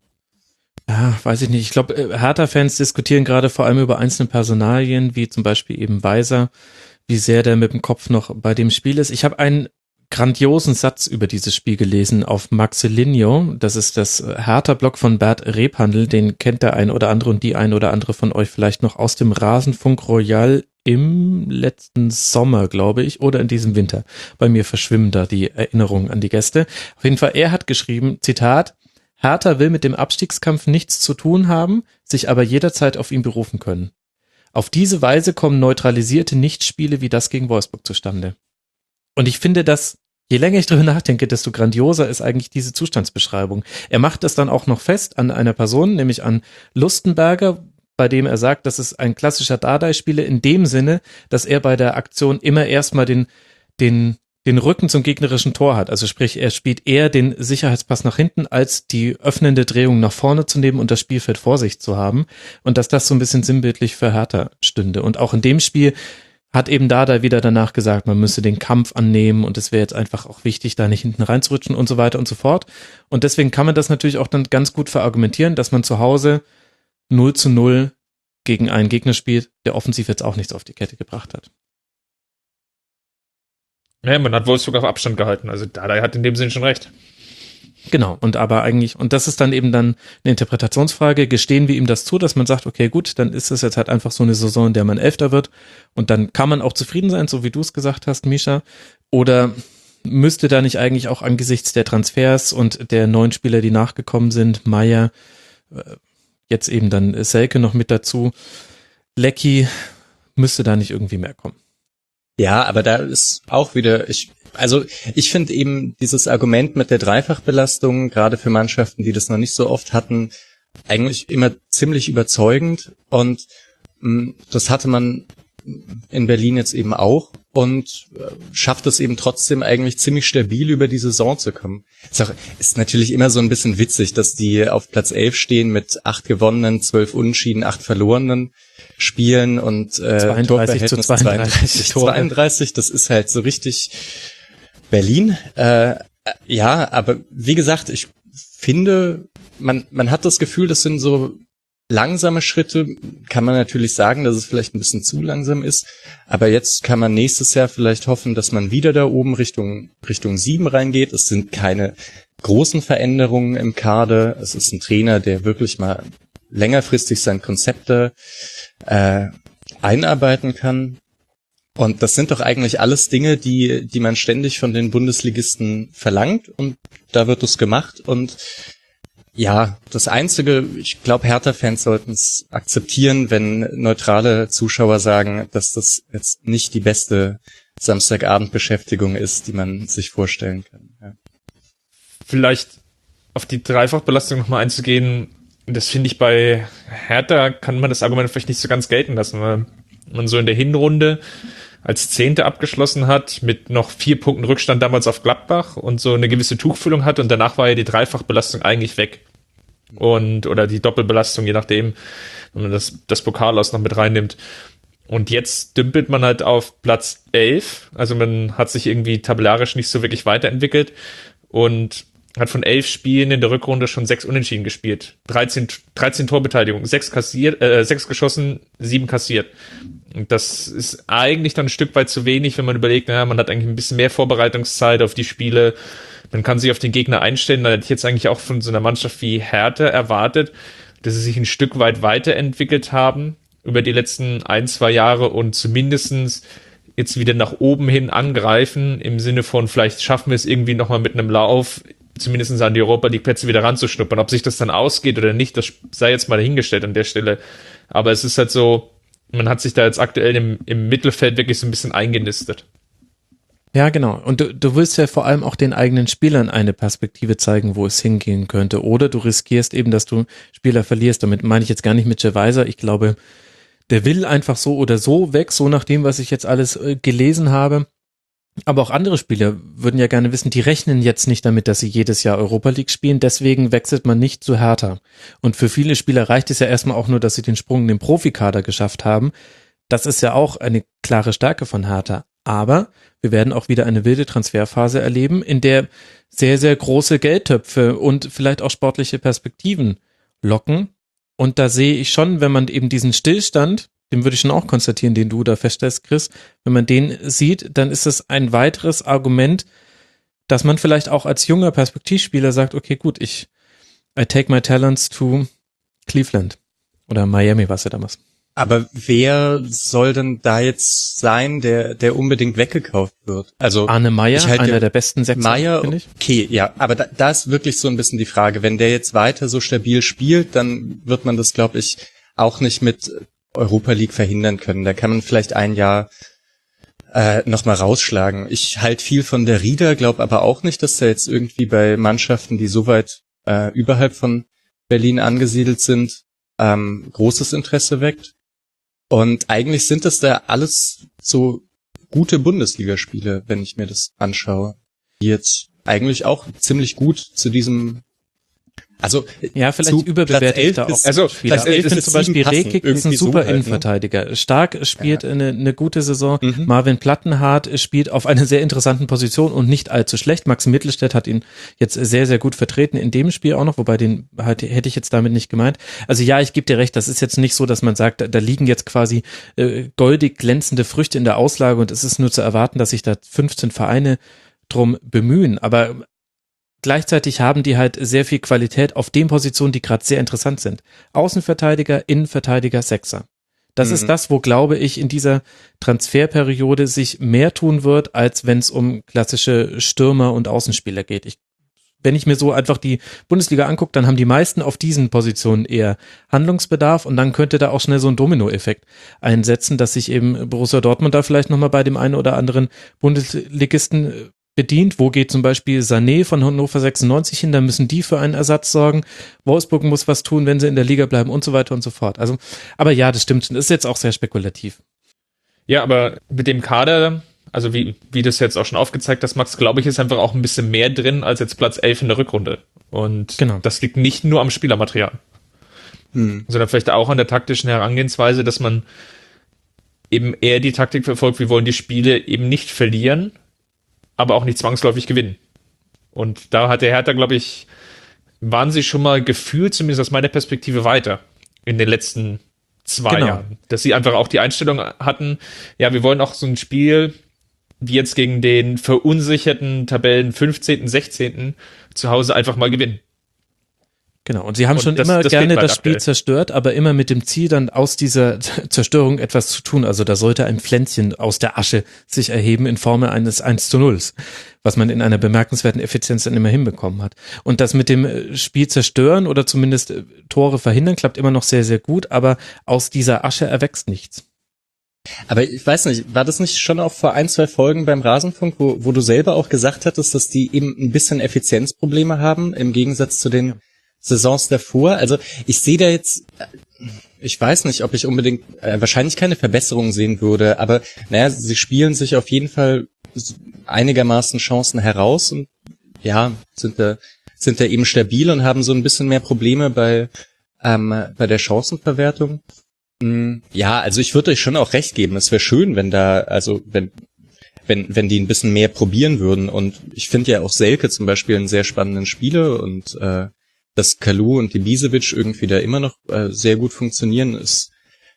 Ja, weiß ich nicht. Ich glaube, Hertha-Fans diskutieren gerade vor allem über einzelne Personalien, wie zum Beispiel eben Weiser, wie sehr der mit dem Kopf noch bei dem Spiel ist. Ich habe einen grandiosen Satz über dieses Spiel gelesen auf Maxilinho. Das ist das Hertha-Blog von Bert Rebhandl. Den kennt der ein oder andere und die ein oder andere von euch vielleicht noch aus dem Rasenfunk Royal im letzten Sommer, glaube ich, oder in diesem Winter. Bei mir verschwimmen da die Erinnerungen an die Gäste. Auf jeden Fall, er hat geschrieben, Zitat, Hertha will mit dem Abstiegskampf nichts zu tun haben, sich aber jederzeit auf ihn berufen können. Auf diese Weise kommen neutralisierte Nichtspiele wie das gegen Wolfsburg zustande. Und ich finde, dass je länger ich drüber nachdenke, desto grandioser ist eigentlich diese Zustandsbeschreibung. Er macht das dann auch noch fest an einer Person, nämlich an Lustenberger, bei dem er sagt, das ist ein klassischer Dardai-Spieler in dem Sinne, dass er bei der Aktion immer erstmal den Rücken zum gegnerischen Tor hat. Also sprich, er spielt eher den Sicherheitspass nach hinten, als die öffnende Drehung nach vorne zu nehmen und das Spielfeld vor sich zu haben. Und dass das so ein bisschen sinnbildlich für Hertha stünde. Und auch in dem Spiel hat eben Dardai wieder danach gesagt, man müsse den Kampf annehmen und es wäre jetzt einfach auch wichtig, da nicht hinten reinzurutschen und so weiter und so fort. Und deswegen kann man das natürlich auch dann ganz gut verargumentieren, dass man zu Hause 0-0 gegen einen Gegner spielt, der offensiv jetzt auch nichts auf die Kette gebracht hat. Ja, man hat Wolfsburg auf Abstand gehalten, also Dardai hat in dem Sinn schon recht. Genau, und das ist dann eben dann eine Interpretationsfrage, gestehen wir ihm das zu, dass man sagt, okay, gut, dann ist es jetzt halt einfach so eine Saison, in der man Elfter wird und dann kann man auch zufrieden sein, so wie du es gesagt hast, Mischa, oder müsste da nicht eigentlich auch angesichts der Transfers und der neuen Spieler, die nachgekommen sind, Meier, jetzt eben dann Selke noch mit dazu, Leckie, müsste da nicht irgendwie mehr kommen? Ja, aber da ist auch wieder, ich finde eben dieses Argument mit der Dreifachbelastung, gerade für Mannschaften, die das noch nicht so oft hatten, eigentlich immer ziemlich überzeugend und das hatte man in Berlin jetzt eben auch und schafft es eben trotzdem eigentlich ziemlich stabil über die Saison zu kommen. Ist natürlich immer so ein bisschen witzig, dass die auf Platz 11 stehen mit 8 gewonnenen, 12 Unentschieden, 8 verlorenen Spielen und 32 zu 32, das ist halt so richtig Berlin. Ja, aber wie gesagt, ich finde, man hat das Gefühl, das sind so langsame Schritte, kann man natürlich sagen, dass es vielleicht ein bisschen zu langsam ist, aber jetzt kann man nächstes Jahr vielleicht hoffen, dass man wieder da oben Richtung 7 reingeht. Es sind keine großen Veränderungen im Kader. Es ist ein Trainer, der wirklich mal längerfristig seine Konzepte einarbeiten kann. Und das sind doch eigentlich alles Dinge, die man ständig von den Bundesligisten verlangt, und da wird es gemacht. Und ja, das Einzige, ich glaube, Hertha-Fans sollten es akzeptieren, wenn neutrale Zuschauer sagen, dass das jetzt nicht die beste Samstagabendbeschäftigung ist, die man sich vorstellen kann. Ja. Vielleicht auf die Dreifachbelastung nochmal einzugehen, das finde ich bei Hertha, kann man das Argument vielleicht nicht so ganz gelten lassen, weil man so in der Hinrunde als Zehnte abgeschlossen hat, mit noch 4 Punkten Rückstand damals auf Gladbach und so eine gewisse Tuchfüllung hat, und danach war ja die Dreifachbelastung eigentlich weg. Oder die Doppelbelastung, je nachdem, wenn man das Pokal aus noch mit reinnimmt. Und jetzt dümpelt man halt auf Platz 11, also man hat sich irgendwie tabellarisch nicht so wirklich weiterentwickelt und hat von 11 Spielen in der Rückrunde schon 6 Unentschieden gespielt. 13 Torbeteiligung, 6 geschossen, 7 kassiert. Und das ist eigentlich dann ein Stück weit zu wenig, wenn man überlegt, naja, man hat eigentlich ein bisschen mehr Vorbereitungszeit auf die Spiele. Man kann sich auf den Gegner einstellen. Da hätte ich jetzt eigentlich auch von so einer Mannschaft wie Hertha erwartet, dass sie sich ein Stück weit weiterentwickelt haben über die letzten 1-2 Jahre und zumindestens jetzt wieder nach oben hin angreifen, im Sinne von, vielleicht schaffen wir es irgendwie nochmal mit einem Lauf, zumindest an die Europa-League-Plätze wieder ranzuschnuppern. Ob sich das dann ausgeht oder nicht, das sei jetzt mal dahingestellt an der Stelle. Aber es ist halt so, man hat sich da jetzt aktuell im Mittelfeld wirklich so ein bisschen eingenistet. Ja, genau. Und du willst ja vor allem auch den eigenen Spielern eine Perspektive zeigen, wo es hingehen könnte. Oder du riskierst eben, dass du Spieler verlierst. Damit meine ich jetzt gar nicht mit Weiser. Ich glaube, der will einfach so oder so weg, so nach dem, was ich jetzt alles gelesen habe. Aber auch andere Spieler würden ja gerne wissen, die rechnen jetzt nicht damit, dass sie jedes Jahr Europa League spielen, deswegen wechselt man nicht zu Hertha. Und für viele Spieler reicht es ja erstmal auch nur, dass sie den Sprung in den Profikader geschafft haben. Das ist ja auch eine klare Stärke von Hertha. Aber wir werden auch wieder eine wilde Transferphase erleben, in der sehr, sehr große Geldtöpfe und vielleicht auch sportliche Perspektiven locken. Und da sehe ich schon, wenn man eben diesen Stillstand, den würde ich schon auch konstatieren, den du da feststellst, Chris, wenn man den sieht, dann ist es ein weiteres Argument, dass man vielleicht auch als junger Perspektivspieler sagt, okay, gut, I take my talents to Cleveland oder Miami, was ja damals. Aber wer soll denn da jetzt sein, der unbedingt weggekauft wird? Also Arne Meyer, einer der besten Sechser, finde ich. Okay, ja, aber da ist wirklich so ein bisschen die Frage, wenn der jetzt weiter so stabil spielt, dann wird man das, glaube ich, auch nicht mit Europa League verhindern können. Da kann man vielleicht ein Jahr noch mal rausschlagen. Ich halte viel von der Rieder, glaube aber auch nicht, dass der jetzt irgendwie bei Mannschaften, die so weit überhalb von Berlin angesiedelt sind, großes Interesse weckt. Und eigentlich sind das da alles so gute Bundesligaspiele, wenn ich mir das anschaue, die jetzt eigentlich auch ziemlich gut zu diesem, also ja, vielleicht überbewertet da auch. Also ich finde zum Beispiel Rekik ist ein super Innenverteidiger. Stark spielt eine gute Saison. Marvin Plattenhardt spielt auf einer sehr interessanten Position und nicht allzu schlecht. Max Mittelstädt hat ihn jetzt sehr, sehr gut vertreten in dem Spiel auch noch, wobei den hätte ich jetzt damit nicht gemeint. Also ja, ich gebe dir recht, das ist jetzt nicht so, dass man sagt, da liegen jetzt quasi goldig glänzende Früchte in der Auslage und es ist nur zu erwarten, dass sich da 15 Vereine drum bemühen. Aber gleichzeitig haben die halt sehr viel Qualität auf den Positionen, die gerade sehr interessant sind. Außenverteidiger, Innenverteidiger, Sechser. Das ist das, wo, glaube ich, in dieser Transferperiode sich mehr tun wird, als wenn es um klassische Stürmer und Außenspieler geht. Wenn ich mir so einfach die Bundesliga angucke, dann haben die meisten auf diesen Positionen eher Handlungsbedarf und dann könnte da auch schnell so ein Dominoeffekt einsetzen, dass sich eben Borussia Dortmund da vielleicht nochmal bei dem einen oder anderen Bundesligisten bedient. Wo geht zum Beispiel Sané von Hannover 96 hin? Da müssen die für einen Ersatz sorgen. Wolfsburg muss was tun, wenn sie in der Liga bleiben und so weiter und so fort. Also, aber ja, das stimmt. Das ist jetzt auch sehr spekulativ. Ja, aber mit dem Kader, also wie das jetzt auch schon aufgezeigt hast, Max, glaube ich, ist einfach auch ein bisschen mehr drin als jetzt Platz 11 in der Rückrunde. Und genau, das liegt nicht nur am Spielermaterial, sondern vielleicht auch an der taktischen Herangehensweise, dass man eben eher die Taktik verfolgt, wir wollen die Spiele eben nicht verlieren, aber auch nicht zwangsläufig gewinnen. Und da hat der Hertha, glaube ich, waren sie schon mal gefühlt, zumindest aus meiner Perspektive, weiter in den letzten 2 Jahren. Dass sie einfach auch die Einstellung hatten, ja, wir wollen auch so ein Spiel wie jetzt gegen den verunsicherten Tabellen 15., 16. zu Hause einfach mal gewinnen. Genau, und sie haben Und schon das immer fehlt gerne halt das Spiel aktuell. zerstört, aber immer mit dem Ziel, dann aus dieser Zerstörung etwas zu tun. Also da sollte ein Pflänzchen aus der Asche sich erheben in Form eines 1:0, was man in einer bemerkenswerten Effizienz dann immer hinbekommen hat. Und das mit dem Spiel zerstören oder zumindest Tore verhindern, klappt immer noch sehr, sehr gut, aber aus dieser Asche erwächst nichts. Aber ich weiß nicht, war das nicht schon auch vor 1, 2 Folgen beim Rasenfunk, wo du selber auch gesagt hattest, dass die eben ein bisschen Effizienzprobleme haben, im Gegensatz zu den Saisons davor? Also ich sehe da jetzt, ich weiß nicht, ob ich unbedingt wahrscheinlich keine Verbesserung sehen würde, aber naja, sie spielen sich auf jeden Fall einigermaßen Chancen heraus und ja, sind da eben stabil und haben so ein bisschen mehr Probleme bei der Chancenverwertung. Ja, also ich würde euch schon auch recht geben. Es wäre schön, wenn die ein bisschen mehr probieren würden. Und ich finde ja auch Selke zum Beispiel einen sehr spannenden Spieler und dass Kalou und Ibisevic irgendwie da immer noch sehr gut funktionieren, ist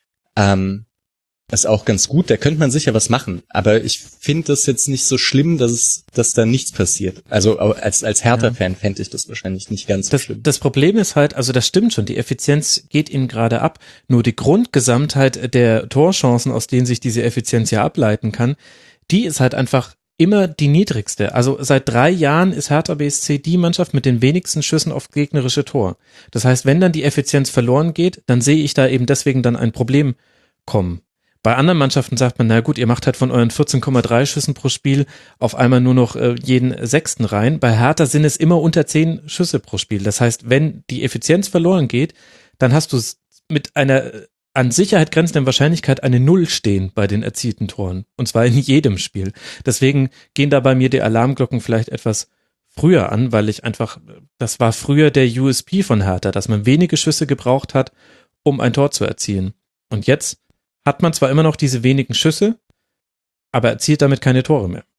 auch ganz gut. Da könnte man sicher was machen. Aber ich finde das jetzt nicht so schlimm, dass da nichts passiert. Also als Hertha-Fan fände ich das wahrscheinlich nicht ganz so schlimm. Das Problem ist halt, also das stimmt schon, die Effizienz geht ihnen gerade ab. Nur die Grundgesamtheit der Torchancen, aus denen sich diese Effizienz ja ableiten kann, die ist halt einfach immer die niedrigste. Also seit 3 Jahren ist Hertha BSC die Mannschaft mit den wenigsten Schüssen auf gegnerische Tor. Das heißt, wenn dann die Effizienz verloren geht, dann sehe ich da eben deswegen dann ein Problem kommen. Bei anderen Mannschaften sagt man, na gut, ihr macht halt von euren 14,3 Schüssen pro Spiel auf einmal nur noch jeden 6. rein. Bei Hertha sind es immer unter 10 Schüsse pro Spiel. Das heißt, wenn die Effizienz verloren geht, dann hast du mit einer an Sicherheit grenzenden Wahrscheinlichkeit eine 0 stehen bei den erzielten Toren. Und zwar in jedem Spiel. Deswegen gehen da bei mir die Alarmglocken vielleicht etwas früher an, weil ich einfach, das war früher der USP von Hertha, dass man wenige Schüsse gebraucht hat, um ein Tor zu erzielen. Und jetzt hat man zwar immer noch diese wenigen Schüsse, aber erzielt damit keine Tore mehr.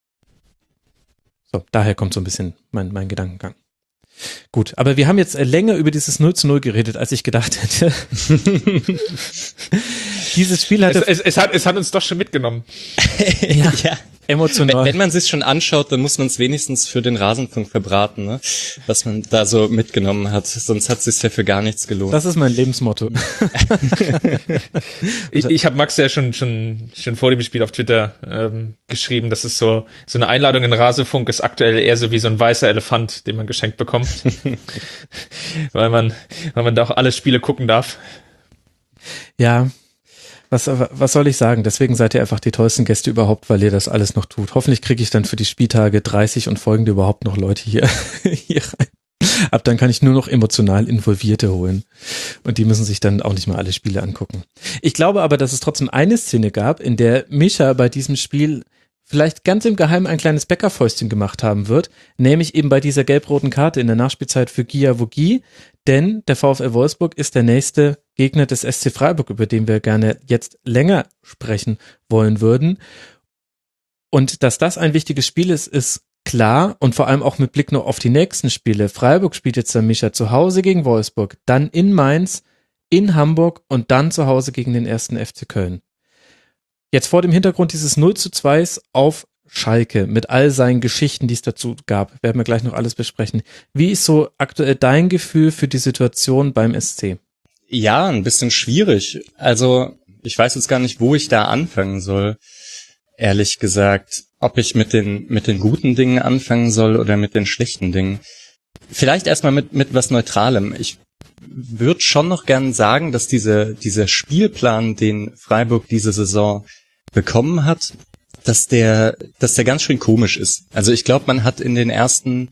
So, daher kommt so ein bisschen mein Gedankengang. Gut, aber wir haben jetzt länger über dieses 0:0 geredet, als ich gedacht hätte. Dieses Spiel hatte... Es hat uns doch schon mitgenommen. Ja. Emotional. Wenn man sich schon anschaut, dann muss man es wenigstens für den Rasenfunk verbraten, ne? Was man da so mitgenommen hat. Sonst hat es sich ja für gar nichts gelohnt. Das ist mein Lebensmotto. Ich habe Max ja schon vor dem Spiel auf Twitter geschrieben, dass es so eine Einladung in Rasenfunk ist aktuell eher so wie so ein weißer Elefant, den man geschenkt bekommt. weil man da auch alle Spiele gucken darf. Ja, was soll ich sagen? Deswegen seid ihr einfach die tollsten Gäste überhaupt, weil ihr das alles noch tut. Hoffentlich kriege ich dann für die Spieltage 30 und folgende überhaupt noch Leute hier rein. Ab dann kann ich nur noch emotional Involvierte holen. Und die müssen sich dann auch nicht mal alle Spiele angucken. Ich glaube aber, dass es trotzdem eine Szene gab, in der Mischa bei diesem Spiel vielleicht ganz im Geheimen ein kleines Bäckerfäustchen gemacht haben wird, nämlich eben bei dieser gelb-roten Karte in der Nachspielzeit für Guiavogi, denn der VfL Wolfsburg ist der nächste Gegner des SC Freiburg, über den wir gerne jetzt länger sprechen wollen würden. Und dass das ein wichtiges Spiel ist, ist klar und vor allem auch mit Blick noch auf die nächsten Spiele. Freiburg spielt jetzt dann Mischa zu Hause gegen Wolfsburg, dann in Mainz, in Hamburg und dann zu Hause gegen den 1. FC Köln. Jetzt vor dem Hintergrund dieses 0:2 auf Schalke mit all seinen Geschichten, die es dazu gab, werden wir gleich noch alles besprechen. Wie ist so aktuell dein Gefühl für die Situation beim SC? Ja, ein bisschen schwierig. Also ich weiß jetzt gar nicht, wo ich da anfangen soll, ehrlich gesagt. Ob ich mit den guten Dingen anfangen soll oder mit den schlechten Dingen. Vielleicht erstmal mit was Neutralem. Ich würde schon noch gern sagen, dass dieser Spielplan, den Freiburg diese Saison bekommen hat, dass der ganz schön komisch ist. Also ich glaube, man hat in den ersten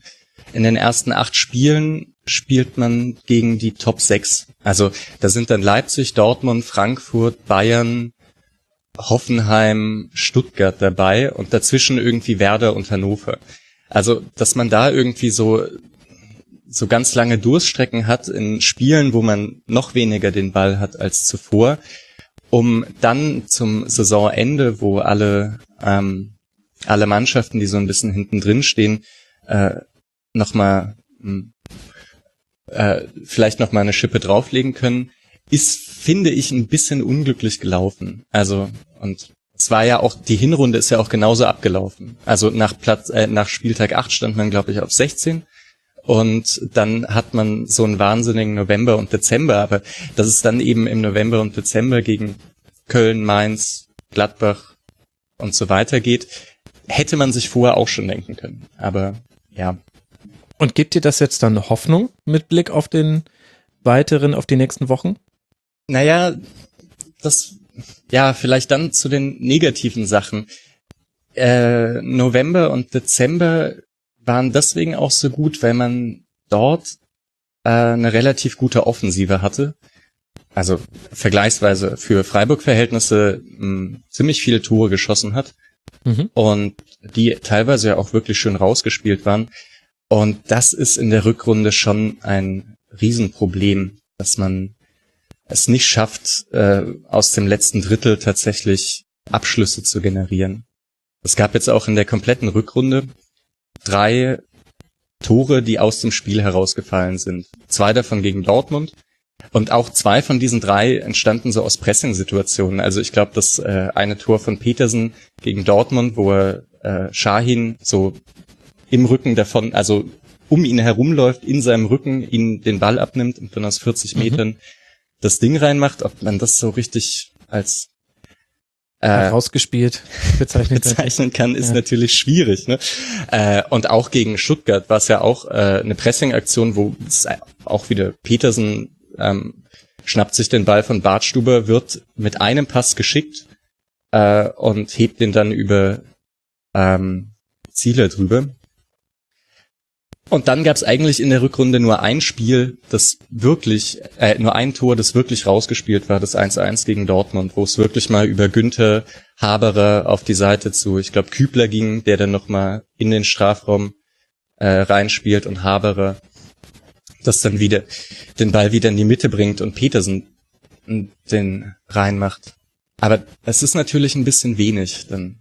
8 Spielen spielt man gegen die Top 6. Also da sind dann Leipzig, Dortmund, Frankfurt, Bayern, Hoffenheim, Stuttgart dabei und dazwischen irgendwie Werder und Hannover. Also, dass man da irgendwie so ganz lange Durststrecken hat in Spielen, wo man noch weniger den Ball hat als zuvor, um dann zum Saisonende, wo alle Mannschaften, die so ein bisschen hinten drin stehen, vielleicht noch mal eine Schippe drauflegen können, ist, finde ich, ein bisschen unglücklich gelaufen. Also, und es war ja auch, die Hinrunde ist ja auch genauso abgelaufen. Also nach Spieltag 8 stand man, glaube ich, auf 16. Und dann hat man so einen wahnsinnigen November und Dezember. Aber dass es dann eben im November und Dezember gegen Köln, Mainz, Gladbach und so weiter geht, hätte man sich vorher auch schon denken können. Aber ja. Und gibt dir das jetzt dann Hoffnung mit Blick auf die nächsten Wochen? Naja, vielleicht dann zu den negativen Sachen. November und Dezember waren deswegen auch so gut, weil man dort eine relativ gute Offensive hatte. Also vergleichsweise für Freiburg-Verhältnisse ziemlich viele Tore geschossen hat. Und die teilweise ja auch wirklich schön rausgespielt waren. Und das ist in der Rückrunde schon ein Riesenproblem, dass man es nicht schafft, aus dem letzten Drittel tatsächlich Abschlüsse zu generieren. Es gab jetzt auch in der kompletten Rückrunde 3 Tore, die aus dem Spiel herausgefallen sind. 2 davon gegen Dortmund. Und auch 2 von diesen 3 entstanden so aus Pressing-Situationen. Also ich glaube, das eine Tor von Petersen gegen Dortmund, wo er Şahin so im Rücken davon, also um ihn herumläuft, in seinem Rücken ihn den Ball abnimmt und dann aus 40 Metern das Ding reinmacht. Ob man das so richtig als rausgespielt bezeichnen kann, ist natürlich schwierig. Ne? Und auch gegen Stuttgart war es ja auch eine Pressing-Aktion, wo es auch wieder Petersen schnappt sich den Ball von Bartstuber, wird mit einem Pass geschickt und hebt den dann über Zieler drüber. Und dann gab es eigentlich in der Rückrunde nur ein Spiel, das wirklich, nur ein Tor, das wirklich rausgespielt war, das 1-1 gegen Dortmund, wo es wirklich mal über Günther, Haberer auf die Seite zu, ich glaube, Kübler ging, der dann nochmal in den Strafraum reinspielt und Haberer das dann wieder den Ball wieder in die Mitte bringt und Petersen den reinmacht. Aber es ist natürlich ein bisschen wenig. Dann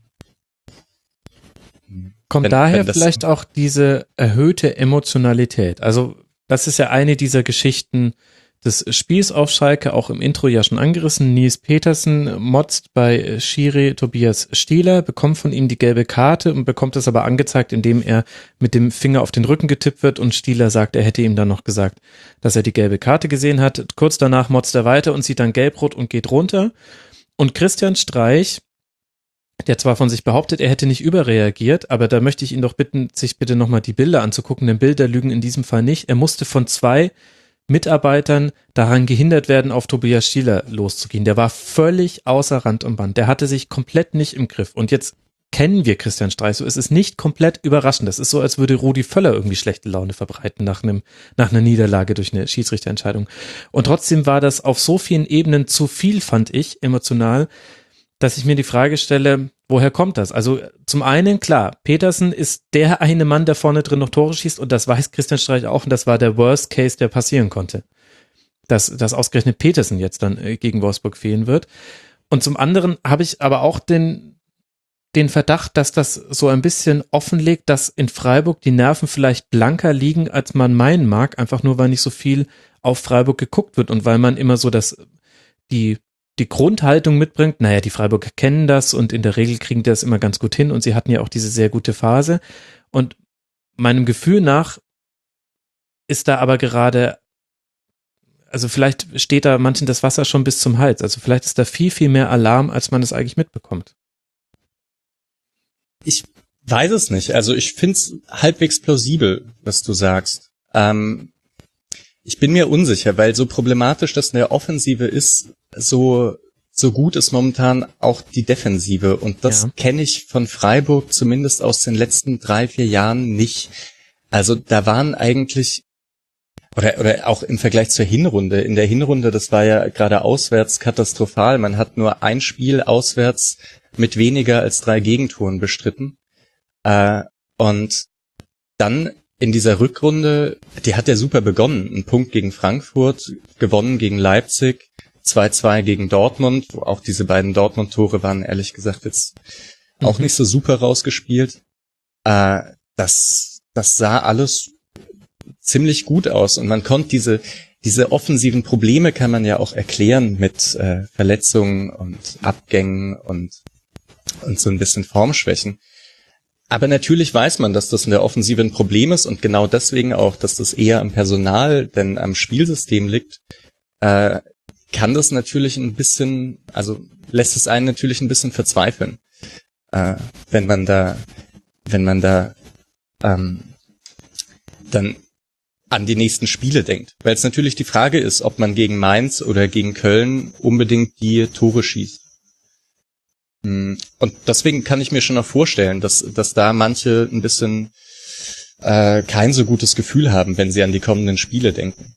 kommt daher vielleicht auch diese erhöhte Emotionalität. Also das ist ja eine dieser Geschichten des Spiels auf Schalke, auch im Intro ja schon angerissen. Nils Petersen motzt bei Schiri Tobias Stieler, bekommt von ihm die gelbe Karte und bekommt es aber angezeigt, indem er mit dem Finger auf den Rücken getippt wird und Stieler sagt, er hätte ihm dann noch gesagt, dass er die gelbe Karte gesehen hat. Kurz danach motzt er weiter und sieht dann gelb-rot und geht runter. Und Christian Streich, der zwar von sich behauptet, er hätte nicht überreagiert, aber da möchte ich ihn doch bitten, sich bitte nochmal die Bilder anzugucken, denn Bilder lügen in diesem Fall nicht. Er musste von 2 Mitarbeitern daran gehindert werden, auf Tobias Stieler loszugehen. Der war völlig außer Rand und Band. Der hatte sich komplett nicht im Griff. Und jetzt kennen wir Christian Streich so. Es ist nicht komplett überraschend. Das ist so, als würde Rudi Völler irgendwie schlechte Laune verbreiten nach einer Niederlage durch eine Schiedsrichterentscheidung. Und trotzdem war das auf so vielen Ebenen zu viel, fand ich, emotional, dass ich mir die Frage stelle, woher kommt das? Also zum einen, klar, Petersen ist der eine Mann, der vorne drin noch Tore schießt und das weiß Christian Streich auch und das war der Worst Case, der passieren konnte. Dass ausgerechnet Petersen jetzt dann gegen Wolfsburg fehlen wird. Und zum anderen habe ich aber auch den Verdacht, dass das so ein bisschen offenlegt, dass in Freiburg die Nerven vielleicht blanker liegen, als man meinen mag, einfach nur, weil nicht so viel auf Freiburg geguckt wird und weil man immer so die Grundhaltung mitbringt, naja, die Freiburger kennen das und in der Regel kriegen die das immer ganz gut hin und sie hatten ja auch diese sehr gute Phase und meinem Gefühl nach ist da aber gerade, also vielleicht steht da manchen das Wasser schon bis zum Hals, also vielleicht ist da viel, viel mehr Alarm, als man es eigentlich mitbekommt. Ich weiß es nicht, also ich finde es halbwegs plausibel, was du sagst. Ich bin mir unsicher, weil so problematisch das in der Offensive ist, so gut ist momentan auch die Defensive. Und das kenne ich von Freiburg zumindest aus den letzten 3-4 Jahren nicht. Also da waren eigentlich, oder auch im Vergleich zur Hinrunde. In der Hinrunde, das war ja gerade auswärts katastrophal. Man hat nur ein Spiel auswärts mit weniger als 3 Gegentoren bestritten. Und dann in dieser Rückrunde, die hat ja super begonnen. Ein Punkt gegen Frankfurt, gewonnen gegen Leipzig, 2-2 gegen Dortmund, wo auch diese beiden Dortmund-Tore waren, ehrlich gesagt, jetzt auch nicht so super rausgespielt. Das sah alles ziemlich gut aus und man konnte diese offensiven Probleme kann man ja auch erklären mit Verletzungen und Abgängen und so ein bisschen Formschwächen. Aber natürlich weiß man, dass das in der Offensive ein Problem ist und genau deswegen auch, dass das eher am Personal denn am Spielsystem liegt, kann das natürlich ein bisschen, also lässt es einen natürlich ein bisschen verzweifeln, wenn man da dann an die nächsten Spiele denkt. Weil es natürlich die Frage ist, ob man gegen Mainz oder gegen Köln unbedingt die Tore schießt. Und deswegen kann ich mir schon noch vorstellen, dass da manche ein bisschen kein so gutes Gefühl haben, wenn sie an die kommenden Spiele denken.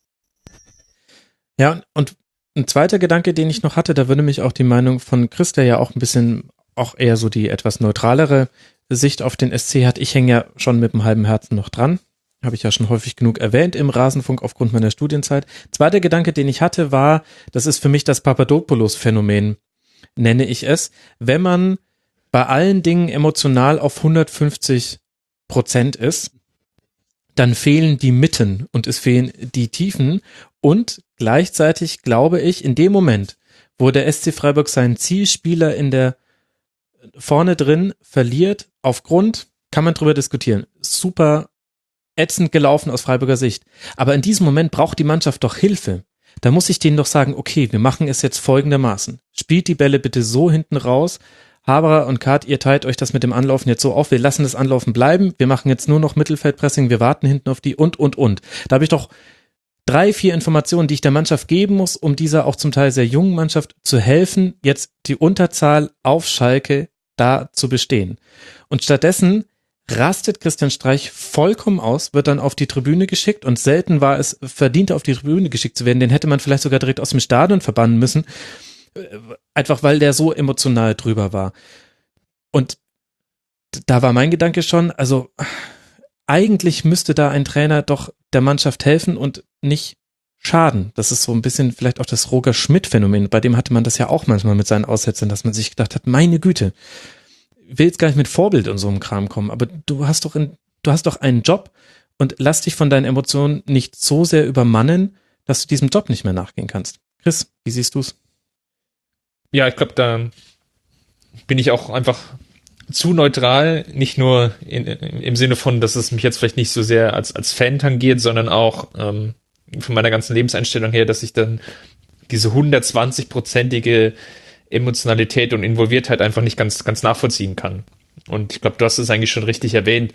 Ja, und ein zweiter Gedanke, den ich noch hatte, da würde mich auch die Meinung von Chris, der ja auch ein bisschen, auch eher so die etwas neutralere Sicht auf den SC hat. Ich hänge ja schon mit dem halben Herzen noch dran. Habe ich ja schon häufig genug erwähnt im Rasenfunk aufgrund meiner Studienzeit. Zweiter Gedanke, den ich hatte, war, das ist für mich das Papadopoulos-Phänomen, nenne ich es. Wenn man bei allen Dingen emotional auf 150% ist, dann fehlen die Mitten und es fehlen die Tiefen. Und gleichzeitig glaube ich, in dem Moment, wo der SC Freiburg seinen Zielspieler in der vorne drin verliert, aufgrund, kann man drüber diskutieren, super ätzend gelaufen aus Freiburger Sicht. Aber in diesem Moment braucht die Mannschaft doch Hilfe. Da muss ich denen doch sagen, okay, wir machen es jetzt folgendermaßen. Spielt die Bälle bitte so hinten raus. Haberer und Kart, ihr teilt euch das mit dem Anlaufen jetzt so auf. Wir lassen das Anlaufen bleiben. Wir machen jetzt nur noch Mittelfeldpressing. Wir warten hinten auf die und. Da habe ich doch 3, 4 Informationen, die ich der Mannschaft geben muss, um dieser auch zum Teil sehr jungen Mannschaft zu helfen, jetzt die Unterzahl auf Schalke da zu bestehen. Und stattdessen rastet Christian Streich vollkommen aus, wird dann auf die Tribüne geschickt und selten war es verdient, auf die Tribüne geschickt zu werden. Den hätte man vielleicht sogar direkt aus dem Stadion verbannen müssen, einfach weil der so emotional drüber war. Und da war mein Gedanke schon, also eigentlich müsste da ein Trainer doch der Mannschaft helfen und nicht schaden. Das ist so ein bisschen vielleicht auch das Roger-Schmidt-Phänomen. Bei dem hatte man das ja auch manchmal mit seinen Aussetzern, dass man sich gedacht hat, meine Güte, ich will jetzt gar nicht mit Vorbild und so einem Kram kommen, aber du hast doch einen Job und lass dich von deinen Emotionen nicht so sehr übermannen, dass du diesem Job nicht mehr nachgehen kannst. Chris, wie siehst du's? Ja, ich glaube, da bin ich auch einfach zu neutral, nicht nur im Sinne von, dass es mich jetzt vielleicht nicht so sehr als Fan tangiert, sondern auch von meiner ganzen Lebenseinstellung her, dass ich dann diese 120-prozentige Emotionalität und Involviertheit einfach nicht ganz nachvollziehen kann. Und ich glaube, du hast es eigentlich schon richtig erwähnt.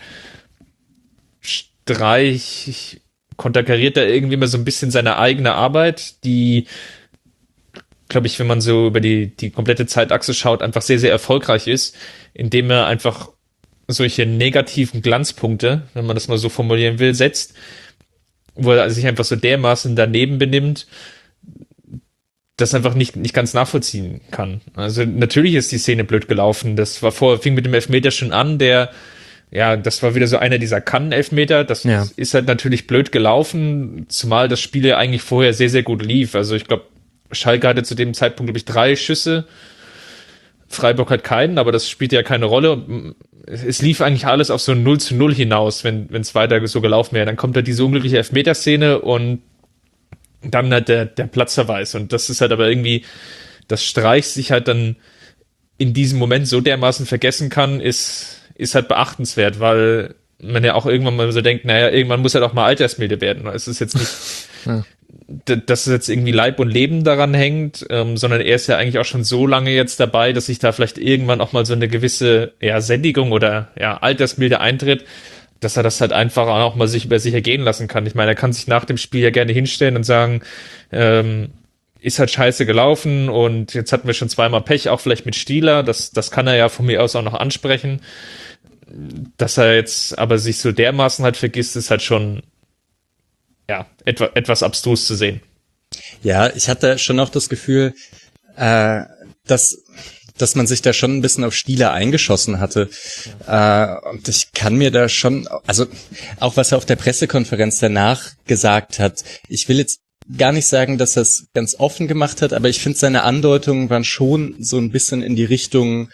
Streich konterkariert da irgendwie immer so ein bisschen seine eigene Arbeit, die, glaube ich, wenn man so über die komplette Zeitachse schaut, einfach sehr, sehr erfolgreich ist, indem er einfach solche negativen Glanzpunkte, wenn man das mal so formulieren will, setzt, wo er sich einfach so dermaßen daneben benimmt, das einfach nicht ganz nachvollziehen kann. Also natürlich ist die Szene blöd gelaufen. Das war fing mit dem Elfmeter schon an, das war wieder so einer dieser Kann-Elfmeter. Das ist halt natürlich blöd gelaufen, zumal das Spiel ja eigentlich vorher sehr, sehr gut lief. Also ich glaube, Schalke hatte zu dem Zeitpunkt, glaube ich, 3 Schüsse. Freiburg hat keinen, aber das spielt ja keine Rolle. Es lief eigentlich alles auf so ein 0:0 hinaus, wenn es weiter so gelaufen wäre. Dann kommt da diese unglückliche Elfmeterszene und dann halt der Platzverweis. Und das ist halt aber irgendwie, dass Streich sich halt dann in diesem Moment so dermaßen vergessen kann, ist halt beachtenswert, weil man ja auch irgendwann mal so denkt, naja, irgendwann muss halt auch mal Altersmilde werden. Es ist jetzt nicht, dass es jetzt irgendwie Leib und Leben daran hängt, sondern er ist ja eigentlich auch schon so lange jetzt dabei, dass sich da vielleicht irgendwann auch mal so eine gewisse Sättigung oder Altersmilde eintritt, dass er das halt einfach auch mal über sich ergehen lassen kann. Ich meine, er kann sich nach dem Spiel ja gerne hinstellen und sagen, ist halt scheiße gelaufen und jetzt hatten wir schon 2-mal Pech, auch vielleicht mit Stieler, das kann er ja von mir aus auch noch ansprechen. Dass er jetzt aber sich so dermaßen halt vergisst, ist halt schon etwas abstrus zu sehen. Ja, ich hatte schon auch das Gefühl, dass man sich da schon ein bisschen auf Stieler eingeschossen hatte. Und ich kann mir da schon, also auch was er auf der Pressekonferenz danach gesagt hat, ich will jetzt gar nicht sagen, dass er es ganz offen gemacht hat, aber ich finde, seine Andeutungen waren schon so ein bisschen in die Richtung,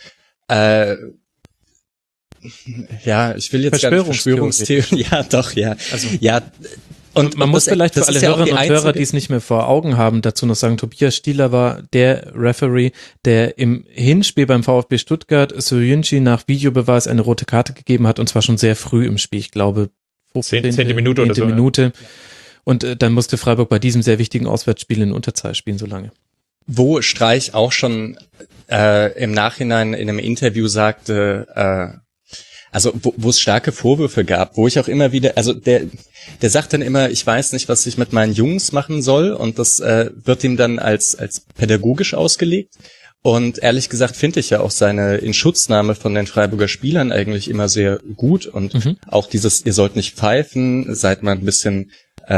ich will jetzt gar nicht Verschwörungstheorien, Also, Und man muss vielleicht für alle Hörerinnen und Hörer, die es nicht mehr vor Augen haben, dazu noch sagen, Tobias Stieler war der Referee, der im Hinspiel beim VfB Stuttgart Soyuncu nach Videobeweis eine rote Karte gegeben hat, und zwar schon sehr früh im Spiel, ich glaube 10. Minute oder so. Minute. Und dann musste Freiburg bei diesem sehr wichtigen Auswärtsspiel in Unterzahl spielen, so lange. Wo Streich auch schon im Nachhinein in einem Interview sagte, also wo es starke Vorwürfe gab, wo ich auch immer wieder, also der sagt dann immer, ich weiß nicht, was ich mit meinen Jungs machen soll, und das wird ihm dann als pädagogisch ausgelegt. Und ehrlich gesagt finde ich ja auch seine Inschutznahme von den Freiburger Spielern eigentlich immer sehr gut, und auch dieses, ihr sollt nicht pfeifen, seid mal ein bisschen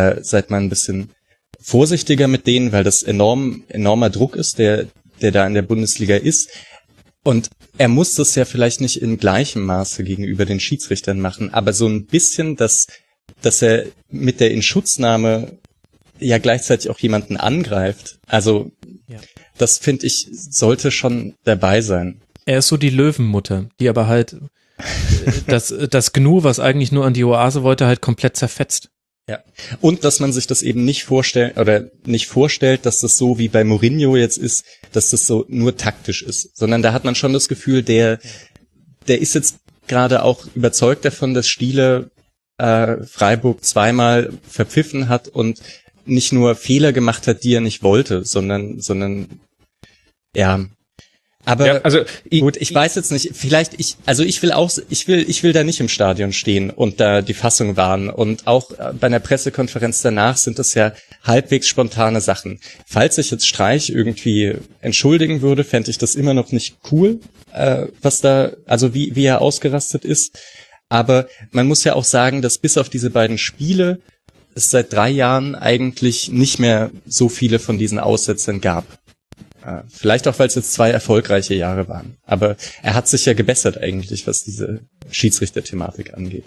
vorsichtiger mit denen, weil das enormer Druck ist, der da in der Bundesliga ist. Und er muss das ja vielleicht nicht in gleichem Maße gegenüber den Schiedsrichtern machen, aber so ein bisschen, dass er mit der Inschutznahme ja gleichzeitig auch jemanden angreift. Also das, finde ich, sollte schon dabei sein. Er ist so die Löwenmutter, die aber halt das Gnu, was eigentlich nur an die Oase wollte, halt komplett zerfetzt. Ja. Und dass man sich das eben nicht vorstellt, dass das so wie bei Mourinho jetzt ist, dass das so nur taktisch ist, sondern da hat man schon das Gefühl, der ist jetzt gerade auch überzeugt davon, dass Stiele Freiburg zweimal verpfiffen hat und nicht nur Fehler gemacht hat, die er nicht wollte, sondern ja. Aber ja, also gut, ich weiß jetzt nicht, vielleicht ich will da nicht im Stadion stehen und da die Fassung wahren, und auch bei einer Pressekonferenz danach sind das ja halbwegs spontane Sachen. Falls sich jetzt Streich irgendwie entschuldigen würde, fände ich das immer noch nicht cool, was da, also wie er ausgerastet ist. Aber man muss ja auch sagen, dass bis auf diese beiden Spiele es seit 3 Jahren eigentlich nicht mehr so viele von diesen Aussetzern gab. Vielleicht auch, weil es jetzt 2 erfolgreiche Jahre waren. Aber er hat sich ja gebessert eigentlich, was diese Schiedsrichter-Thematik angeht.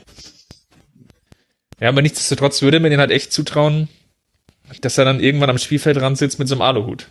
Ja, aber nichtsdestotrotz würde man den halt echt zutrauen, dass er dann irgendwann am Spielfeldrand sitzt mit so einem Aluhut.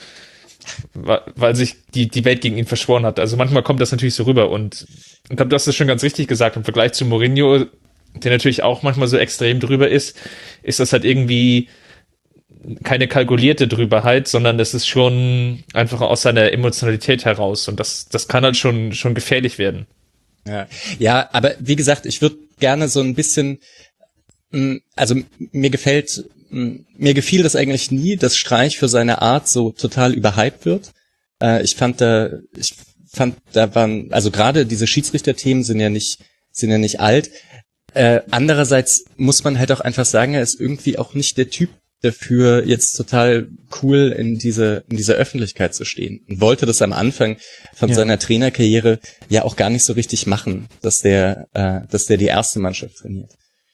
Weil sich die Welt gegen ihn verschworen hat. Also manchmal kommt das natürlich so rüber, und ich glaube, du hast das schon ganz richtig gesagt, im Vergleich zu Mourinho, der natürlich auch manchmal so extrem drüber ist das halt irgendwie keine kalkulierte Drüberheit, sondern das ist schon einfach aus seiner Emotionalität heraus, und das kann halt schon gefährlich werden. Ja, aber wie gesagt, ich würde gerne so ein bisschen, also mir gefiel das eigentlich nie, dass Streich für seine Art so total überhyped wird. Ich fand, da waren, also gerade diese Schiedsrichterthemen sind ja nicht alt. Andererseits muss man halt auch einfach sagen, er ist irgendwie auch nicht der Typ dafür, jetzt total cool in dieser Öffentlichkeit zu stehen. Und wollte das am Anfang von seiner Trainerkarriere ja auch gar nicht so richtig machen, dass der die erste Mannschaft trainiert.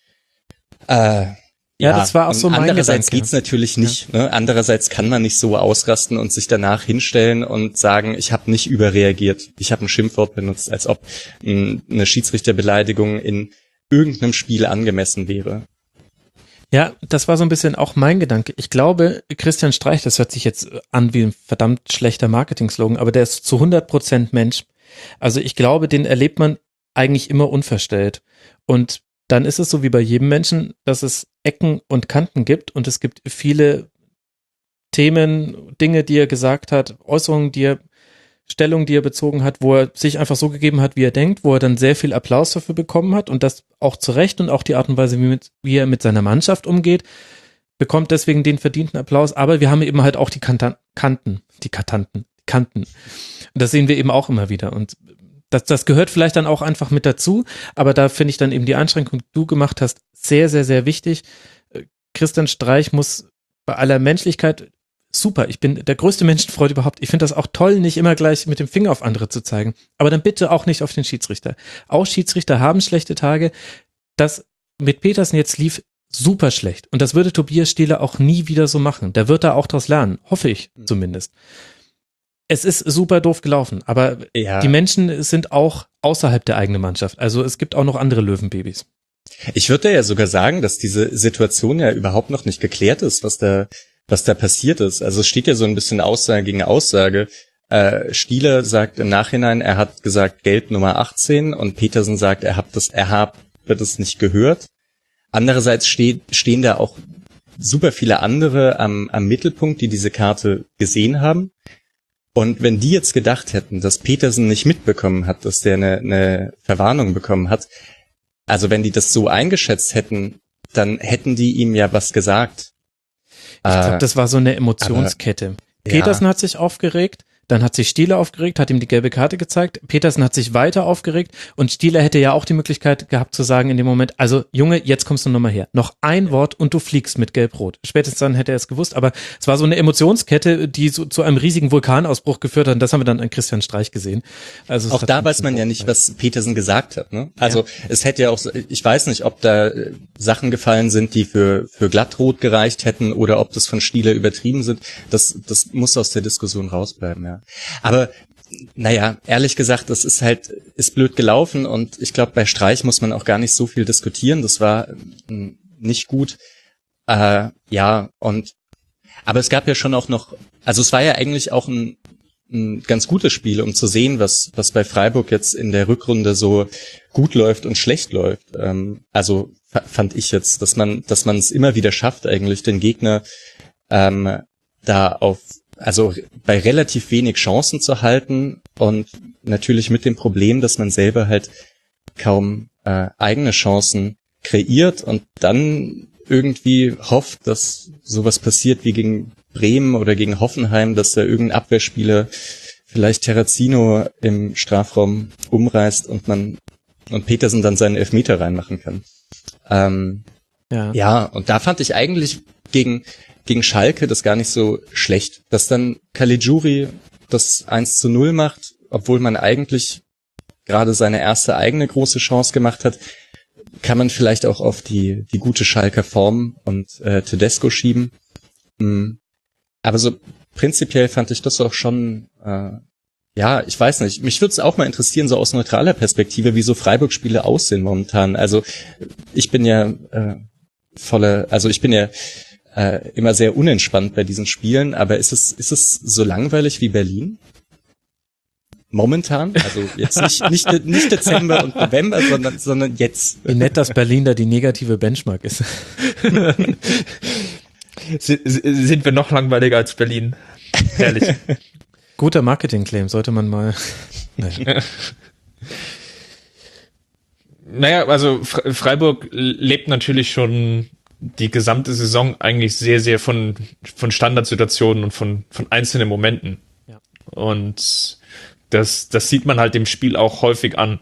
Ja, das war auch so mein Andererseits Gedanke. geht's natürlich nicht. Ne? Andererseits kann man nicht so ausrasten und sich danach hinstellen und sagen, ich habe nicht überreagiert. Ich habe ein Schimpfwort benutzt, als ob eine Schiedsrichterbeleidigung in irgendeinem Spiel angemessen wäre. Ja, das war so ein bisschen auch mein Gedanke. Ich glaube, Christian Streich, das hört sich jetzt an wie ein verdammt schlechter Marketing-Slogan, aber der ist zu 100% Mensch. Also ich glaube, den erlebt man eigentlich immer unverstellt. Und dann ist es so wie bei jedem Menschen, dass es Ecken und Kanten gibt, und es gibt viele Themen, Dinge, die er gesagt hat, Äußerungen, Stellung, die er bezogen hat, wo er sich einfach so gegeben hat, wie er denkt, wo er dann sehr viel Applaus dafür bekommen hat, und das auch zu Recht, und auch die Art und Weise, wie er mit seiner Mannschaft umgeht, bekommt deswegen den verdienten Applaus. Aber wir haben eben halt auch die Kanten. Und das sehen wir eben auch immer wieder, und das gehört vielleicht dann auch einfach mit dazu, aber da finde ich dann eben die Einschränkung, die du gemacht hast, sehr, sehr, sehr wichtig. Christian Streich muss bei aller Menschlichkeit, super, ich bin der größte Menschenfreund überhaupt. Ich finde das auch toll, nicht immer gleich mit dem Finger auf andere zu zeigen. Aber dann bitte auch nicht auf den Schiedsrichter. Auch Schiedsrichter haben schlechte Tage. Das mit Petersen jetzt lief super schlecht. Und das würde Tobias Stieler auch nie wieder so machen. Der wird da auch draus lernen. Hoffe ich zumindest. Es ist super doof gelaufen. Aber die Menschen sind auch außerhalb der eigenen Mannschaft. Also es gibt auch noch andere Löwenbabys. Ich würde ja sogar sagen, dass diese Situation ja überhaupt noch nicht geklärt ist, was da passiert ist. Also es steht ja so ein bisschen Aussage gegen Aussage. Stieler sagt im Nachhinein, er hat gesagt Gelb Nummer 18, und Petersen sagt, er habe das nicht gehört. Andererseits stehen da auch super viele andere am Mittelpunkt, die diese Karte gesehen haben. Und wenn die jetzt gedacht hätten, dass Petersen nicht mitbekommen hat, dass der eine Verwarnung bekommen hat, also wenn die das so eingeschätzt hätten, dann hätten die ihm ja was gesagt. Ich glaube, das war so eine Emotionskette. Aber, Petersen hat sich aufgeregt, dann hat sich Stieler aufgeregt, hat ihm die gelbe Karte gezeigt. Petersen hat sich weiter aufgeregt und Stieler hätte ja auch die Möglichkeit gehabt zu sagen in dem Moment, also Junge, jetzt kommst du nochmal her. Noch ein Wort und du fliegst mit Gelb-Rot. Spätestens dann hätte er es gewusst, aber es war so eine Emotionskette, die so zu einem riesigen Vulkanausbruch geführt hat und das haben wir dann an Christian Streich gesehen. Also auch da weiß man ja nicht, was Petersen gesagt hat. Ne? Also es hätte ja auch, ich weiß nicht, ob da Sachen gefallen sind, die für Glattrot gereicht hätten oder ob das von Stieler übertrieben sind. Das muss aus der Diskussion rausbleiben, ja. Aber naja, ehrlich gesagt, das ist blöd gelaufen und ich glaube, bei Streich muss man auch gar nicht so viel diskutieren. Das war nicht gut. Aber es gab ja schon auch noch, also es war ja eigentlich auch ein ganz gutes Spiel, um zu sehen, was bei Freiburg jetzt in der Rückrunde so gut läuft und schlecht läuft. Also fand ich jetzt, dass man es immer wieder schafft, eigentlich den Gegner also bei relativ wenig Chancen zu halten und natürlich mit dem Problem, dass man selber halt kaum eigene Chancen kreiert und dann irgendwie hofft, dass sowas passiert wie gegen Bremen oder gegen Hoffenheim, dass da irgendein Abwehrspieler vielleicht Terrazino im Strafraum umreißt und Petersen dann seinen Elfmeter reinmachen kann. Ja, und da fand ich eigentlich gegen Schalke das gar nicht so schlecht, dass dann Caligiuri das 1:0 macht, obwohl man eigentlich gerade seine erste eigene große Chance gemacht hat, kann man vielleicht auch auf die gute Schalker Form und Tedesco schieben. Aber so prinzipiell fand ich das auch schon, ich weiß nicht, mich würde es auch mal interessieren, so aus neutraler Perspektive, wie so Freiburg-Spiele aussehen momentan. Also ich bin ja immer sehr unentspannt bei diesen Spielen, aber ist es so langweilig wie Berlin? Momentan? Also jetzt nicht Dezember und November, sondern jetzt. Wie nett, dass Berlin da die negative Benchmark ist. Sind wir noch langweiliger als Berlin? Ehrlich. Guter Marketing-Claim, sollte man mal. Naja, also Freiburg lebt natürlich schon die gesamte Saison eigentlich sehr, sehr von Standardsituationen und von einzelnen Momenten. Ja. Und das sieht man halt dem Spiel auch häufig an.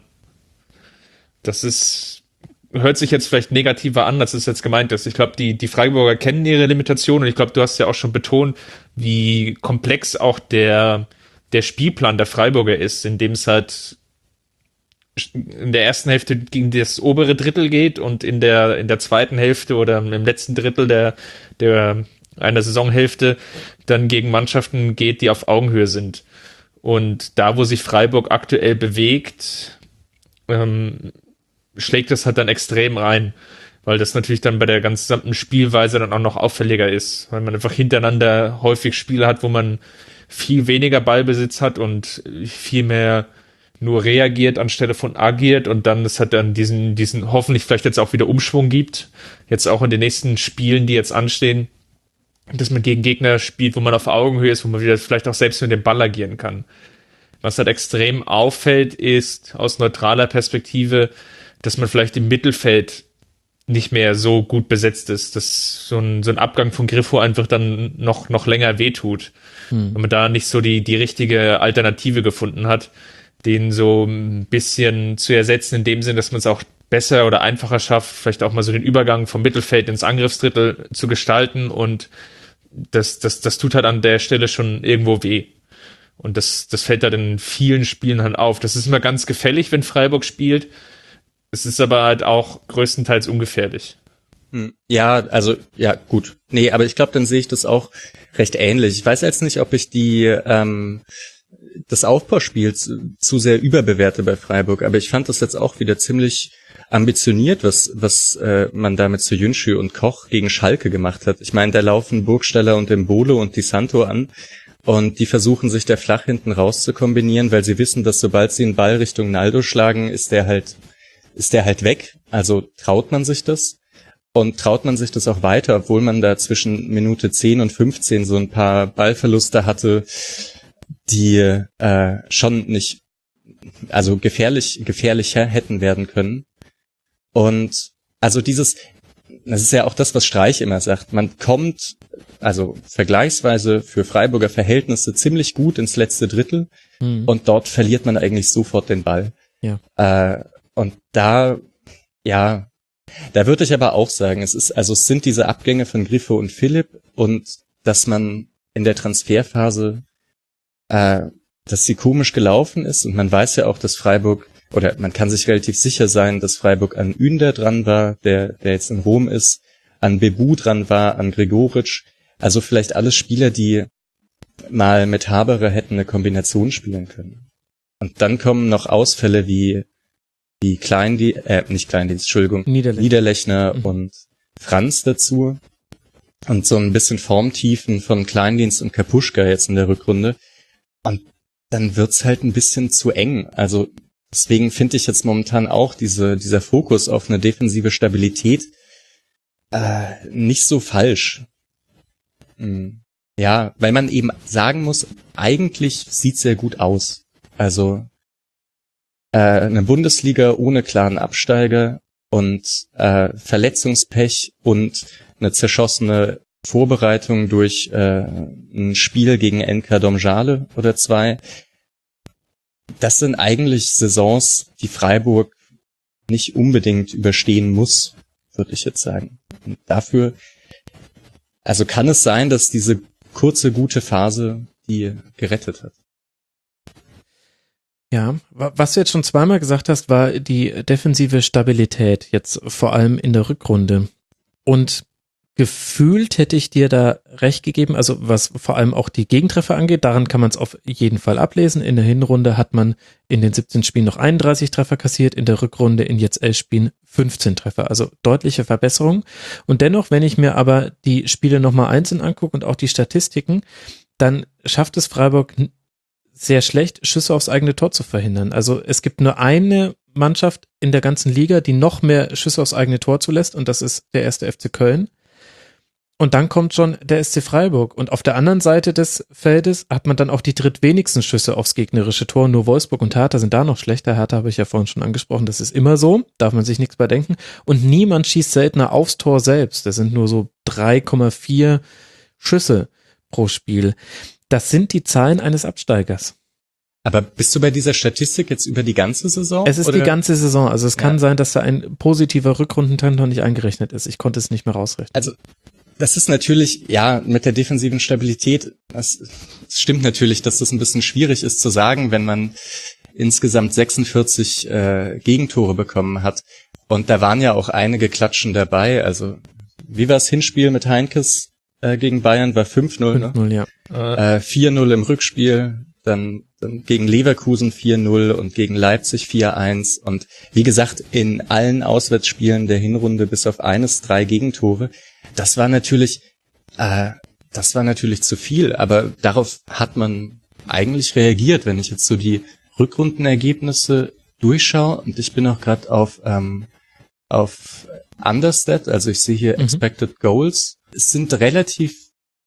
Hört sich jetzt vielleicht negativer an, als es jetzt gemeint ist. Ich glaube, die Freiburger kennen ihre Limitationen und ich glaube, du hast ja auch schon betont, wie komplex auch der Spielplan der Freiburger ist, in dem es halt in der ersten Hälfte gegen das obere Drittel geht und in der zweiten Hälfte oder im letzten Drittel einer Saisonhälfte dann gegen Mannschaften geht, die auf Augenhöhe sind. Und da, wo sich Freiburg aktuell bewegt, schlägt das halt dann extrem rein, weil das natürlich dann bei der gesamten Spielweise dann auch noch auffälliger ist, weil man einfach hintereinander häufig Spiele hat, wo man viel weniger Ballbesitz hat und viel mehr nur reagiert anstelle von agiert und dann es hat dann diesen hoffentlich vielleicht jetzt auch wieder Umschwung gibt, jetzt auch in den nächsten Spielen, die jetzt anstehen, dass man gegen Gegner spielt, wo man auf Augenhöhe ist, wo man wieder vielleicht auch selbst mit dem Ball agieren kann. Was halt extrem auffällt, ist aus neutraler Perspektive, dass man vielleicht im Mittelfeld nicht mehr so gut besetzt ist, dass so ein Abgang von Griffo einfach dann noch länger wehtut, wenn man da nicht so die richtige Alternative gefunden hat, den so ein bisschen zu ersetzen, in dem Sinn, dass man es auch besser oder einfacher schafft, vielleicht auch mal so den Übergang vom Mittelfeld ins Angriffsdrittel zu gestalten und das tut halt an der Stelle schon irgendwo weh. Und das fällt halt in vielen Spielen halt auf. Das ist immer ganz gefällig, wenn Freiburg spielt. Es ist aber halt auch größtenteils ungefährlich. Ja, also, ja, gut. Nee, aber ich glaube, dann sehe ich das auch recht ähnlich. Ich weiß jetzt nicht, ob ich das Aufbauspiel zu sehr überbewerte bei Freiburg, aber ich fand das jetzt auch wieder ziemlich ambitioniert, was man da mit Soyuncu und Koch gegen Schalke gemacht hat. Ich meine, da laufen Burgstaller und Embolo und Di Santo an und die versuchen sich da flach hinten raus zu kombinieren, weil sie wissen, dass sobald sie einen Ball Richtung Naldo schlagen, ist der halt weg. Also traut man sich das. Und traut man sich das auch weiter, obwohl man da zwischen Minute 10 und 15 so ein paar Ballverluste hatte, die schon nicht, also gefährlicher hätten werden können. Und also das ist ja auch das, was Streich immer sagt, man kommt also vergleichsweise für Freiburger Verhältnisse ziemlich gut ins letzte Drittel und dort verliert man eigentlich sofort den Ball. Ja. Und da würde ich aber auch sagen, es sind diese Abgänge von Grifo und Philipp und dass man in der Transferphase, dass sie komisch gelaufen ist und man weiß ja auch, dass Freiburg, oder man kann sich relativ sicher sein, dass Freiburg an Ünder dran war, der jetzt in Rom ist, an Bebu dran war, an Gregoritsch, also vielleicht alles Spieler, die mal mit Haberer hätten eine Kombination spielen können. Und dann kommen noch Ausfälle wie Niederlechner und Franz dazu und so ein bisschen Formtiefen von Kleindienst und Kapuschka jetzt in der Rückrunde und dann wird's halt ein bisschen zu eng. Also deswegen finde ich jetzt momentan auch dieser Fokus auf eine defensive Stabilität nicht so falsch. Ja, weil man eben sagen muss, eigentlich sieht's sehr gut aus. Also eine Bundesliga ohne klaren Absteiger und Verletzungspech und eine zerschossene Vorbereitung durch ein Spiel gegen NK Domžale oder 2. Das sind eigentlich Saisons, die Freiburg nicht unbedingt überstehen muss, würde ich jetzt sagen. Und dafür, also kann es sein, dass diese kurze, gute Phase die gerettet hat. Ja, was du jetzt schon zweimal gesagt hast, war die defensive Stabilität, jetzt vor allem in der Rückrunde. Und gefühlt hätte ich dir da recht gegeben, also was vor allem auch die Gegentreffer angeht, daran kann man es auf jeden Fall ablesen. In der Hinrunde hat man in den 17 Spielen noch 31 Treffer kassiert, in der Rückrunde in jetzt 11 Spielen 15 Treffer, also deutliche Verbesserung. Und dennoch, wenn ich mir aber die Spiele nochmal einzeln angucke und auch die Statistiken, dann schafft es Freiburg sehr schlecht, Schüsse aufs eigene Tor zu verhindern. Also es gibt nur eine Mannschaft in der ganzen Liga, die noch mehr Schüsse aufs eigene Tor zulässt und das ist der 1. FC Köln. Und dann kommt schon der SC Freiburg. Und auf der anderen Seite des Feldes hat man dann auch die drittwenigsten Schüsse aufs gegnerische Tor. Nur Wolfsburg und Hertha sind da noch schlechter. Hertha habe ich ja vorhin schon angesprochen. Das ist immer so. Darf man sich nichts bei denken. Und niemand schießt seltener aufs Tor selbst. Das sind nur so 3,4 Schüsse pro Spiel. Das sind die Zahlen eines Absteigers. Aber bist du bei dieser Statistik jetzt über die ganze Saison? Es ist die ganze Saison. Also es kann sein, dass da ein positiver Rückrundentrend noch nicht eingerechnet ist. Ich konnte es nicht mehr rausrechnen. Also das ist natürlich, ja, mit der defensiven Stabilität, es stimmt natürlich, dass das ein bisschen schwierig ist zu sagen, wenn man insgesamt 46 Gegentore bekommen hat. Und da waren ja auch einige Klatschen dabei. Also wie war das Hinspiel mit Heinkes gegen Bayern? War 5-0, 5-0, ne? Ja. 4-0 im Rückspiel, dann gegen Leverkusen 4-0 und gegen Leipzig 4-1. Und wie gesagt, in allen Auswärtsspielen der Hinrunde bis auf 3 Gegentore. Das war natürlich zu viel, aber darauf hat man eigentlich reagiert, wenn ich jetzt so die Rückrundenergebnisse durchschaue und ich bin auch gerade auf Understat, also ich sehe hier Expected Goals. Es sind relativ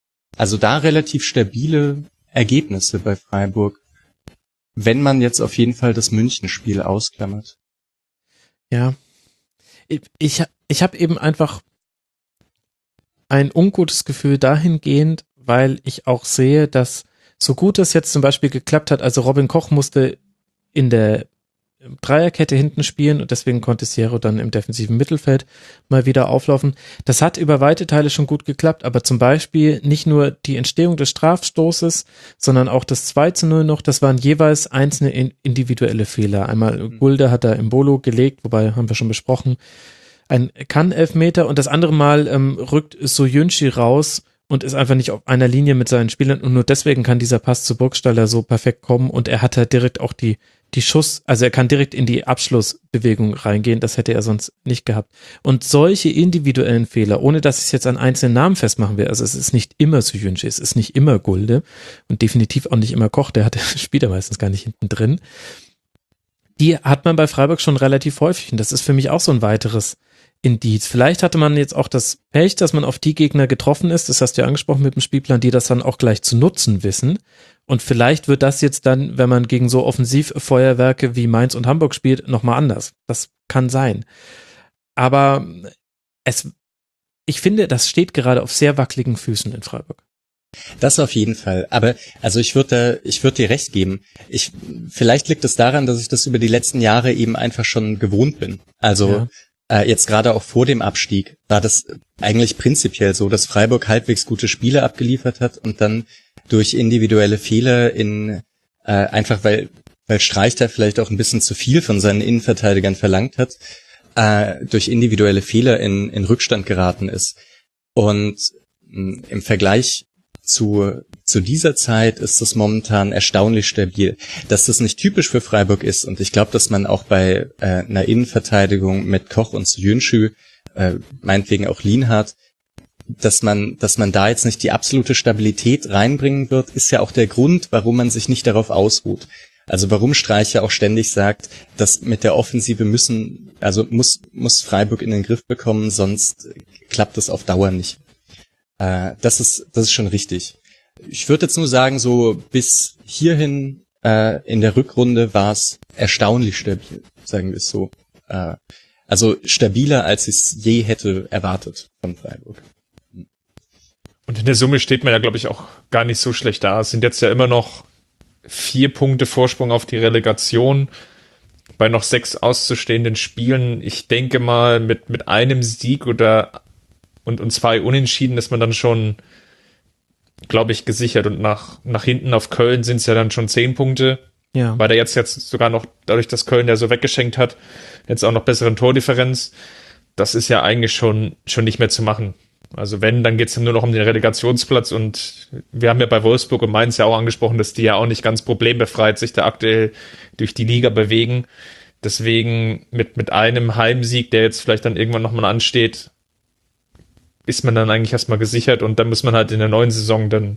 stabile Ergebnisse bei Freiburg, wenn man jetzt auf jeden Fall das Münchenspiel ausklammert. Ja, ich habe eben einfach ein ungutes Gefühl dahingehend, weil ich auch sehe, dass so gut es jetzt zum Beispiel geklappt hat, also Robin Koch musste in der Dreierkette hinten spielen und deswegen konnte Sierro dann im defensiven Mittelfeld mal wieder auflaufen. Das hat über weite Teile schon gut geklappt, aber zum Beispiel nicht nur die Entstehung des Strafstoßes, sondern auch das 2-0 noch, das waren jeweils einzelne individuelle Fehler. Einmal Gulde hat da Embolo gelegt, wobei haben wir schon besprochen, ein Kann-Elfmeter und das andere Mal rückt Soyuncu raus und ist einfach nicht auf einer Linie mit seinen Spielern und nur deswegen kann dieser Pass zu Burgstaller so perfekt kommen und er hat halt direkt auch die also er kann direkt in die Abschlussbewegung reingehen, das hätte er sonst nicht gehabt. Und solche individuellen Fehler, ohne dass ich es jetzt an einzelnen Namen festmachen will, also es ist nicht immer Soyuncu, es ist nicht immer Gulde und definitiv auch nicht immer Koch, spielt er meistens gar nicht hinten drin. Die hat man bei Freiburg schon relativ häufig und das ist für mich auch so ein weiteres Indiz. Vielleicht hatte man jetzt auch das Pech, dass man auf die Gegner getroffen ist, das hast du ja angesprochen mit dem Spielplan, die das dann auch gleich zu nutzen wissen. Und vielleicht wird das jetzt dann, wenn man gegen so Offensivfeuerwerke wie Mainz und Hamburg spielt, nochmal anders. Das kann sein. Aber ich finde, das steht gerade auf sehr wackeligen Füßen in Freiburg. Das auf jeden Fall. Aber also ich würde dir recht geben. Vielleicht liegt es daran, dass ich das über die letzten Jahre eben einfach schon gewohnt bin. Also jetzt gerade auch vor dem Abstieg war das eigentlich prinzipiell so, dass Freiburg halbwegs gute Spiele abgeliefert hat und dann durch individuelle Fehler einfach weil Streich da vielleicht auch ein bisschen zu viel von seinen Innenverteidigern verlangt hat, durch individuelle Fehler in Rückstand geraten ist. Und im Vergleich zu dieser Zeit ist das momentan erstaunlich stabil. Dass das nicht typisch für Freiburg ist, und ich glaube, dass man auch bei einer Innenverteidigung mit Koch und Söyüncü, meinetwegen auch Lienhardt, dass man da jetzt nicht die absolute Stabilität reinbringen wird, ist ja auch der Grund, warum man sich nicht darauf ausruht. Also warum Streich ja auch ständig sagt, dass mit der Offensive muss Freiburg in den Griff bekommen, sonst klappt es auf Dauer nicht. Das ist schon richtig. Ich würde jetzt nur sagen, so bis hierhin in der Rückrunde war es erstaunlich stabil, sagen wir es so. Also stabiler, als ich es je hätte erwartet von Freiburg. Und in der Summe steht man ja, glaube ich, auch gar nicht so schlecht da. Es sind jetzt ja immer noch 4 Punkte Vorsprung auf die Relegation bei noch 6 auszustehenden Spielen. Ich denke mal, mit einem Sieg und 2 Unentschieden ist man dann schon, glaube ich, gesichert. Und nach hinten auf Köln sind es ja dann schon 10 Punkte. Ja. Weil der jetzt sogar noch, dadurch, dass Köln ja so weggeschenkt hat, jetzt auch noch besseren Tordifferenz. Das ist ja eigentlich schon nicht mehr zu machen. Also wenn, dann geht's dann nur noch um den Relegationsplatz, und wir haben ja bei Wolfsburg und Mainz ja auch angesprochen, dass die ja auch nicht ganz problembefreit sich da aktuell durch die Liga bewegen. Deswegen mit einem Heimsieg, der jetzt vielleicht dann irgendwann nochmal ansteht, ist man dann eigentlich erstmal gesichert, und dann muss man halt in der neuen Saison dann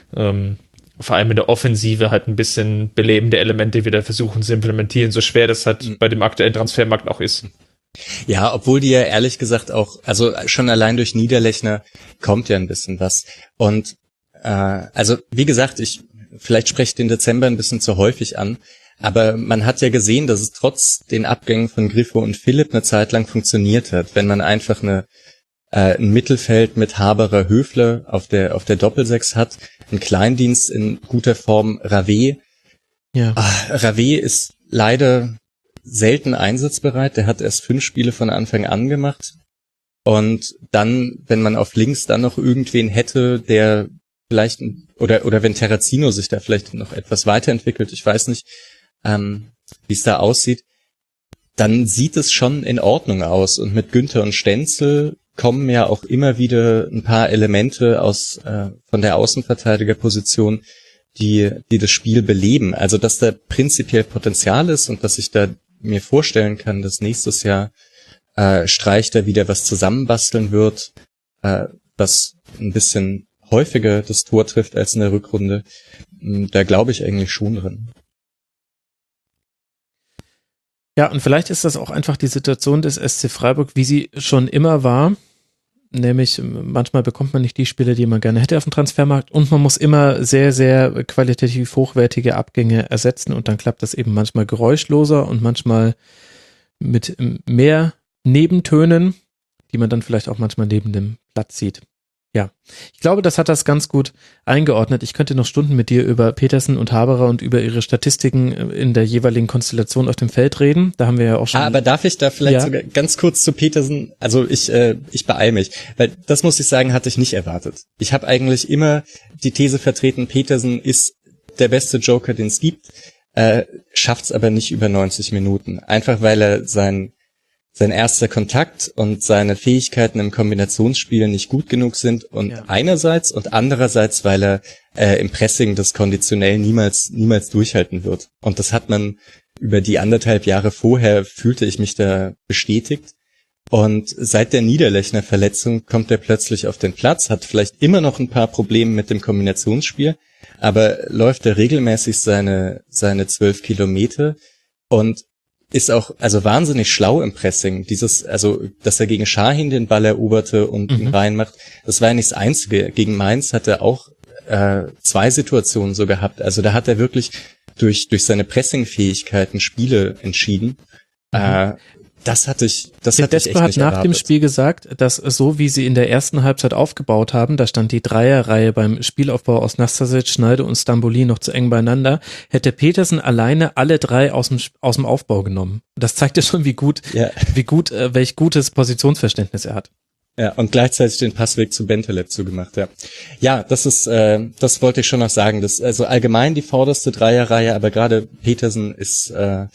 vor allem in der Offensive halt ein bisschen belebende Elemente wieder versuchen zu implementieren, so schwer das halt bei dem aktuellen Transfermarkt auch ist. Ja, obwohl die ja ehrlich gesagt auch, also schon allein durch Niederlechner kommt ja ein bisschen was. Und also wie gesagt, vielleicht spreche ich den Dezember ein bisschen zu häufig an, aber man hat ja gesehen, dass es trotz den Abgängen von Griffo und Philipp eine Zeit lang funktioniert hat, wenn man einfach ein Mittelfeld mit Haberer, Höfler auf der Doppelsechs hat, ein Kleindienst in guter Form, Rave. Ja. Rave ist leider selten einsatzbereit, der hat erst 5 Spiele von Anfang an gemacht, und dann, wenn man auf links dann noch irgendwen hätte, der vielleicht, oder wenn Terrazino sich da vielleicht noch etwas weiterentwickelt, ich weiß nicht, wie es da aussieht, dann sieht es schon in Ordnung aus, und mit Günther und Stenzel kommen ja auch immer wieder ein paar Elemente von der Außenverteidigerposition, die das Spiel beleben. Also dass da prinzipiell Potenzial ist, und dass ich da mir vorstellen kann, dass nächstes Jahr Streich da wieder was zusammenbasteln wird, was ein bisschen häufiger das Tor trifft als in der Rückrunde. Da glaube ich eigentlich schon dran. Ja, und vielleicht ist das auch einfach die Situation des SC Freiburg, wie sie schon immer war. Nämlich, manchmal bekommt man nicht die Spieler, die man gerne hätte auf dem Transfermarkt, und man muss immer sehr, sehr qualitativ hochwertige Abgänge ersetzen, und dann klappt das eben manchmal geräuschloser und manchmal mit mehr Nebentönen, die man dann vielleicht auch manchmal neben dem Platz sieht. Ja, ich glaube, das hat das ganz gut eingeordnet. Ich könnte noch Stunden mit dir über Petersen und Haberer und über ihre Statistiken in der jeweiligen Konstellation auf dem Feld reden. Da haben wir ja auch schon... Aber darf ich da vielleicht sogar ganz kurz zu Petersen? Also ich beeil mich, weil das, muss ich sagen, hatte ich nicht erwartet. Ich habe eigentlich immer die These vertreten, Petersen ist der beste Joker, den es gibt, schafft's aber nicht über 90 Minuten. Einfach weil er sein erster Kontakt und seine Fähigkeiten im Kombinationsspiel nicht gut genug sind, und einerseits, und andererseits, weil er im Pressing das konditionell niemals durchhalten wird. Und das hat man über die 1,5 Jahre vorher, fühlte ich mich da bestätigt. Und seit der Niederlechner Verletzung kommt er plötzlich auf den Platz, hat vielleicht immer noch ein paar Probleme mit dem Kombinationsspiel, aber läuft er regelmäßig seine 12 Kilometer, und ist auch also wahnsinnig schlau im Pressing. Dass er gegen Şahin den Ball eroberte und ihn reinmacht, das war ja nicht das Einzige. Gegen Mainz hat er auch 2 Situationen so gehabt. Also da hat er wirklich durch seine Pressing-Fähigkeiten Spiele entschieden. Das hatte ich echt Tedesco hat nicht nach erwartet. dem Spiel gesagt, dass so wie sie in der ersten Halbzeit aufgebaut haben, da stand die Dreierreihe beim Spielaufbau aus Nastasic, Schneider und Stamboli noch zu eng beieinander, hätte Petersen alleine alle 3 aus dem Aufbau genommen. Das zeigt ja schon, welch gutes Positionsverständnis er hat. Ja, und gleichzeitig den Passweg zu Bentaleb zugemacht, ja. Ja, das wollte ich schon noch sagen. Das, also allgemein die vorderste Dreierreihe, aber gerade Petersen ist,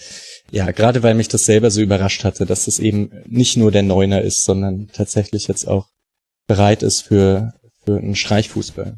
gerade weil mich das selber so überrascht hatte, dass es eben nicht nur der Neuner ist, sondern tatsächlich jetzt auch bereit ist für einen Streichfußball.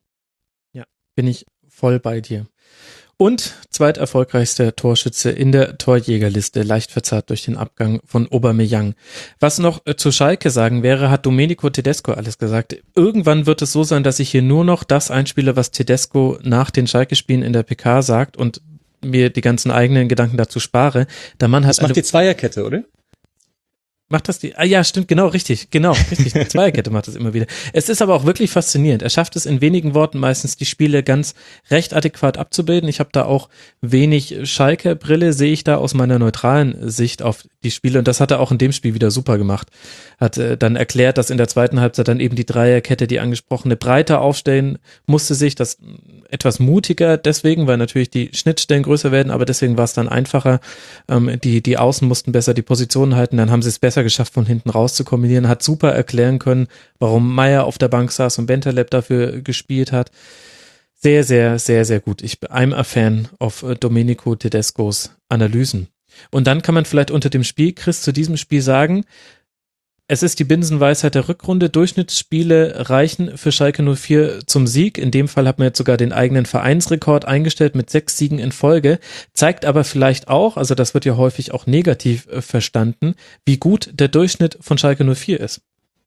Ja, bin ich voll bei dir. Und zweiterfolgreichster Torschütze in der Torjägerliste, leicht verzerrt durch den Abgang von Aubameyang. Was noch zu Schalke sagen wäre, hat Domenico Tedesco alles gesagt. Irgendwann wird es so sein, dass ich hier nur noch das einspiele, was Tedesco nach den Schalke-Spielen in der PK sagt und mir die ganzen eigenen Gedanken dazu spare. Der Mann hat das macht die Zweierkette, oder? Macht das die? Ah ja, stimmt, genau, richtig. Die Zweierkette macht das immer wieder. Es ist aber auch wirklich faszinierend. Er schafft es in wenigen Worten meistens, die Spiele ganz recht adäquat abzubilden. Ich habe da auch wenig Schalke-Brille, sehe ich da aus meiner neutralen Sicht auf die Spiele. Und das hat er auch in dem Spiel wieder super gemacht. Hat dann erklärt, dass in der zweiten Halbzeit dann eben die Dreierkette, die angesprochene, breiter aufstellen musste sich. Das etwas mutiger deswegen, weil natürlich die Schnittstellen größer werden, aber deswegen war es dann einfacher. Die Außen mussten besser die Positionen halten, dann haben sie es besser geschafft, von hinten raus zu kombinieren, hat super erklären können, warum Meier auf der Bank saß und Bentaleb dafür gespielt hat. Sehr, sehr, sehr, sehr gut. I'm a fan of Domenico Tedescos Analysen. Und dann kann man vielleicht unter dem Spiel, Chris, zu diesem Spiel sagen, es ist die Binsenweisheit der Rückrunde. Durchschnittsspiele reichen für Schalke 04 zum Sieg. In dem Fall hat man jetzt sogar den eigenen Vereinsrekord eingestellt mit 6 Siegen in Folge. Zeigt aber vielleicht auch, also das wird ja häufig auch negativ verstanden, wie gut der Durchschnitt von Schalke 04 ist.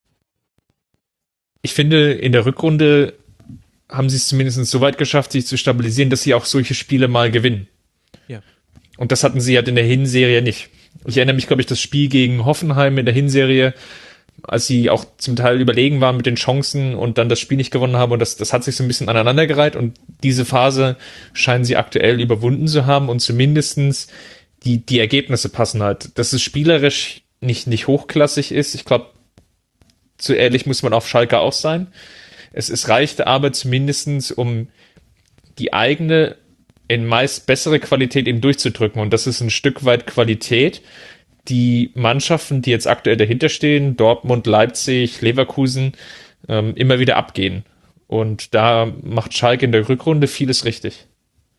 Ich finde, in der Rückrunde haben sie es zumindest so weit geschafft, sich zu stabilisieren, dass sie auch solche Spiele mal gewinnen. Ja. Und das hatten sie halt in der Hinserie nicht. Ich erinnere mich, glaube ich, das Spiel gegen Hoffenheim in der Hinserie, als sie auch zum Teil überlegen waren mit den Chancen und dann das Spiel nicht gewonnen haben und das hat sich so ein bisschen aneinandergereiht und diese Phase scheinen sie aktuell überwunden zu haben und zumindestens die Ergebnisse passen halt. Dass es spielerisch nicht hochklassig ist, ich glaube, zu ehrlich muss man auf Schalke auch sein. Es reichte aber zumindestens, um die eigene in meist bessere Qualität eben durchzudrücken. Und das ist ein Stück weit Qualität, die Mannschaften, die jetzt aktuell dahinter stehen, Dortmund, Leipzig, Leverkusen, immer wieder abgehen. Und da macht Schalke in der Rückrunde vieles richtig.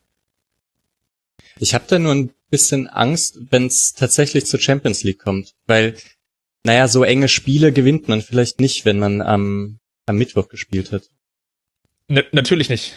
Ich habe da nur ein bisschen Angst, wenn es tatsächlich zur Champions League kommt. Weil, so enge Spiele gewinnt man vielleicht nicht, wenn man am Mittwoch gespielt hat. Natürlich nicht.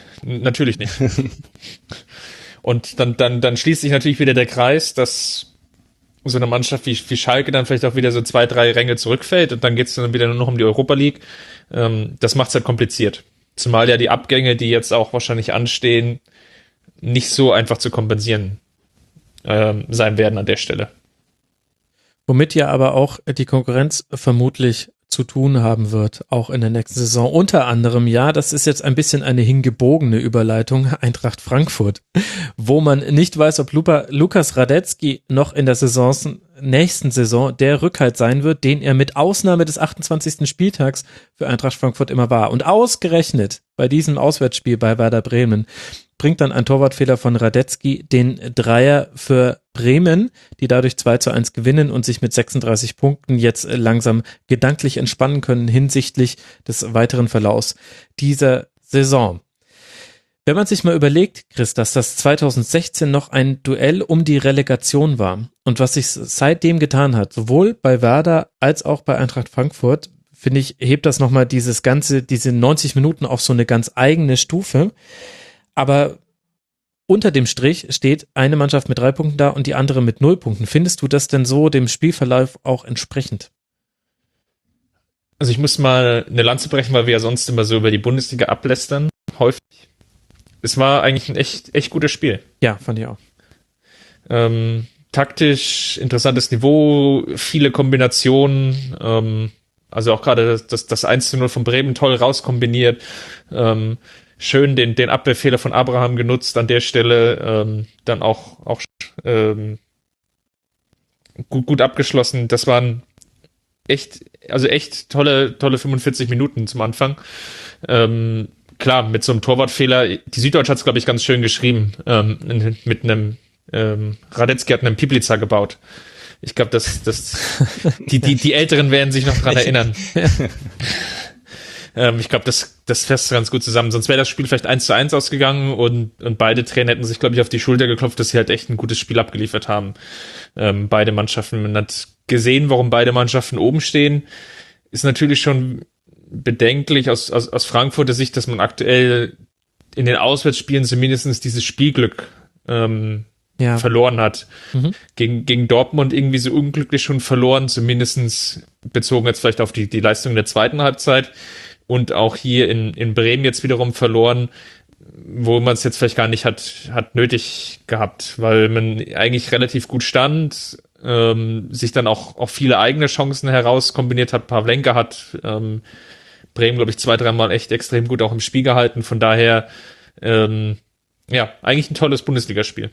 Und dann schließt sich natürlich wieder der Kreis, dass so eine Mannschaft wie Schalke dann vielleicht auch wieder so 2, 3 Ränge zurückfällt und dann geht's dann wieder nur noch um die Europa League. Das macht's halt kompliziert. Zumal ja die Abgänge, die jetzt auch wahrscheinlich anstehen, nicht so einfach zu kompensieren sein werden an der Stelle. Womit ja aber auch die Konkurrenz vermutlich zu tun haben wird, auch in der nächsten Saison. Unter anderem, das ist jetzt ein bisschen eine hingebogene Überleitung, Eintracht Frankfurt, wo man nicht weiß, ob Lukas Radetzky noch in der nächsten Saison der Rückhalt sein wird, den er mit Ausnahme des 28. Spieltags für Eintracht Frankfurt immer war. Und ausgerechnet bei diesem Auswärtsspiel bei Werder Bremen bringt dann ein Torwartfehler von Radetzky den Dreier für Bremen, die dadurch 2:1 gewinnen und sich mit 36 Punkten jetzt langsam gedanklich entspannen können hinsichtlich des weiteren Verlaufs dieser Saison. Wenn man sich mal überlegt, Chris, dass das 2016 noch ein Duell um die Relegation war und was sich seitdem getan hat, sowohl bei Werder als auch bei Eintracht Frankfurt, finde ich, hebt das nochmal diese 90 Minuten auf so eine ganz eigene Stufe. Aber unter dem Strich steht eine Mannschaft mit 3 Punkten da und die andere mit 0 Punkten. Findest du das denn so dem Spielverlauf auch entsprechend? Also ich muss mal eine Lanze brechen, weil wir ja sonst immer so über die Bundesliga ablästern, häufig. Es war eigentlich ein echt gutes Spiel. Ja, fand ich auch. taktisch interessantes Niveau, viele Kombinationen, also auch gerade das 1:0 von Bremen toll rauskombiniert, schön den Abwehrfehler von Abraham genutzt an der Stelle, dann auch gut abgeschlossen. Das waren echt tolle 45 Minuten zum Anfang. Klar, mit so einem Torwartfehler, die Süddeutsche hat es, glaube ich, ganz schön geschrieben, mit einem Radetzky hat einen Piplica gebaut. Ich glaube, die Älteren werden sich noch dran erinnern. Ich glaube, das fasst ganz gut zusammen. Sonst wäre das Spiel vielleicht 1:1 ausgegangen und beide Trainer hätten sich, glaube ich, auf die Schulter geklopft, dass sie halt echt ein gutes Spiel abgeliefert haben. Beide Mannschaften. Man hat gesehen, warum beide Mannschaften oben stehen. Ist natürlich schon bedenklich aus Frankfurter Sicht, dass man aktuell in den Auswärtsspielen zumindest dieses Spielglück verloren hat. Mhm. Gegen Dortmund irgendwie so unglücklich schon verloren, zumindest bezogen jetzt vielleicht auf die Leistung der zweiten Halbzeit. Und auch hier in Bremen jetzt wiederum verloren, wo man es jetzt vielleicht gar nicht hat nötig gehabt, weil man eigentlich relativ gut stand, sich dann auch viele eigene Chancen herauskombiniert hat. Pavlenka hat Bremen, glaube ich, 2-3 Mal echt extrem gut auch im Spiel gehalten. Von daher, eigentlich ein tolles Bundesligaspiel.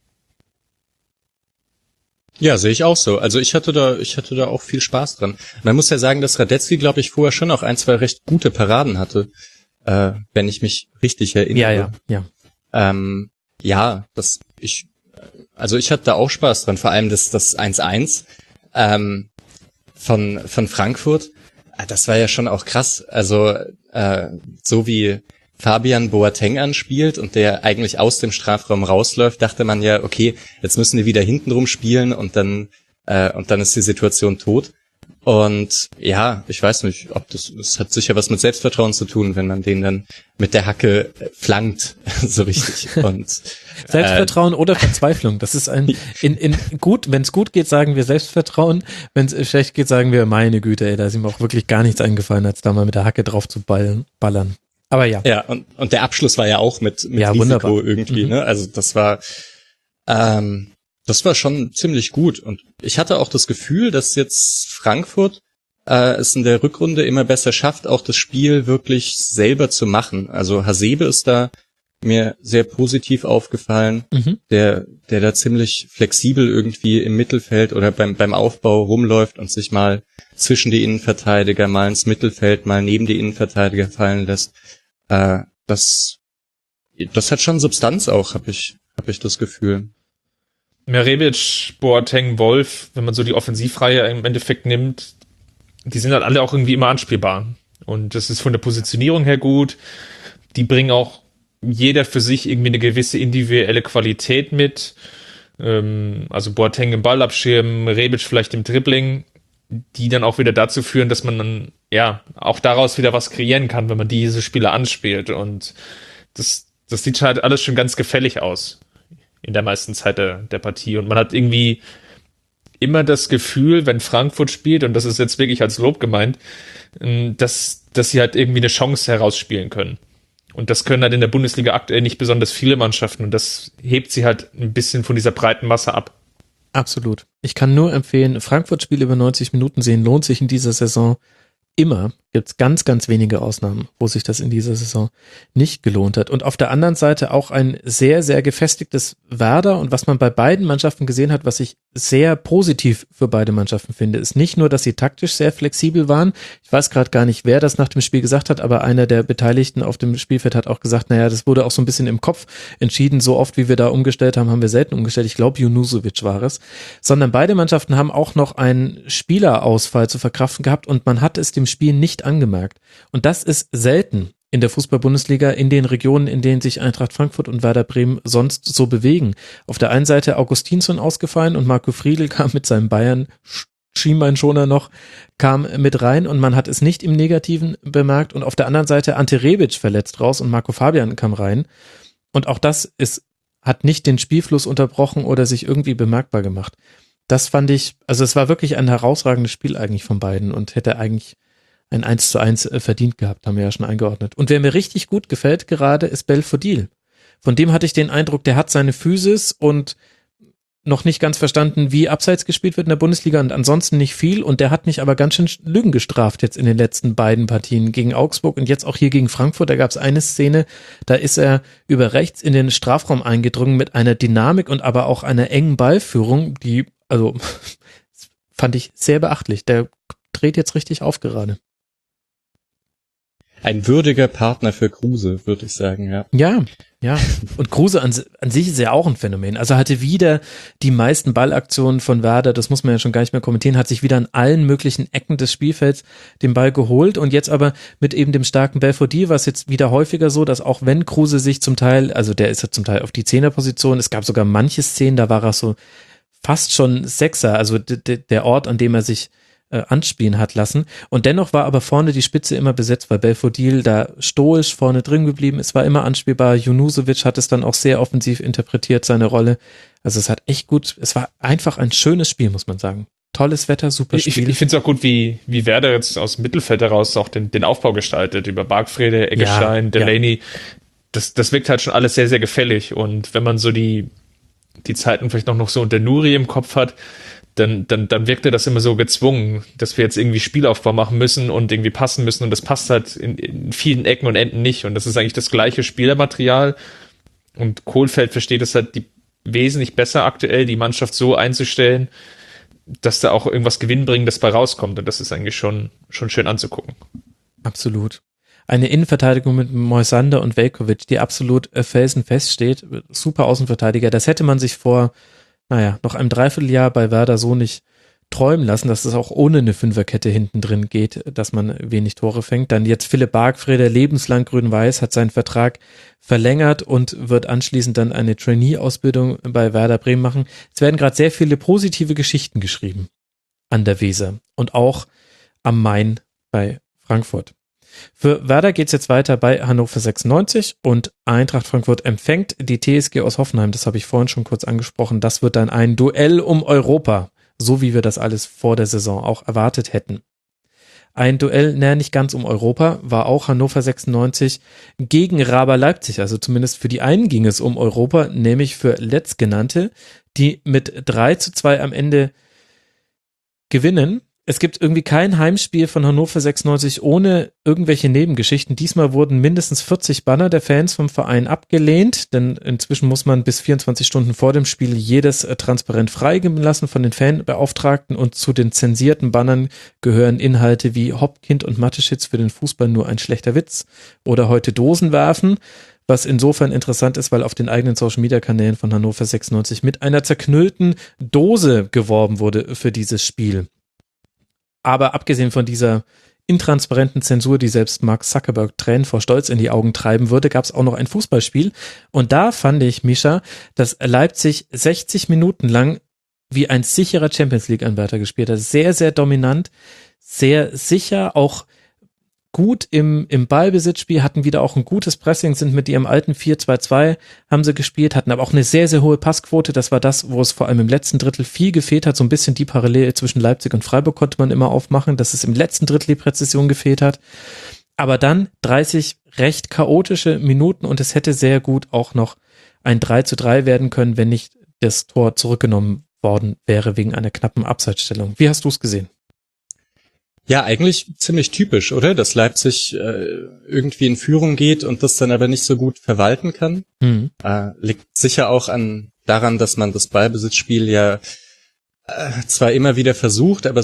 Ja, sehe ich auch so. Also ich hatte da auch viel Spaß dran. Man muss ja sagen, dass Radetzky, glaube ich, vorher schon auch 1-2 recht gute Paraden hatte, wenn ich mich richtig erinnere. Ja. Ich hatte da auch Spaß dran, vor allem das 1:1 von Frankfurt. Das war ja schon auch krass. Also so wie Fabian Boateng anspielt und der eigentlich aus dem Strafraum rausläuft, dachte man ja, okay, jetzt müssen die wieder hintenrum spielen und dann ist die Situation tot. Und ja, ich weiß nicht, ob das hat sicher was mit Selbstvertrauen zu tun, wenn man den dann mit der Hacke flankt, so richtig. Und Selbstvertrauen oder Verzweiflung. Das ist wenn es gut geht, sagen wir Selbstvertrauen. Wenn es schlecht geht, sagen wir, meine Güte, ey, da ist ihm auch wirklich gar nichts eingefallen, als da mal mit der Hacke drauf zu ballern. Aber ja. Ja, und der Abschluss war ja auch mit Risiko wunderbar. irgendwie, ne? Also das war schon ziemlich gut. Und ich hatte auch das Gefühl, dass jetzt Frankfurt es in der Rückrunde immer besser schafft, auch das Spiel wirklich selber zu machen. Also Hasebe ist da mir sehr positiv aufgefallen, der da ziemlich flexibel irgendwie im Mittelfeld oder beim Aufbau rumläuft und sich mal zwischen die Innenverteidiger, mal ins Mittelfeld, mal neben die Innenverteidiger fallen lässt. Das hat schon Substanz auch, hab ich das Gefühl. Rebic, Boateng, Wolf, wenn man so die Offensivreihe im Endeffekt nimmt, die sind halt alle auch irgendwie immer anspielbar. Und das ist von der Positionierung her gut. Die bringen auch jeder für sich irgendwie eine gewisse individuelle Qualität mit. Also Boateng im Ballabschirmen, Rebic vielleicht im Dribbling, die dann auch wieder dazu führen, dass man dann auch daraus wieder was kreieren kann, wenn man diese Spieler anspielt. Und das sieht halt alles schon ganz gefällig aus in der meisten Zeit der Partie. Und man hat irgendwie immer das Gefühl, wenn Frankfurt spielt, und das ist jetzt wirklich als Lob gemeint, dass sie halt irgendwie eine Chance herausspielen können. Und das können halt in der Bundesliga aktuell nicht besonders viele Mannschaften. Und das hebt sie halt ein bisschen von dieser breiten Masse ab. Absolut. Ich kann nur empfehlen, Frankfurt-Spiele über 90 Minuten sehen lohnt sich in dieser Saison immer. Gibt es ganz, ganz wenige Ausnahmen, wo sich das in dieser Saison nicht gelohnt hat. Und auf der anderen Seite auch ein sehr, sehr gefestigtes Werder. Und was man bei beiden Mannschaften gesehen hat, was ich sehr positiv für beide Mannschaften finde, ist nicht nur, dass sie taktisch sehr flexibel waren. Ich weiß gerade gar nicht, wer das nach dem Spiel gesagt hat, aber einer der Beteiligten auf dem Spielfeld hat auch gesagt, naja, das wurde auch so ein bisschen im Kopf entschieden. So oft, wie wir da umgestellt haben, haben wir selten umgestellt. Ich glaube, Junusovic war es. Sondern beide Mannschaften haben auch noch einen Spielerausfall zu verkraften gehabt und man hat es dem Spiel nicht angemerkt. Und das ist selten in der Fußball-Bundesliga in den Regionen, in denen sich Eintracht Frankfurt und Werder Bremen sonst so bewegen. Auf der einen Seite Augustinsson ausgefallen und Marco Friedl kam mit seinem Bayern-Schienbeinschoner kam mit rein und man hat es nicht im Negativen bemerkt. Und auf der anderen Seite Ante Rebic verletzt raus und Marco Fabian kam rein. Und auch das hat nicht den Spielfluss unterbrochen oder sich irgendwie bemerkbar gemacht. Das fand ich, also es war wirklich ein herausragendes Spiel eigentlich von beiden und hätte eigentlich ein 1:1 verdient gehabt, haben wir ja schon eingeordnet. Und wer mir richtig gut gefällt gerade, ist Belfodil. Von dem hatte ich den Eindruck, der hat seine Physis und noch nicht ganz verstanden, wie abseits gespielt wird in der Bundesliga und ansonsten nicht viel. Und der hat mich aber ganz schön Lügen gestraft jetzt in den letzten beiden Partien gegen Augsburg und jetzt auch hier gegen Frankfurt. Da gab es eine Szene, da ist er über rechts in den Strafraum eingedrungen mit einer Dynamik und aber auch einer engen Ballführung, die, also fand ich sehr beachtlich. Der dreht jetzt richtig auf gerade. Ein würdiger Partner für Kruse, würde ich sagen, ja. Ja. Und Kruse an sich ist ja auch ein Phänomen. Also hatte wieder die meisten Ballaktionen von Werder, das muss man ja schon gar nicht mehr kommentieren, hat sich wieder an allen möglichen Ecken des Spielfelds den Ball geholt und jetzt aber mit eben dem starken Belfodil war es jetzt wieder häufiger so, dass auch wenn Kruse sich zum Teil, also der ist ja zum Teil auf die Zehnerposition, es gab sogar manche Szenen, da war er so fast schon Sechser, also der Ort, an dem er sich anspielen hat lassen. Und dennoch war aber vorne die Spitze immer besetzt, weil Belfodil da stoisch vorne drin geblieben ist, war immer anspielbar. Junusovic hat es dann auch sehr offensiv interpretiert, seine Rolle. Also es hat echt gut, es war einfach ein schönes Spiel, muss man sagen. Tolles Wetter, super Spiel. Ich finde es auch gut, wie Werder jetzt aus dem Mittelfeld heraus auch den Aufbau gestaltet, über Bargfrede, Eggestein, Delaney. Das wirkt halt schon alles sehr, sehr gefällig. Und wenn man so die Zeiten vielleicht noch so unter Nuri im Kopf hat, dann wirkte das immer so gezwungen, dass wir jetzt irgendwie Spielaufbau machen müssen und irgendwie passen müssen und das passt halt in vielen Ecken und Enden nicht und das ist eigentlich das gleiche Spielermaterial und Kohlfeld versteht es halt wesentlich besser aktuell, die Mannschaft so einzustellen, dass da auch irgendwas Gewinnbringendes bei rauskommt und das ist eigentlich schon schön anzugucken. Absolut. Eine Innenverteidigung mit Moisander und Veljkovic, die absolut felsenfest steht, super Außenverteidiger, das hätte man sich vor noch einem Dreivierteljahr bei Werder so nicht träumen lassen, dass es auch ohne eine Fünferkette hinten drin geht, dass man wenig Tore fängt. Dann jetzt Philipp Bargfrede, lebenslang grün-weiß, hat seinen Vertrag verlängert und wird anschließend dann eine Trainee-Ausbildung bei Werder Bremen machen. Es werden gerade sehr viele positive Geschichten geschrieben an der Weser und auch am Main bei Frankfurt. Für Werder geht's jetzt weiter bei Hannover 96 und Eintracht Frankfurt empfängt die TSG aus Hoffenheim. Das habe ich vorhin schon kurz angesprochen. Das wird dann ein Duell um Europa, so wie wir das alles vor der Saison auch erwartet hätten. Ein Duell, nicht ganz um Europa, war auch Hannover 96 gegen Raber Leipzig. Also zumindest für die einen ging es um Europa, nämlich für Letztgenannte, die mit 3:2 am Ende gewinnen. Es gibt irgendwie kein Heimspiel von Hannover 96 ohne irgendwelche Nebengeschichten. Diesmal wurden mindestens 40 Banner der Fans vom Verein abgelehnt, denn inzwischen muss man bis 24 Stunden vor dem Spiel jedes transparent freigeben lassen von den Fanbeauftragten und zu den zensierten Bannern gehören Inhalte wie Hopkind und Mateschitz für den Fußball nur ein schlechter Witz oder heute Dosen werfen, was insofern interessant ist, weil auf den eigenen Social-Media-Kanälen von Hannover 96 mit einer zerknüllten Dose geworben wurde für dieses Spiel. Aber abgesehen von dieser intransparenten Zensur, die selbst Mark Zuckerberg Tränen vor Stolz in die Augen treiben würde, gab es auch noch ein Fußballspiel. Und da fand ich, Mischa, dass Leipzig 60 Minuten lang wie ein sicherer Champions-League-Anwärter gespielt hat. Sehr, sehr dominant, sehr sicher, auch gut im Ballbesitzspiel, hatten wieder auch ein gutes Pressing, sind mit ihrem alten 4-2-2 haben sie gespielt, hatten aber auch eine sehr, sehr hohe Passquote. Das war das, wo es vor allem im letzten Drittel viel gefehlt hat. So ein bisschen die Parallele zwischen Leipzig und Freiburg konnte man immer aufmachen, dass es im letzten Drittel die Präzision gefehlt hat. Aber dann 30 recht chaotische Minuten und es hätte sehr gut auch noch ein 3:3 werden können, wenn nicht das Tor zurückgenommen worden wäre wegen einer knappen Abseitsstellung. Wie hast du es gesehen? Ja, eigentlich ziemlich typisch, oder? Dass Leipzig irgendwie in Führung geht und das dann aber nicht so gut verwalten kann. Mhm. Liegt sicher auch daran, dass man das Ballbesitzspiel ja zwar immer wieder versucht, aber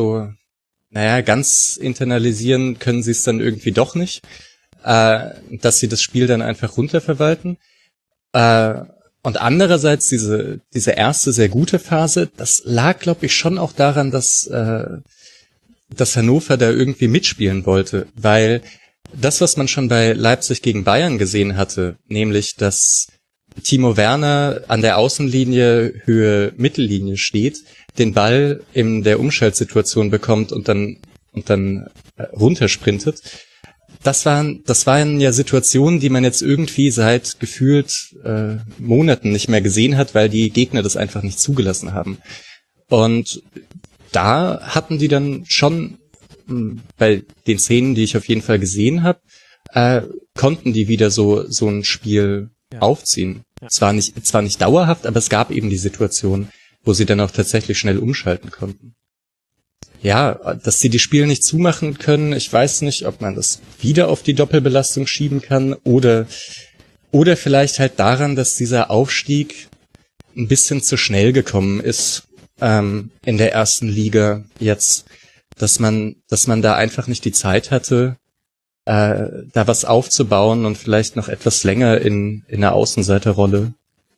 ganz internalisieren können sie es dann irgendwie doch nicht, dass sie das Spiel dann einfach runterverwalten. Und andererseits diese erste sehr gute Phase, das lag, glaube ich, schon auch daran, dass Hannover da irgendwie mitspielen wollte, weil das, was man schon bei Leipzig gegen Bayern gesehen hatte, nämlich, dass Timo Werner an der Außenlinie Höhe Mittellinie steht, den Ball in der Umschaltsituation bekommt und dann runtersprintet. Das waren ja Situationen, die man jetzt irgendwie seit gefühlt Monaten nicht mehr gesehen hat, weil die Gegner das einfach nicht zugelassen haben. Und da hatten die dann schon bei den Szenen, die ich auf jeden Fall gesehen habe, konnten die wieder so ein Spiel aufziehen. Zwar nicht dauerhaft, aber es gab eben die Situation, wo sie dann auch tatsächlich schnell umschalten konnten. Ja, dass sie die Spiele nicht zumachen können, ich weiß nicht, ob man das wieder auf die Doppelbelastung schieben kann oder vielleicht halt daran, dass dieser Aufstieg ein bisschen zu schnell gekommen ist in der ersten Liga jetzt, dass man da einfach nicht die Zeit hatte, da was aufzubauen und vielleicht noch etwas länger in der Außenseiterrolle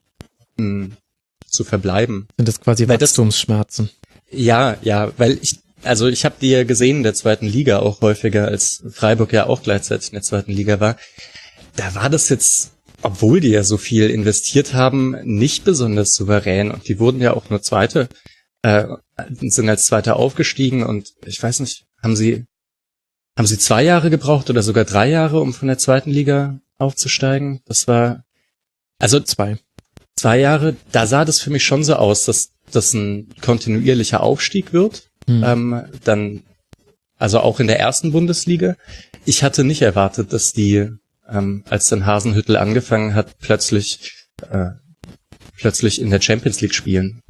zu verbleiben. Sind das quasi Wachstumsschmerzen? Ja, weil ich habe die ja gesehen in der zweiten Liga auch häufiger, als Freiburg ja auch gleichzeitig in der zweiten Liga war. Da war das jetzt, obwohl die ja so viel investiert haben, nicht besonders souverän und die wurden ja auch nur Zweite, sind als Zweiter aufgestiegen und ich weiß nicht, haben sie 2 Jahre gebraucht oder sogar 3 Jahre, um von der zweiten Liga aufzusteigen? Das war, also 2 Jahre, da sah das für mich schon so aus, dass das ein kontinuierlicher Aufstieg wird. Dann, also auch in der ersten Bundesliga. Ich hatte nicht erwartet, dass die, als dann Hasenhüttl angefangen hat, plötzlich in der Champions League spielen.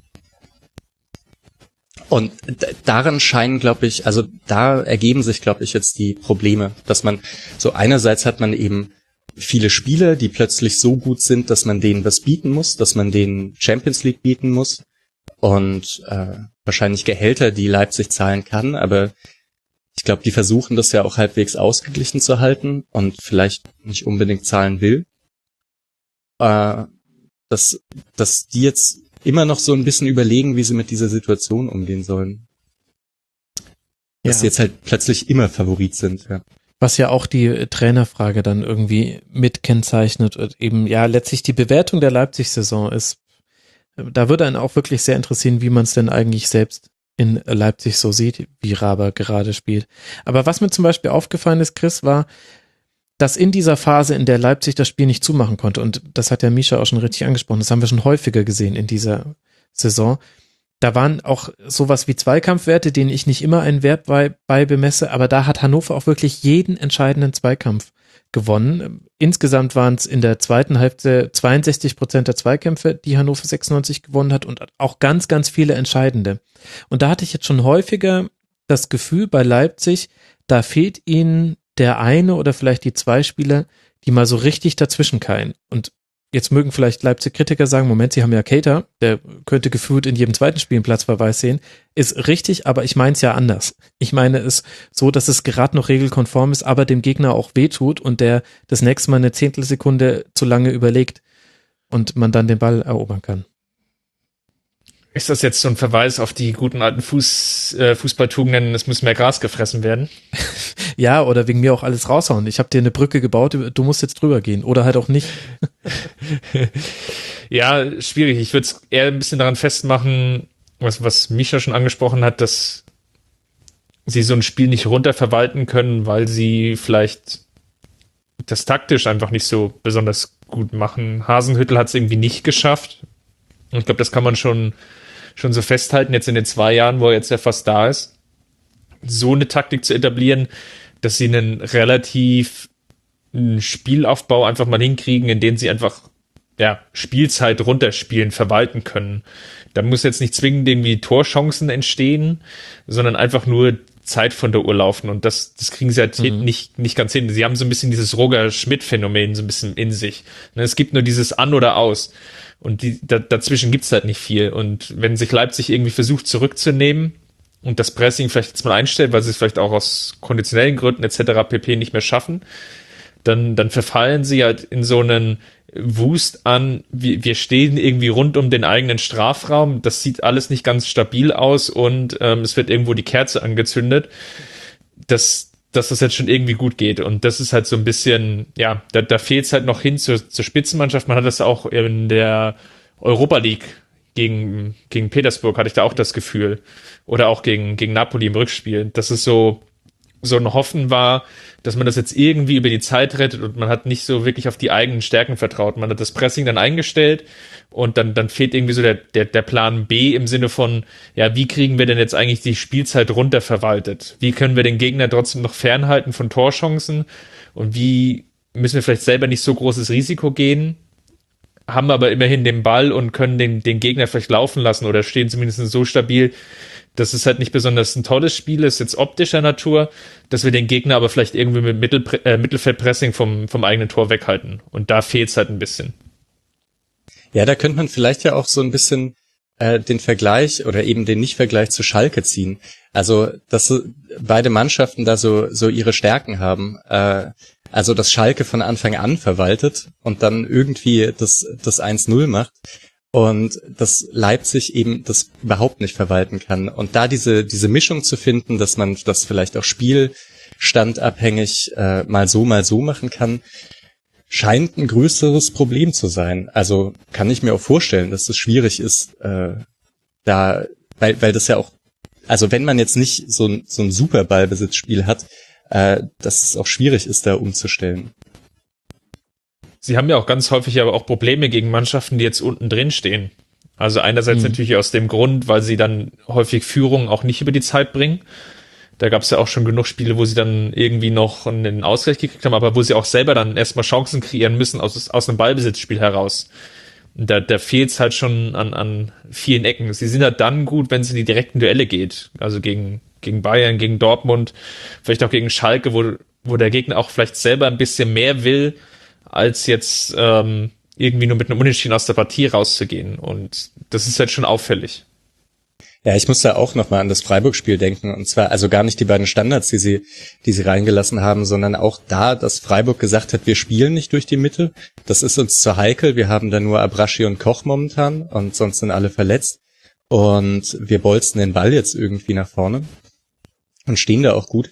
Und daran scheinen, glaube ich, also da ergeben sich, glaube ich, jetzt die Probleme, dass man so einerseits hat man eben viele Spieler, die plötzlich so gut sind, dass man denen was bieten muss, dass man denen Champions League bieten muss und wahrscheinlich Gehälter, die Leipzig zahlen kann, aber ich glaube, die versuchen das ja auch halbwegs ausgeglichen zu halten und vielleicht nicht unbedingt zahlen will. Dass die jetzt immer noch so ein bisschen überlegen, wie sie mit dieser Situation umgehen sollen. Dass sie jetzt halt plötzlich immer Favorit sind, ja. Was ja auch die Trainerfrage dann irgendwie mit kennzeichnet und eben ja letztlich die Bewertung der Leipzig-Saison ist. Da würde einen auch wirklich sehr interessieren, wie man es denn eigentlich selbst in Leipzig so sieht, wie Raber gerade spielt. Aber was mir zum Beispiel aufgefallen ist, Chris, war, dass in dieser Phase, in der Leipzig das Spiel nicht zumachen konnte, und das hat ja Mischa auch schon richtig angesprochen, das haben wir schon häufiger gesehen in dieser Saison, da waren auch sowas wie Zweikampfwerte, denen ich nicht immer einen Wert bei bemesse, aber da hat Hannover auch wirklich jeden entscheidenden Zweikampf gewonnen. Insgesamt waren es in der zweiten Hälfte 62% der Zweikämpfe, die Hannover 96 gewonnen hat und auch ganz, ganz viele entscheidende. Und da hatte ich jetzt schon häufiger das Gefühl bei Leipzig, da fehlt ihnen der eine oder vielleicht die 2 Spieler, die mal so richtig dazwischen keilen. Und jetzt mögen vielleicht Leipzig-Kritiker sagen, Moment, sie haben ja Keita, der könnte gefühlt in jedem zweiten Spiel einen Platzverweis sehen. Ist richtig, aber ich meine es ja anders. Ich meine es so, dass es gerade noch regelkonform ist, aber dem Gegner auch wehtut und der das nächste Mal eine Zehntelsekunde zu lange überlegt und man dann den Ball erobern kann. Ist das jetzt so ein Verweis auf die guten alten Fußballtugenden, es muss mehr Gras gefressen werden? Ja, oder wegen mir auch alles raushauen. Ich habe dir eine Brücke gebaut, du musst jetzt drüber gehen. Oder halt auch nicht. Ja, schwierig. Ich würde es eher ein bisschen daran festmachen, was Mischa schon angesprochen hat, dass sie so ein Spiel nicht runterverwalten können, weil sie vielleicht das taktisch einfach nicht so besonders gut machen. Hasenhüttl hat es irgendwie nicht geschafft. Und ich glaube, das kann man schon so festhalten, jetzt in den 2 Jahren, wo er jetzt ja fast da ist, so eine Taktik zu etablieren, dass sie einen relativ Spielaufbau einfach mal hinkriegen, in dem sie einfach Spielzeit runterspielen, verwalten können. Da muss jetzt nicht zwingend irgendwie Torchancen entstehen, sondern einfach nur Zeit von der Uhr laufen und das kriegen sie halt nicht ganz hin. Sie haben so ein bisschen dieses Roger-Schmidt-Phänomen so ein bisschen in sich. Es gibt nur dieses An oder Aus und dazwischen gibt's halt nicht viel und wenn sich Leipzig irgendwie versucht zurückzunehmen und das Pressing vielleicht jetzt mal einstellt, weil sie es vielleicht auch aus konditionellen Gründen etc. pp. Nicht mehr schaffen, dann verfallen sie halt in so einen Wust an, wir stehen irgendwie rund um den eigenen Strafraum, das sieht alles nicht ganz stabil aus und es wird irgendwo die Kerze angezündet, dass das jetzt schon irgendwie gut geht und das ist halt so ein bisschen, ja, da fehlt es halt noch hin zur Spitzenmannschaft, man hat das auch in der Europa League gegen Petersburg, hatte ich da auch das Gefühl, oder auch gegen Napoli im Rückspiel, dass es so ein Hoffen war, dass man das jetzt irgendwie über die Zeit rettet und man hat nicht so wirklich auf die eigenen Stärken vertraut. Man hat das Pressing dann eingestellt und dann fehlt irgendwie so der Plan B im Sinne von, ja, wie kriegen wir denn jetzt eigentlich die Spielzeit runterverwaltet? Wie können wir den Gegner trotzdem noch fernhalten von Torchancen? Und wie müssen wir vielleicht selber nicht so großes Risiko gehen? haben aber immerhin den Ball und können den Gegner vielleicht laufen lassen oder stehen zumindest so stabil, dass es halt nicht besonders ein tolles Spiel ist, jetzt optischer Natur, dass wir den Gegner aber vielleicht irgendwie mit Mittelfeldpressing vom eigenen Tor weghalten. Und da fehlt es halt ein bisschen. Ja, da könnte man vielleicht ja auch so ein bisschen den Vergleich oder eben den Nicht-Vergleich zu Schalke ziehen. Also, dass beide Mannschaften da so ihre Stärken haben. Also, dass Schalke von Anfang an verwaltet und dann irgendwie das 1-0 macht und dass Leipzig eben das überhaupt nicht verwalten kann. Und da diese Mischung zu finden, dass man das vielleicht auch spielstandabhängig mal so machen kann, scheint ein größeres Problem zu sein. Also kann ich mir auch vorstellen, dass es schwierig ist, da, weil das ja auch, also wenn man jetzt nicht so ein super Ballbesitzspiel hat, dass es auch schwierig ist, da umzustellen. Sie haben ja auch ganz häufig aber auch Probleme gegen Mannschaften, die jetzt unten drin stehen. Also einerseits natürlich aus dem Grund, weil sie dann häufig Führung auch nicht über die Zeit bringen. Da gab es ja auch schon genug Spiele, wo sie dann irgendwie noch einen Ausgleich gekriegt haben, aber wo sie auch selber dann erstmal Chancen kreieren müssen aus einem Ballbesitzspiel heraus. Da fehlt es halt schon an vielen Ecken. Sie sind halt dann gut, wenn es in die direkten Duelle geht. Also gegen Bayern, gegen Dortmund, vielleicht auch gegen Schalke, wo der Gegner auch vielleicht selber ein bisschen mehr will, als jetzt irgendwie nur mit einem Unentschieden aus der Partie rauszugehen. Und das ist halt schon auffällig. Ja, ich muss da auch nochmal an das Freiburg-Spiel denken. Und zwar also gar nicht die beiden Standards, die sie reingelassen haben, sondern auch da, dass Freiburg gesagt hat, wir spielen nicht durch die Mitte. Das ist uns zu heikel. Wir haben da nur Abraschi und Koch momentan und sonst sind alle verletzt. Und wir bolzen den Ball jetzt irgendwie nach vorne und stehen da auch gut.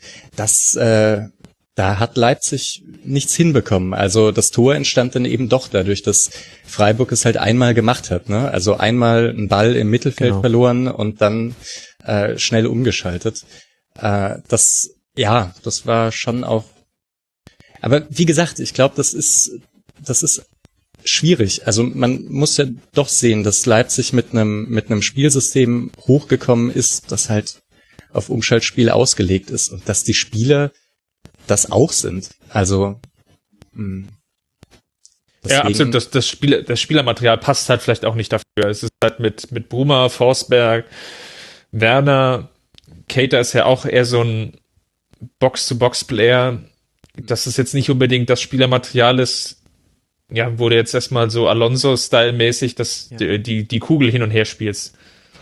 Da hat Leipzig nichts hinbekommen. Also das Tor entstand dann eben doch dadurch, dass Freiburg es halt einmal gemacht hat, ne? Also einmal einen Ball im Mittelfeld verloren und dann schnell umgeschaltet. Das war schon auch. Aber wie gesagt, ich glaube, das ist schwierig. Also man muss ja doch sehen, dass Leipzig mit einem Spielsystem hochgekommen ist, das halt auf Umschaltspiel ausgelegt ist und dass die Spieler das auch sind. Also ja, absolut. Das Spielermaterial passt halt vielleicht auch nicht dafür. Es ist halt mit Bruma, Forsberg, Werner, Keita ist ja auch eher so ein Box-to-Box-Player. Dass es jetzt nicht unbedingt das Spielermaterial ist, ja, wurde jetzt erstmal so Alonso-Style-mäßig, dass die Kugel hin und her spielst.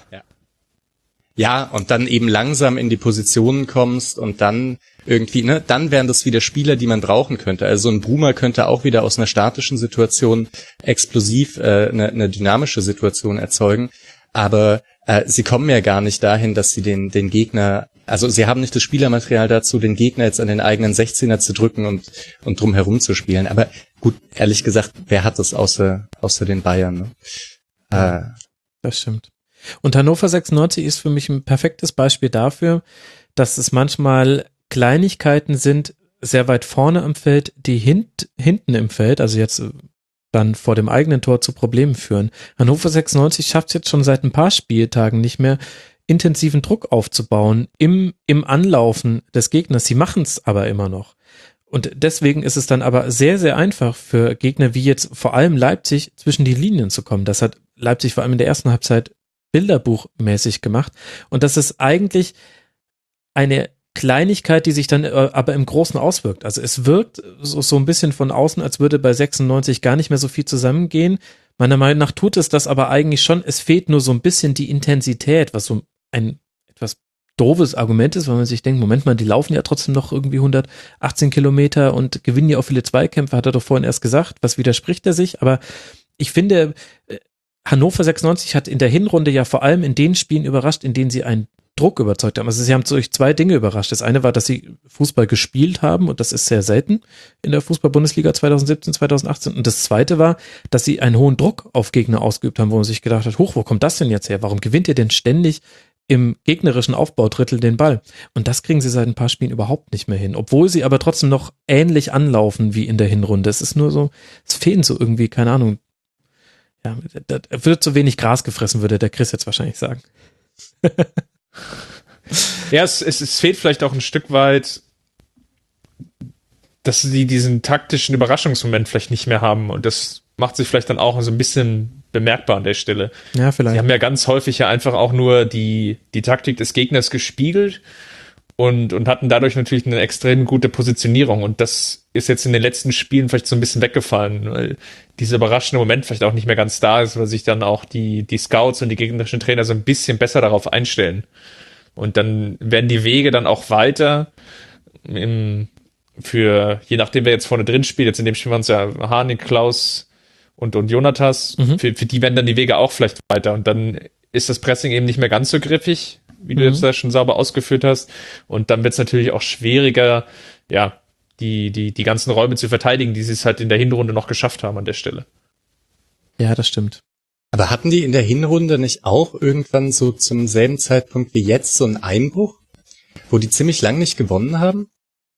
Ja, und dann eben langsam in die Positionen kommst und dann irgendwie, ne, dann wären das wieder Spieler, die man brauchen könnte. Also ein Bruma könnte auch wieder aus einer statischen Situation explosiv eine dynamische Situation erzeugen. Aber sie kommen ja gar nicht dahin, dass sie den Gegner, also sie haben nicht das Spielermaterial dazu, den Gegner jetzt an den eigenen 16er zu drücken und drum herum zu spielen. Aber gut, ehrlich gesagt, wer hat das außer den Bayern? Ne? Das stimmt. Und Hannover 96 ist für mich ein perfektes Beispiel dafür, dass es manchmal Kleinigkeiten sind, sehr weit vorne am Feld, die hinten im Feld, also jetzt dann vor dem eigenen Tor zu Problemen führen. Hannover 96 schafft es jetzt schon seit ein paar Spieltagen nicht mehr, intensiven Druck aufzubauen im Anlaufen des Gegners. Sie machen es aber immer noch. Und deswegen ist es dann aber sehr, sehr einfach für Gegner wie jetzt vor allem Leipzig zwischen die Linien zu kommen. Das hat Leipzig vor allem in der ersten Halbzeit bilderbuchmäßig gemacht. Und das ist eigentlich eine Kleinigkeit, die sich dann aber im Großen auswirkt. Also es wirkt so ein bisschen von außen, als würde bei 96 gar nicht mehr so viel zusammengehen. Meiner Meinung nach tut es das aber eigentlich schon. Es fehlt nur so ein bisschen die Intensität, was so ein etwas doofes Argument ist, weil man sich denkt, Moment mal, die laufen ja trotzdem noch irgendwie 118 Kilometer und gewinnen ja auch viele Zweikämpfe, hat er doch vorhin erst gesagt. Was widerspricht er sich? Aber ich finde, Hannover 96 hat in der Hinrunde ja vor allem in den Spielen überrascht, in denen sie einen Druck überzeugt haben. Also sie haben durch zwei Dinge überrascht. Das eine war, dass sie Fußball gespielt haben und das ist sehr selten in der Fußball-Bundesliga 2017, 2018. Und das zweite war, dass sie einen hohen Druck auf Gegner ausgeübt haben, wo man sich gedacht hat, wo kommt das denn jetzt her? Warum gewinnt ihr denn ständig im gegnerischen Aufbaudrittel den Ball? Und das kriegen sie seit ein paar Spielen überhaupt nicht mehr hin, obwohl sie aber trotzdem noch ähnlich anlaufen wie in der Hinrunde. Es ist nur so, es fehlen so irgendwie, keine Ahnung, ja, da wird zu wenig Gras gefressen, würde der Chris jetzt wahrscheinlich sagen. Ja, es fehlt vielleicht auch ein Stück weit, dass sie diesen taktischen Überraschungsmoment vielleicht nicht mehr haben und das macht sich vielleicht dann auch so ein bisschen bemerkbar an der Stelle. Ja, vielleicht. Sie haben ja ganz häufig ja einfach auch nur die Taktik des Gegners gespiegelt und hatten dadurch natürlich eine extrem gute Positionierung. Und das ist jetzt in den letzten Spielen vielleicht so ein bisschen weggefallen, weil dieser überraschende Moment vielleicht auch nicht mehr ganz da ist, weil sich dann auch die Scouts und die gegnerischen Trainer so ein bisschen besser darauf einstellen. Und dann werden die Wege dann auch weiter je nachdem, wer jetzt vorne drin spielt, jetzt in dem Spiel waren es ja Harnik, Klaus und Jonatas, für die werden dann die Wege auch vielleicht weiter. Und dann ist das Pressing eben nicht mehr ganz so griffig, wie du jetzt da schon sauber ausgeführt hast. Und dann wird es natürlich auch schwieriger, ja, die ganzen Räume zu verteidigen, die sie es halt in der Hinrunde noch geschafft haben an der Stelle. Ja, das stimmt. Aber hatten die in der Hinrunde nicht auch irgendwann so zum selben Zeitpunkt wie jetzt so einen Einbruch, wo die ziemlich lang nicht gewonnen haben?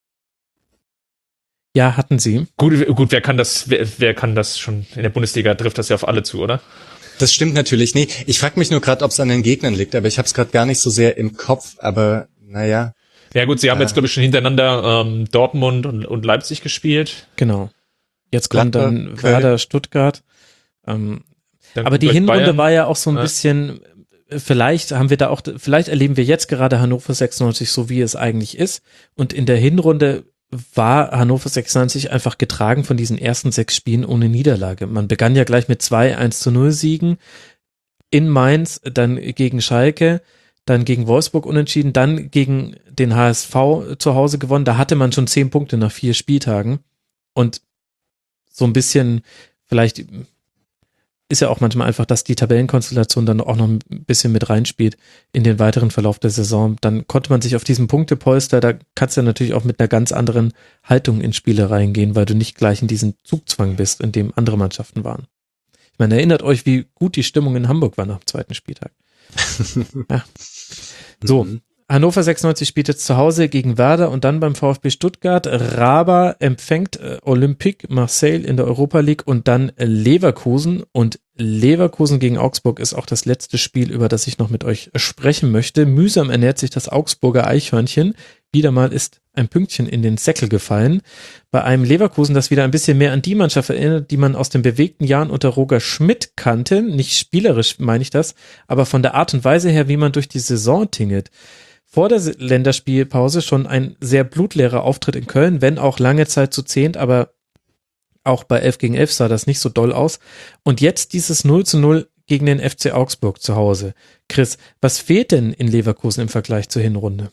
Ja, hatten sie. Gut, wer kann das schon in der Bundesliga, trifft das ja auf alle zu, oder? Das stimmt natürlich. Nee, ich frage mich nur gerade, ob es an den Gegnern liegt, aber ich habe es gerade gar nicht so sehr im Kopf, aber naja. Ja gut, sie haben jetzt, glaube ich, schon hintereinander Dortmund und Leipzig gespielt. Genau. Jetzt kommt dann Köln. Werder, Stuttgart. Aber die Hinrunde Bayern war ja auch so ein bisschen, vielleicht erleben wir jetzt gerade Hannover 96 so, wie es eigentlich ist. Und in der Hinrunde war Hannover 96 einfach getragen von diesen ersten 6 Spielen ohne Niederlage. Man begann ja gleich mit 2 1:0 Siegen in Mainz, dann gegen Schalke, dann gegen Wolfsburg unentschieden, dann gegen den HSV zu Hause gewonnen. Da hatte man schon 10 Punkte nach 4 Spieltagen. Und so ein bisschen, vielleicht ist ja auch manchmal einfach, dass die Tabellenkonstellation dann auch noch ein bisschen mit reinspielt in den weiteren Verlauf der Saison. Dann konnte man sich auf diesen Punktepolster, da kannst du natürlich auch mit einer ganz anderen Haltung in Spiele reingehen, weil du nicht gleich in diesem Zugzwang bist, in dem andere Mannschaften waren. Ich meine, erinnert euch, wie gut die Stimmung in Hamburg war nach dem 2. Spieltag. Ja. So, Hannover 96 spielt jetzt zu Hause gegen Werder und dann beim VfB Stuttgart. Raba empfängt Olympique Marseille in der Europa League und dann Leverkusen. Und Leverkusen gegen Augsburg ist auch das letzte Spiel, über das ich noch mit euch sprechen möchte. Mühsam ernährt sich das Augsburger Eichhörnchen. Wieder mal ist ein Pünktchen in den Säckel gefallen. Bei einem Leverkusen, das wieder ein bisschen mehr an die Mannschaft erinnert, die man aus den bewegten Jahren unter Roger Schmidt kannte. Nicht spielerisch meine ich das, aber von der Art und Weise her, wie man durch die Saison tingelt. Vor der Länderspielpause schon ein sehr blutleerer Auftritt in Köln, wenn auch lange Zeit zu 10, aber auch bei 11 gegen 11 sah das nicht so doll aus. Und jetzt dieses 0:0 gegen den FC Augsburg zu Hause. Chris, was fehlt denn in Leverkusen im Vergleich zur Hinrunde?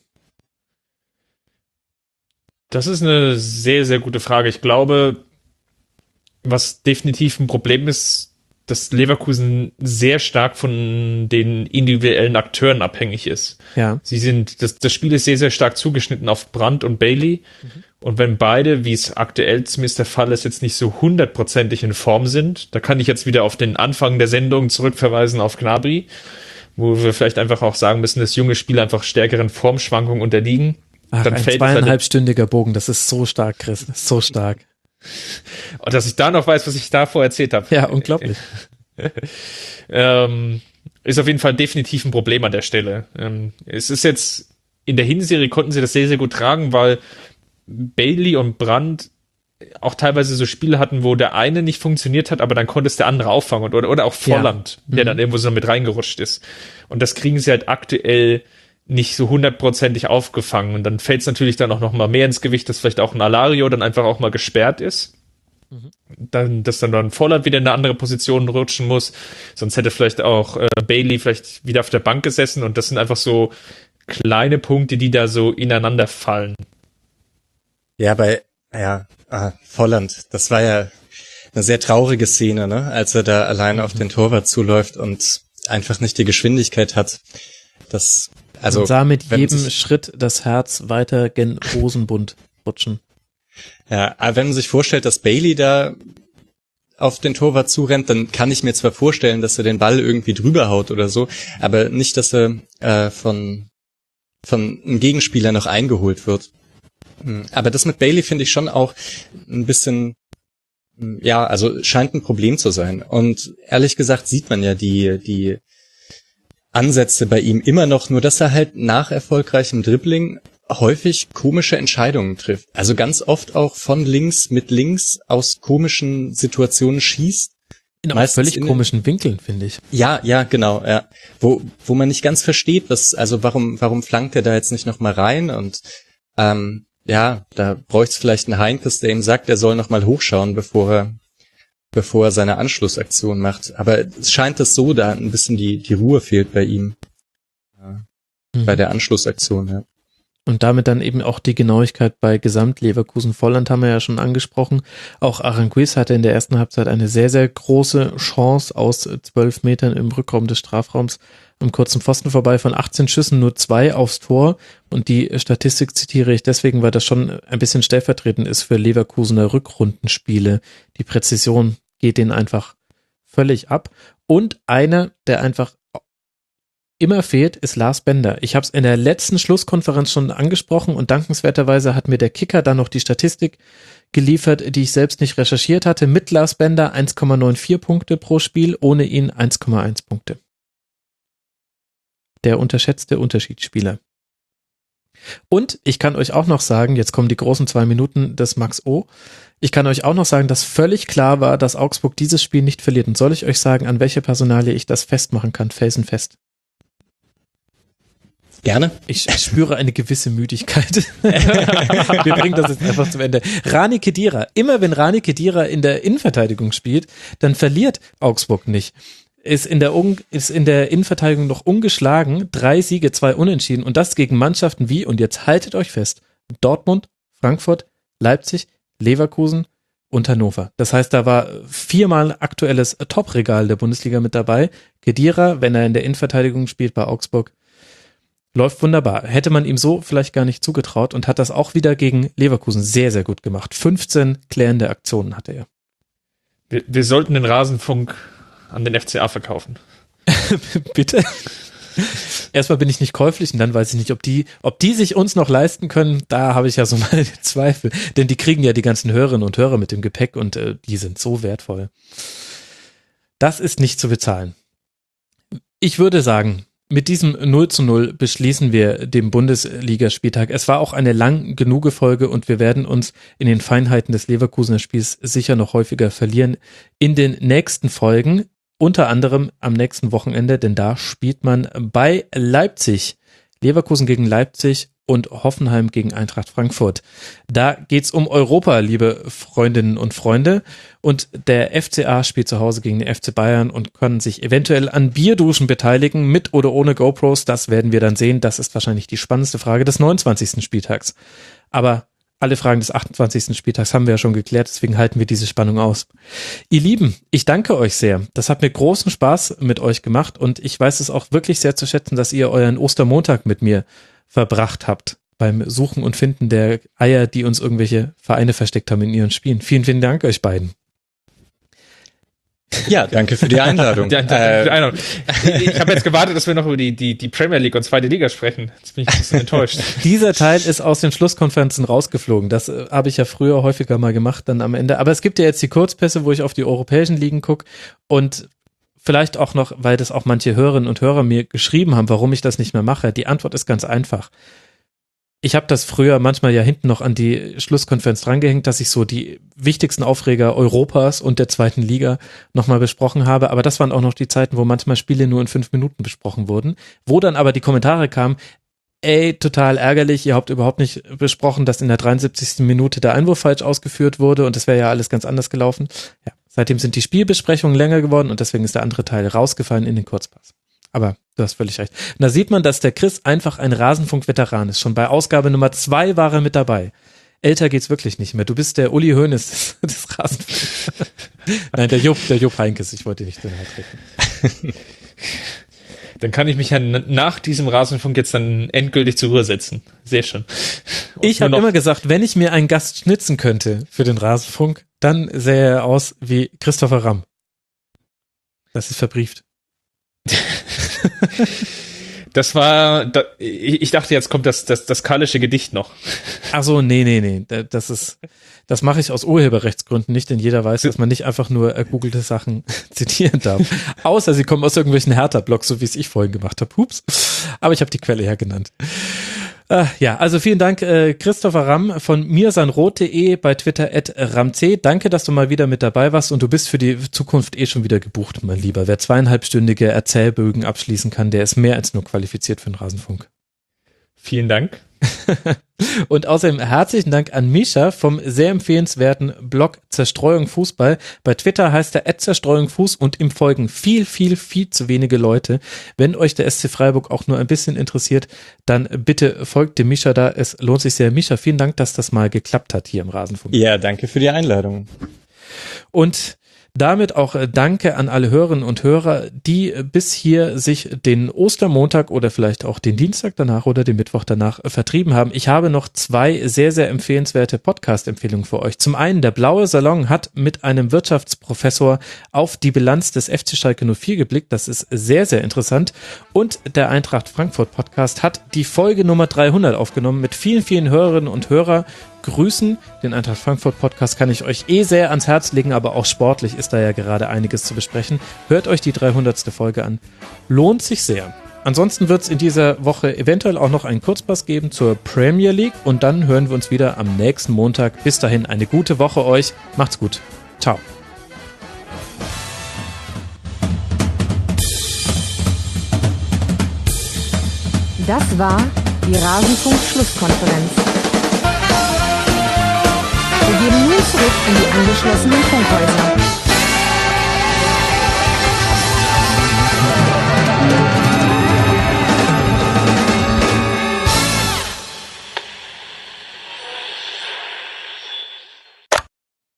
Das ist eine sehr, sehr gute Frage. Ich glaube, was definitiv ein Problem ist, dass Leverkusen sehr stark von den individuellen Akteuren abhängig ist. Ja. Das Spiel ist sehr, sehr stark zugeschnitten auf Brandt und Bailey. Und wenn beide, wie es aktuell zumindest der Fall ist, jetzt nicht so 100%ig in Form sind, da kann ich jetzt wieder auf den Anfang der Sendung zurückverweisen auf Gnabry, wo wir vielleicht einfach auch sagen müssen, dass junge Spieler einfach stärkeren Formschwankungen unterliegen. Ach, dann ein fällt 2,5-stündiger Bogen, das ist so stark, Chris, das ist so stark. Und dass ich da noch weiß, was ich davor erzählt habe. Ja, unglaublich. Ist auf jeden Fall definitiv ein Problem an der Stelle. Es ist jetzt, in der Hinserie konnten sie das sehr, sehr gut tragen, weil Bailey und Brandt auch teilweise so Spiele hatten, wo der eine nicht funktioniert hat, aber dann konnte es der andere auffangen oder auch Volland, der dann irgendwo so mit reingerutscht ist. Und das kriegen sie halt aktuell nicht so 100%ig aufgefangen. Und dann fällt es natürlich dann auch noch mal mehr ins Gewicht, dass vielleicht auch ein Alario dann einfach auch mal gesperrt ist. Dann, dass dann Volland wieder in eine andere Position rutschen muss. Sonst hätte vielleicht auch Bailey vielleicht wieder auf der Bank gesessen. Und das sind einfach so kleine Punkte, die da so ineinander fallen. Ja, Volland, das war ja eine sehr traurige Szene, ne? Als er da allein auf den Torwart zuläuft und einfach nicht die Geschwindigkeit hat. Und sah mit jedem Schritt das Herz weiter gen Hosenbund rutschen. Ja, aber wenn man sich vorstellt, dass Bailey da auf den Torwart zurennt, dann kann ich mir zwar vorstellen, dass er den Ball irgendwie drüber haut oder so, aber nicht, dass er von einem Gegenspieler noch eingeholt wird. Aber das mit Bailey finde ich schon auch ein bisschen, ja, also scheint ein Problem zu sein. Und ehrlich gesagt sieht man ja die Ansätze bei ihm immer noch, nur dass er halt nach erfolgreichem Dribbling häufig komische Entscheidungen trifft. Also ganz oft auch von links mit links aus komischen Situationen schießt In auch meistens völlig komischen Winkeln, finde ich. Ja, genau, ja. Wo man nicht ganz versteht, warum flankt er da jetzt nicht noch mal rein und da bräuchte es vielleicht einen Heinkes, der ihm sagt, er soll noch mal hochschauen, bevor er seine Anschlussaktion macht. Aber es scheint es so, da ein bisschen die Ruhe fehlt bei ihm. Bei der Anschlussaktion, ja. Und damit dann eben auch die Genauigkeit bei Gesamt-Leverkusen. Volland haben wir ja schon angesprochen. Auch Aranguiz hatte in der ersten Halbzeit eine sehr, sehr große Chance aus 12 Metern im Rückraum des Strafraums am kurzen Pfosten vorbei. Von 18 Schüssen nur 2 aufs Tor. Und die Statistik zitiere ich deswegen, weil das schon ein bisschen stellvertretend ist für Leverkusener Rückrundenspiele. Die Präzision geht denen einfach völlig ab. Und einer, der einfach immer fehlt, ist Lars Bender. Ich habe es in der letzten Schlusskonferenz schon angesprochen und dankenswerterweise hat mir der Kicker dann noch die Statistik geliefert, die ich selbst nicht recherchiert hatte. Mit Lars Bender 1,94 Punkte pro Spiel, ohne ihn 1,1 Punkte. Der unterschätzte Unterschiedsspieler. Und ich kann euch auch noch sagen, jetzt kommen die großen 2 Minuten des Max O. Ich kann euch auch noch sagen, dass völlig klar war, dass Augsburg dieses Spiel nicht verliert. Und soll ich euch sagen, an welche Personalie ich das festmachen kann, felsenfest? Gerne. Ich spüre eine gewisse Müdigkeit. Wir bringen das jetzt einfach zum Ende. Rani Khedira. Immer wenn Rani Khedira in der Innenverteidigung spielt, dann verliert Augsburg nicht. Ist in der Innenverteidigung noch ungeschlagen. 3 Siege, 2 Unentschieden. Und das gegen Mannschaften wie, und jetzt haltet euch fest, Dortmund, Frankfurt, Leipzig, Leverkusen und Hannover. Das heißt, da war 4-mal aktuelles Top-Regal der Bundesliga mit dabei. Khedira, wenn er in der Innenverteidigung spielt bei Augsburg, läuft wunderbar. Hätte man ihm so vielleicht gar nicht zugetraut und hat das auch wieder gegen Leverkusen sehr, sehr gut gemacht. 15 klärende Aktionen hatte er. Wir sollten den Rasenfunk an den FCA verkaufen. Bitte? Erstmal bin ich nicht käuflich und dann weiß ich nicht, ob die sich uns noch leisten können. Da habe ich ja so meine Zweifel. Denn die kriegen ja die ganzen Hörerinnen und Hörer mit dem Gepäck und die sind so wertvoll. Das ist nicht zu bezahlen. Ich würde sagen, mit diesem 0:0 beschließen wir den Bundesligaspieltag. Es war auch eine lang genug Folge und wir werden uns in den Feinheiten des Leverkusener Spiels sicher noch häufiger verlieren in den nächsten Folgen, unter anderem am nächsten Wochenende, denn da spielt man bei Leipzig. Leverkusen gegen Leipzig und Hoffenheim gegen Eintracht Frankfurt. Da geht's um Europa, liebe Freundinnen und Freunde. Und der FCA spielt zu Hause gegen den FC Bayern und können sich eventuell an Bierduschen beteiligen, mit oder ohne GoPros. Das werden wir dann sehen. Das ist wahrscheinlich die spannendste Frage des 29. Spieltags. Aber alle Fragen des 28. Spieltags haben wir ja schon geklärt, deswegen halten wir diese Spannung aus. Ihr Lieben, ich danke euch sehr. Das hat mir großen Spaß mit euch gemacht und ich weiß es auch wirklich sehr zu schätzen, dass ihr euren Ostermontag mit mir verbracht habt beim Suchen und Finden der Eier, die uns irgendwelche Vereine versteckt haben in ihren Spielen. Vielen, vielen Dank euch beiden. Ja, danke für die Einladung. Ich habe jetzt gewartet, dass wir noch über die Premier League und zweite Liga sprechen. Jetzt bin ich ein bisschen enttäuscht. Dieser Teil ist aus den Schlusskonferenzen rausgeflogen. Das habe ich ja früher häufiger mal gemacht dann am Ende. Aber es gibt ja jetzt die Kurzpässe, wo ich auf die europäischen Ligen gucke und vielleicht auch noch, weil das auch manche Hörerinnen und Hörer mir geschrieben haben, warum ich das nicht mehr mache. Die Antwort ist ganz einfach. Ich habe das früher manchmal ja hinten noch an die Schlusskonferenz drangehängt, dass ich so die wichtigsten Aufreger Europas und der zweiten Liga nochmal besprochen habe. Aber das waren auch noch die Zeiten, wo manchmal Spiele nur in 5 Minuten besprochen wurden. Wo dann aber die Kommentare kamen, total ärgerlich, ihr habt überhaupt nicht besprochen, dass in der 73. Minute der Einwurf falsch ausgeführt wurde und das wäre ja alles ganz anders gelaufen. Ja, seitdem sind die Spielbesprechungen länger geworden und deswegen ist der andere Teil rausgefallen in den Kurzpass. Aber du hast völlig recht. Und da sieht man, dass der Chris einfach ein Rasenfunk-Veteran ist. Schon bei Ausgabe Nummer 2 war er mit dabei. Älter geht's wirklich nicht mehr. Du bist der Uli Hoeneß des Rasenfunks. Nein, der Jupp Heynckes. Ich wollte nicht so nahe treten. Dann kann ich mich ja nach diesem Rasenfunk jetzt dann endgültig zur Ruhe setzen. Sehr schön. Ich habe immer gesagt, wenn ich mir einen Gast schnitzen könnte für den Rasenfunk, dann sähe er aus wie Christopher Ramm. Das ist verbrieft. Ich dachte, jetzt kommt das Kallische Gedicht noch. Ach so, nee. Das mache ich aus Urheberrechtsgründen nicht, denn jeder weiß, dass man nicht einfach nur ergoogelte Sachen zitieren darf. Außer sie kommen aus irgendwelchen Hertha-Blogs, so wie es ich vorhin gemacht habe. Hups. Aber ich habe die Quelle ja genannt. Ja, also vielen Dank, Christopher Ramm von mirsanrot.de, bei Twitter @ramc. Danke, dass du mal wieder mit dabei warst und du bist für die Zukunft schon wieder gebucht, mein Lieber. Wer 2,5-stündige Erzählbögen abschließen kann, der ist mehr als nur qualifiziert für den Rasenfunk. Vielen Dank. Und außerdem herzlichen Dank an Mischa vom sehr empfehlenswerten Blog Zerstreuung Fußball. Bei Twitter heißt er @Zerstreuung Fuß und ihm folgen viel zu wenige Leute. Wenn euch der SC Freiburg auch nur ein bisschen interessiert, dann bitte folgt dem Mischa da. Es lohnt sich sehr. Mischa, vielen Dank, dass das mal geklappt hat hier im Rasenfunk. Ja, danke für die Einladung. Und damit auch danke an alle Hörerinnen und Hörer, die bis hier sich den Ostermontag oder vielleicht auch den Dienstag danach oder den Mittwoch danach vertrieben haben. Ich habe noch 2 sehr empfehlenswerte Podcast-Empfehlungen für euch. Zum einen, der Blaue Salon hat mit einem Wirtschaftsprofessor auf die Bilanz des FC Schalke 04 geblickt. Das ist sehr interessant. Und der Eintracht Frankfurt Podcast hat die Folge Nummer 300 aufgenommen mit vielen Hörerinnen und Hörern. Grüßen. Den Eintracht Frankfurt Podcast kann ich euch sehr ans Herz legen, aber auch sportlich ist da ja gerade einiges zu besprechen. Hört euch die 300. Folge an. Lohnt sich sehr. Ansonsten wird es in dieser Woche eventuell auch noch einen Kurzpass geben zur Premier League und dann hören wir uns wieder am nächsten Montag. Bis dahin eine gute Woche euch. Macht's gut. Ciao. Das war die Rasenfunk-Schlusskonferenz. Wir gehen nun zurück in die angeschlossenen Funkhäuser.